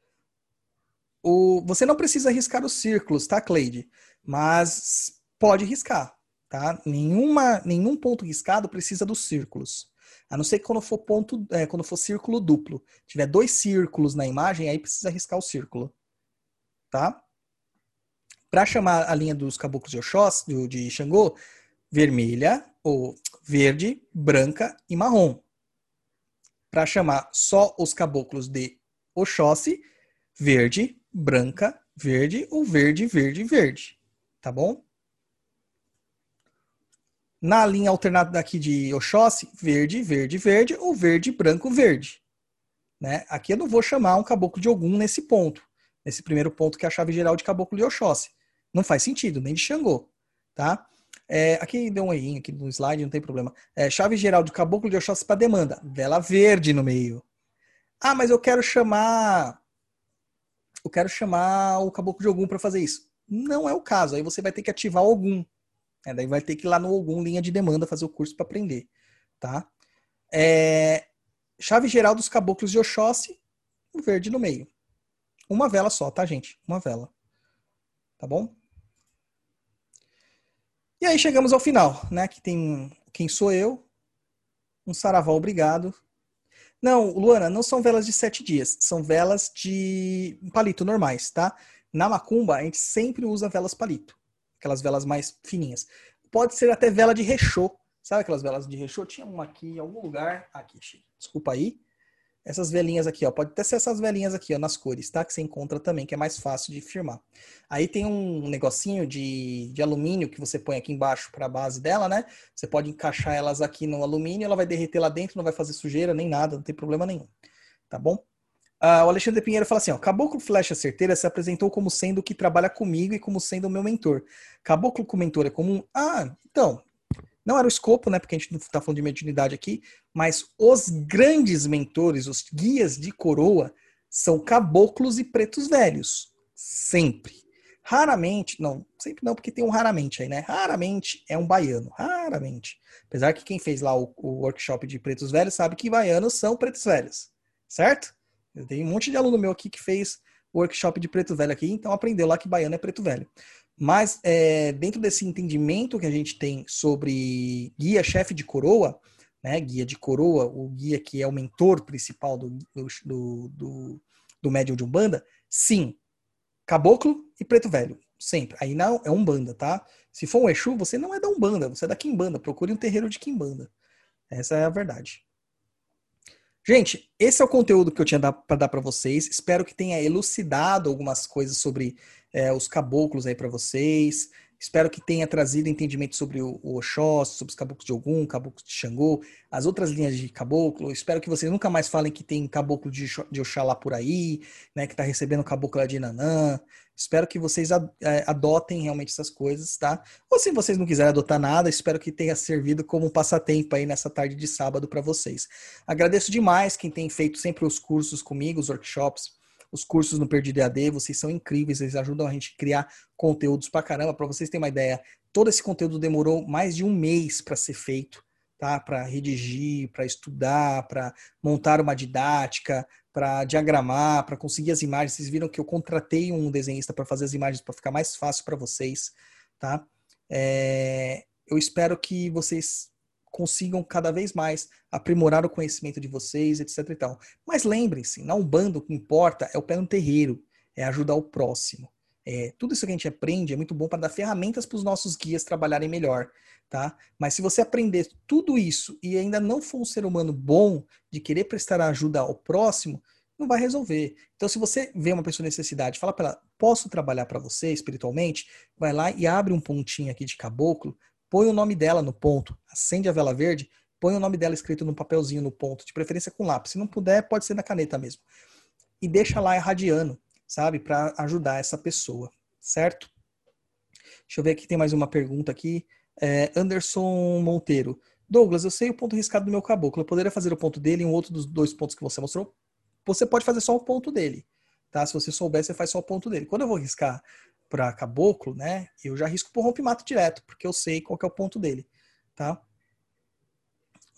O, você não precisa riscar os círculos, tá, Cleide? Mas pode riscar, tá? Nenhuma, nenhum ponto riscado precisa dos círculos. A não ser que quando for ponto, é, quando for círculo duplo. Tiver dois círculos na imagem, aí precisa riscar o círculo, tá? Para chamar a linha dos caboclos de Oxóssi, de Xangô, vermelha, ou verde, branca e marrom. Para chamar só os caboclos de Oxóssi, verde, branca, verde ou verde, verde, verde. Tá bom? Na linha alternada daqui de Oxóssi, verde, verde, verde ou verde, branco, verde. Né? Aqui eu não vou chamar um caboclo de Ogum nesse ponto. Nesse primeiro ponto que é a chave geral de caboclo de Oxóssi. Não faz sentido, nem de Xangô. Tá? É, aqui deu um errinho aqui no slide, não tem problema. É, chave geral de caboclo de Oxóssi para demanda. Vela verde no meio. Ah, mas eu quero chamar... Eu quero chamar o caboclo de Ogum para fazer isso. Não é o caso. Aí você vai ter que ativar o Ogum. É, daí vai ter que ir lá no Ogum, linha de demanda, fazer o curso para aprender. Tá? É, chave geral dos caboclos de Oxóssi, o verde no meio. Uma vela só, tá, gente? Uma vela. Tá bom? E aí chegamos ao final, né? Que tem quem sou eu, um saravá obrigado. Não, Luana, não são velas de sete dias, são velas de palito normais, tá? Na macumba, a gente sempre usa velas palito, aquelas velas mais fininhas. Pode ser até vela de rechô, sabe aquelas velas de rechô? Tinha uma aqui em algum lugar, aqui, desculpa aí. Essas velinhas aqui, ó, pode até ser essas velinhas aqui, ó, nas cores, tá? Que você encontra também, que é mais fácil de firmar. Aí tem um negocinho de, de alumínio que você põe aqui embaixo para a base dela, né? Você pode encaixar elas aqui no alumínio, ela vai derreter lá dentro, não vai fazer sujeira nem nada, não tem problema nenhum, tá bom? Ah, o Alexandre Pinheiro fala assim, ó, Caboclo Flecha Certeira se apresentou como sendo o que trabalha comigo e como sendo o meu mentor. Caboclo com mentor é comum? Ah, então, não era o escopo, né? Porque a gente não está falando de mediunidade aqui, mas os grandes mentores, os guias de coroa, são caboclos e pretos velhos. Sempre. Raramente, não, sempre não, porque tem um raramente aí, né? Raramente é um baiano. Raramente. Apesar que quem fez lá o, o workshop de pretos velhos sabe que baianos são pretos velhos. Certo? Eu tenho um monte de aluno meu aqui que fez o workshop de preto velho aqui, então aprendeu lá que baiano é preto velho. Mas é, dentro desse entendimento que a gente tem sobre guia chefe de coroa, né, guia de coroa, o guia que é o mentor principal do, do, do, do médium de Umbanda, sim, caboclo e preto velho, sempre. Aí não é Umbanda, tá? Se for um Exu, você não é da Umbanda, você é da Quimbanda, procure um terreiro de Quimbanda. Essa é a verdade. Gente, esse é o conteúdo que eu tinha para dar para vocês. Espero que tenha elucidado algumas coisas sobre é, os caboclos aí para vocês. Espero que tenha trazido entendimento sobre o, o Oxóssi, sobre os caboclos de Ogum, caboclos de Xangô, as outras linhas de caboclo. Espero que vocês nunca mais falem que tem caboclo de, de Oxalá por aí, né, que está recebendo caboclo lá de Nanã. Espero que vocês adotem realmente essas coisas, tá? Ou se vocês não quiserem adotar nada, espero que tenha servido como um passatempo aí nessa tarde de sábado para vocês. Agradeço demais quem tem feito sempre os cursos comigo, os workshops, os cursos no Perdido E A D, vocês são incríveis, eles ajudam a gente a criar conteúdos pra caramba. Para vocês terem uma ideia, todo esse conteúdo demorou mais de um mês para ser feito, tá? Para redigir, para estudar, para montar uma didática, para diagramar, para conseguir as imagens. Vocês viram que eu contratei um desenhista para fazer as imagens para ficar mais fácil para vocês, tá? É, eu espero que vocês consigam cada vez mais aprimorar o conhecimento de vocês, etc e tal. Mas lembrem-se, na Umbanda o que importa é o pé no terreiro, é ajudar o próximo. É, tudo isso que a gente aprende é muito bom para dar ferramentas para os nossos guias trabalharem melhor, tá? Mas se você aprender tudo isso e ainda não for um ser humano bom de querer prestar ajuda ao próximo, não vai resolver. Então, se você vê uma pessoa em necessidade, fala para ela, posso trabalhar para você espiritualmente? Vai lá e abre um pontinho aqui de caboclo, põe o nome dela no ponto, acende a vela verde, põe o nome dela escrito num papelzinho no ponto, de preferência com lápis. Se não puder, pode ser na caneta mesmo. E deixa lá irradiando, sabe? Para ajudar essa pessoa, certo? Deixa eu ver aqui, tem mais uma pergunta aqui. É, Anderson Monteiro. Douglas, eu sei o ponto riscado do meu caboclo. Eu poderia fazer o ponto dele em um outro dos dois pontos que você mostrou? Você pode fazer só o ponto dele, tá? Se você souber, você faz só o ponto dele. Quando eu vou riscar para caboclo, né? Eu já risco por rompimato direto, porque eu sei qual que é o ponto dele, tá?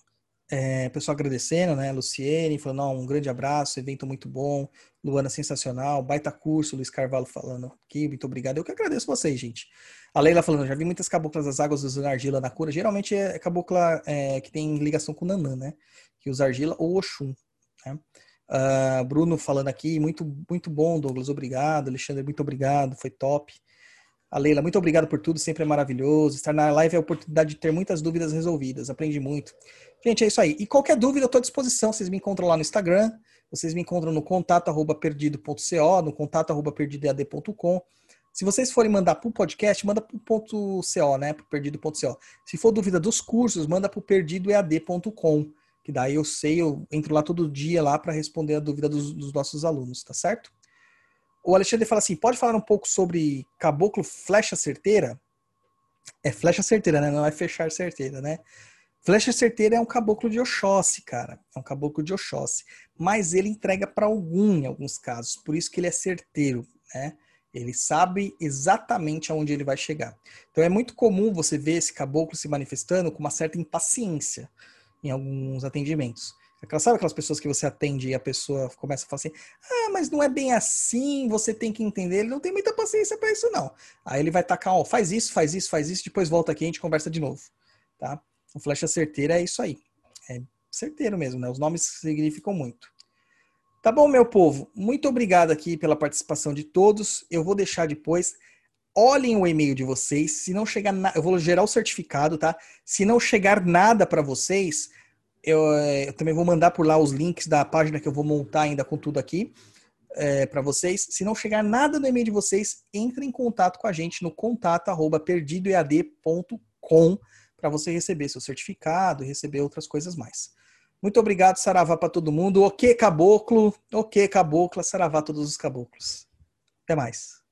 É, pessoal agradecendo, né? Luciene falando, não, um grande abraço, evento muito bom. Luana, sensacional. Baita curso, Luiz Carvalho falando aqui, muito obrigado. Eu que agradeço vocês, gente. A Leila falando, já vi muitas caboclas das águas usando argila na cura. Geralmente é cabocla é, que tem ligação com Nanã, né? Que usa argila ou Oxum, né? Uh, Bruno falando aqui, muito, muito bom, Douglas, obrigado. Alexandre, muito obrigado, foi top. A Leila, muito obrigado por tudo, sempre é maravilhoso. Estar na live é a oportunidade de ter muitas dúvidas resolvidas, aprendi muito. Gente, é isso aí. E qualquer dúvida, eu estou à disposição. Vocês me encontram lá no Instagram, vocês me encontram no contato arroba perdido ponto co, no contato arroba perdido e a d ponto com. Se vocês forem mandar para o podcast, manda para o ponto .co, né? Para perdido ponto co. Se for dúvida dos cursos, manda para o perdido e a d ponto com, que daí eu sei, eu entro lá todo dia lá para responder a dúvida dos, dos nossos alunos, tá certo? O Alexandre fala assim, pode falar um pouco sobre caboclo flecha certeira? É flecha certeira, né? Não é fechar certeira, né? Flecha certeira é um caboclo de Oxóssi, cara. É um caboclo de Oxóssi. Mas ele entrega para algum, em alguns casos. Por isso que ele é certeiro, né? Ele sabe exatamente aonde ele vai chegar. Então é muito comum você ver esse caboclo se manifestando com uma certa impaciência em alguns atendimentos. Aquela, sabe aquelas pessoas que você atende e a pessoa começa a falar assim, ah, mas não é bem assim, você tem que entender. Ele não tem muita paciência para isso, não. Aí ele vai tacar, ó, faz isso, faz isso, faz isso, depois volta aqui e a gente conversa de novo, tá? O flecha certeira é isso aí. É certeiro mesmo, né? Os nomes significam muito. Tá bom, meu povo? Muito obrigado aqui pela participação de todos. Eu vou deixar depois. Olhem o e-mail de vocês. Se não chegar nada, eu vou gerar o certificado, tá? Se não chegar nada para vocês, eu, eu também vou mandar por lá os links da página que eu vou montar ainda com tudo aqui é, para vocês. Se não chegar nada no e-mail de vocês, entre em contato com a gente no contato arroba perdido e a d ponto com para você receber seu certificado e receber outras coisas mais. Muito obrigado, saravá para todo mundo. Ok, caboclo. Ok, cabocla, saravá todos os caboclos. Até mais.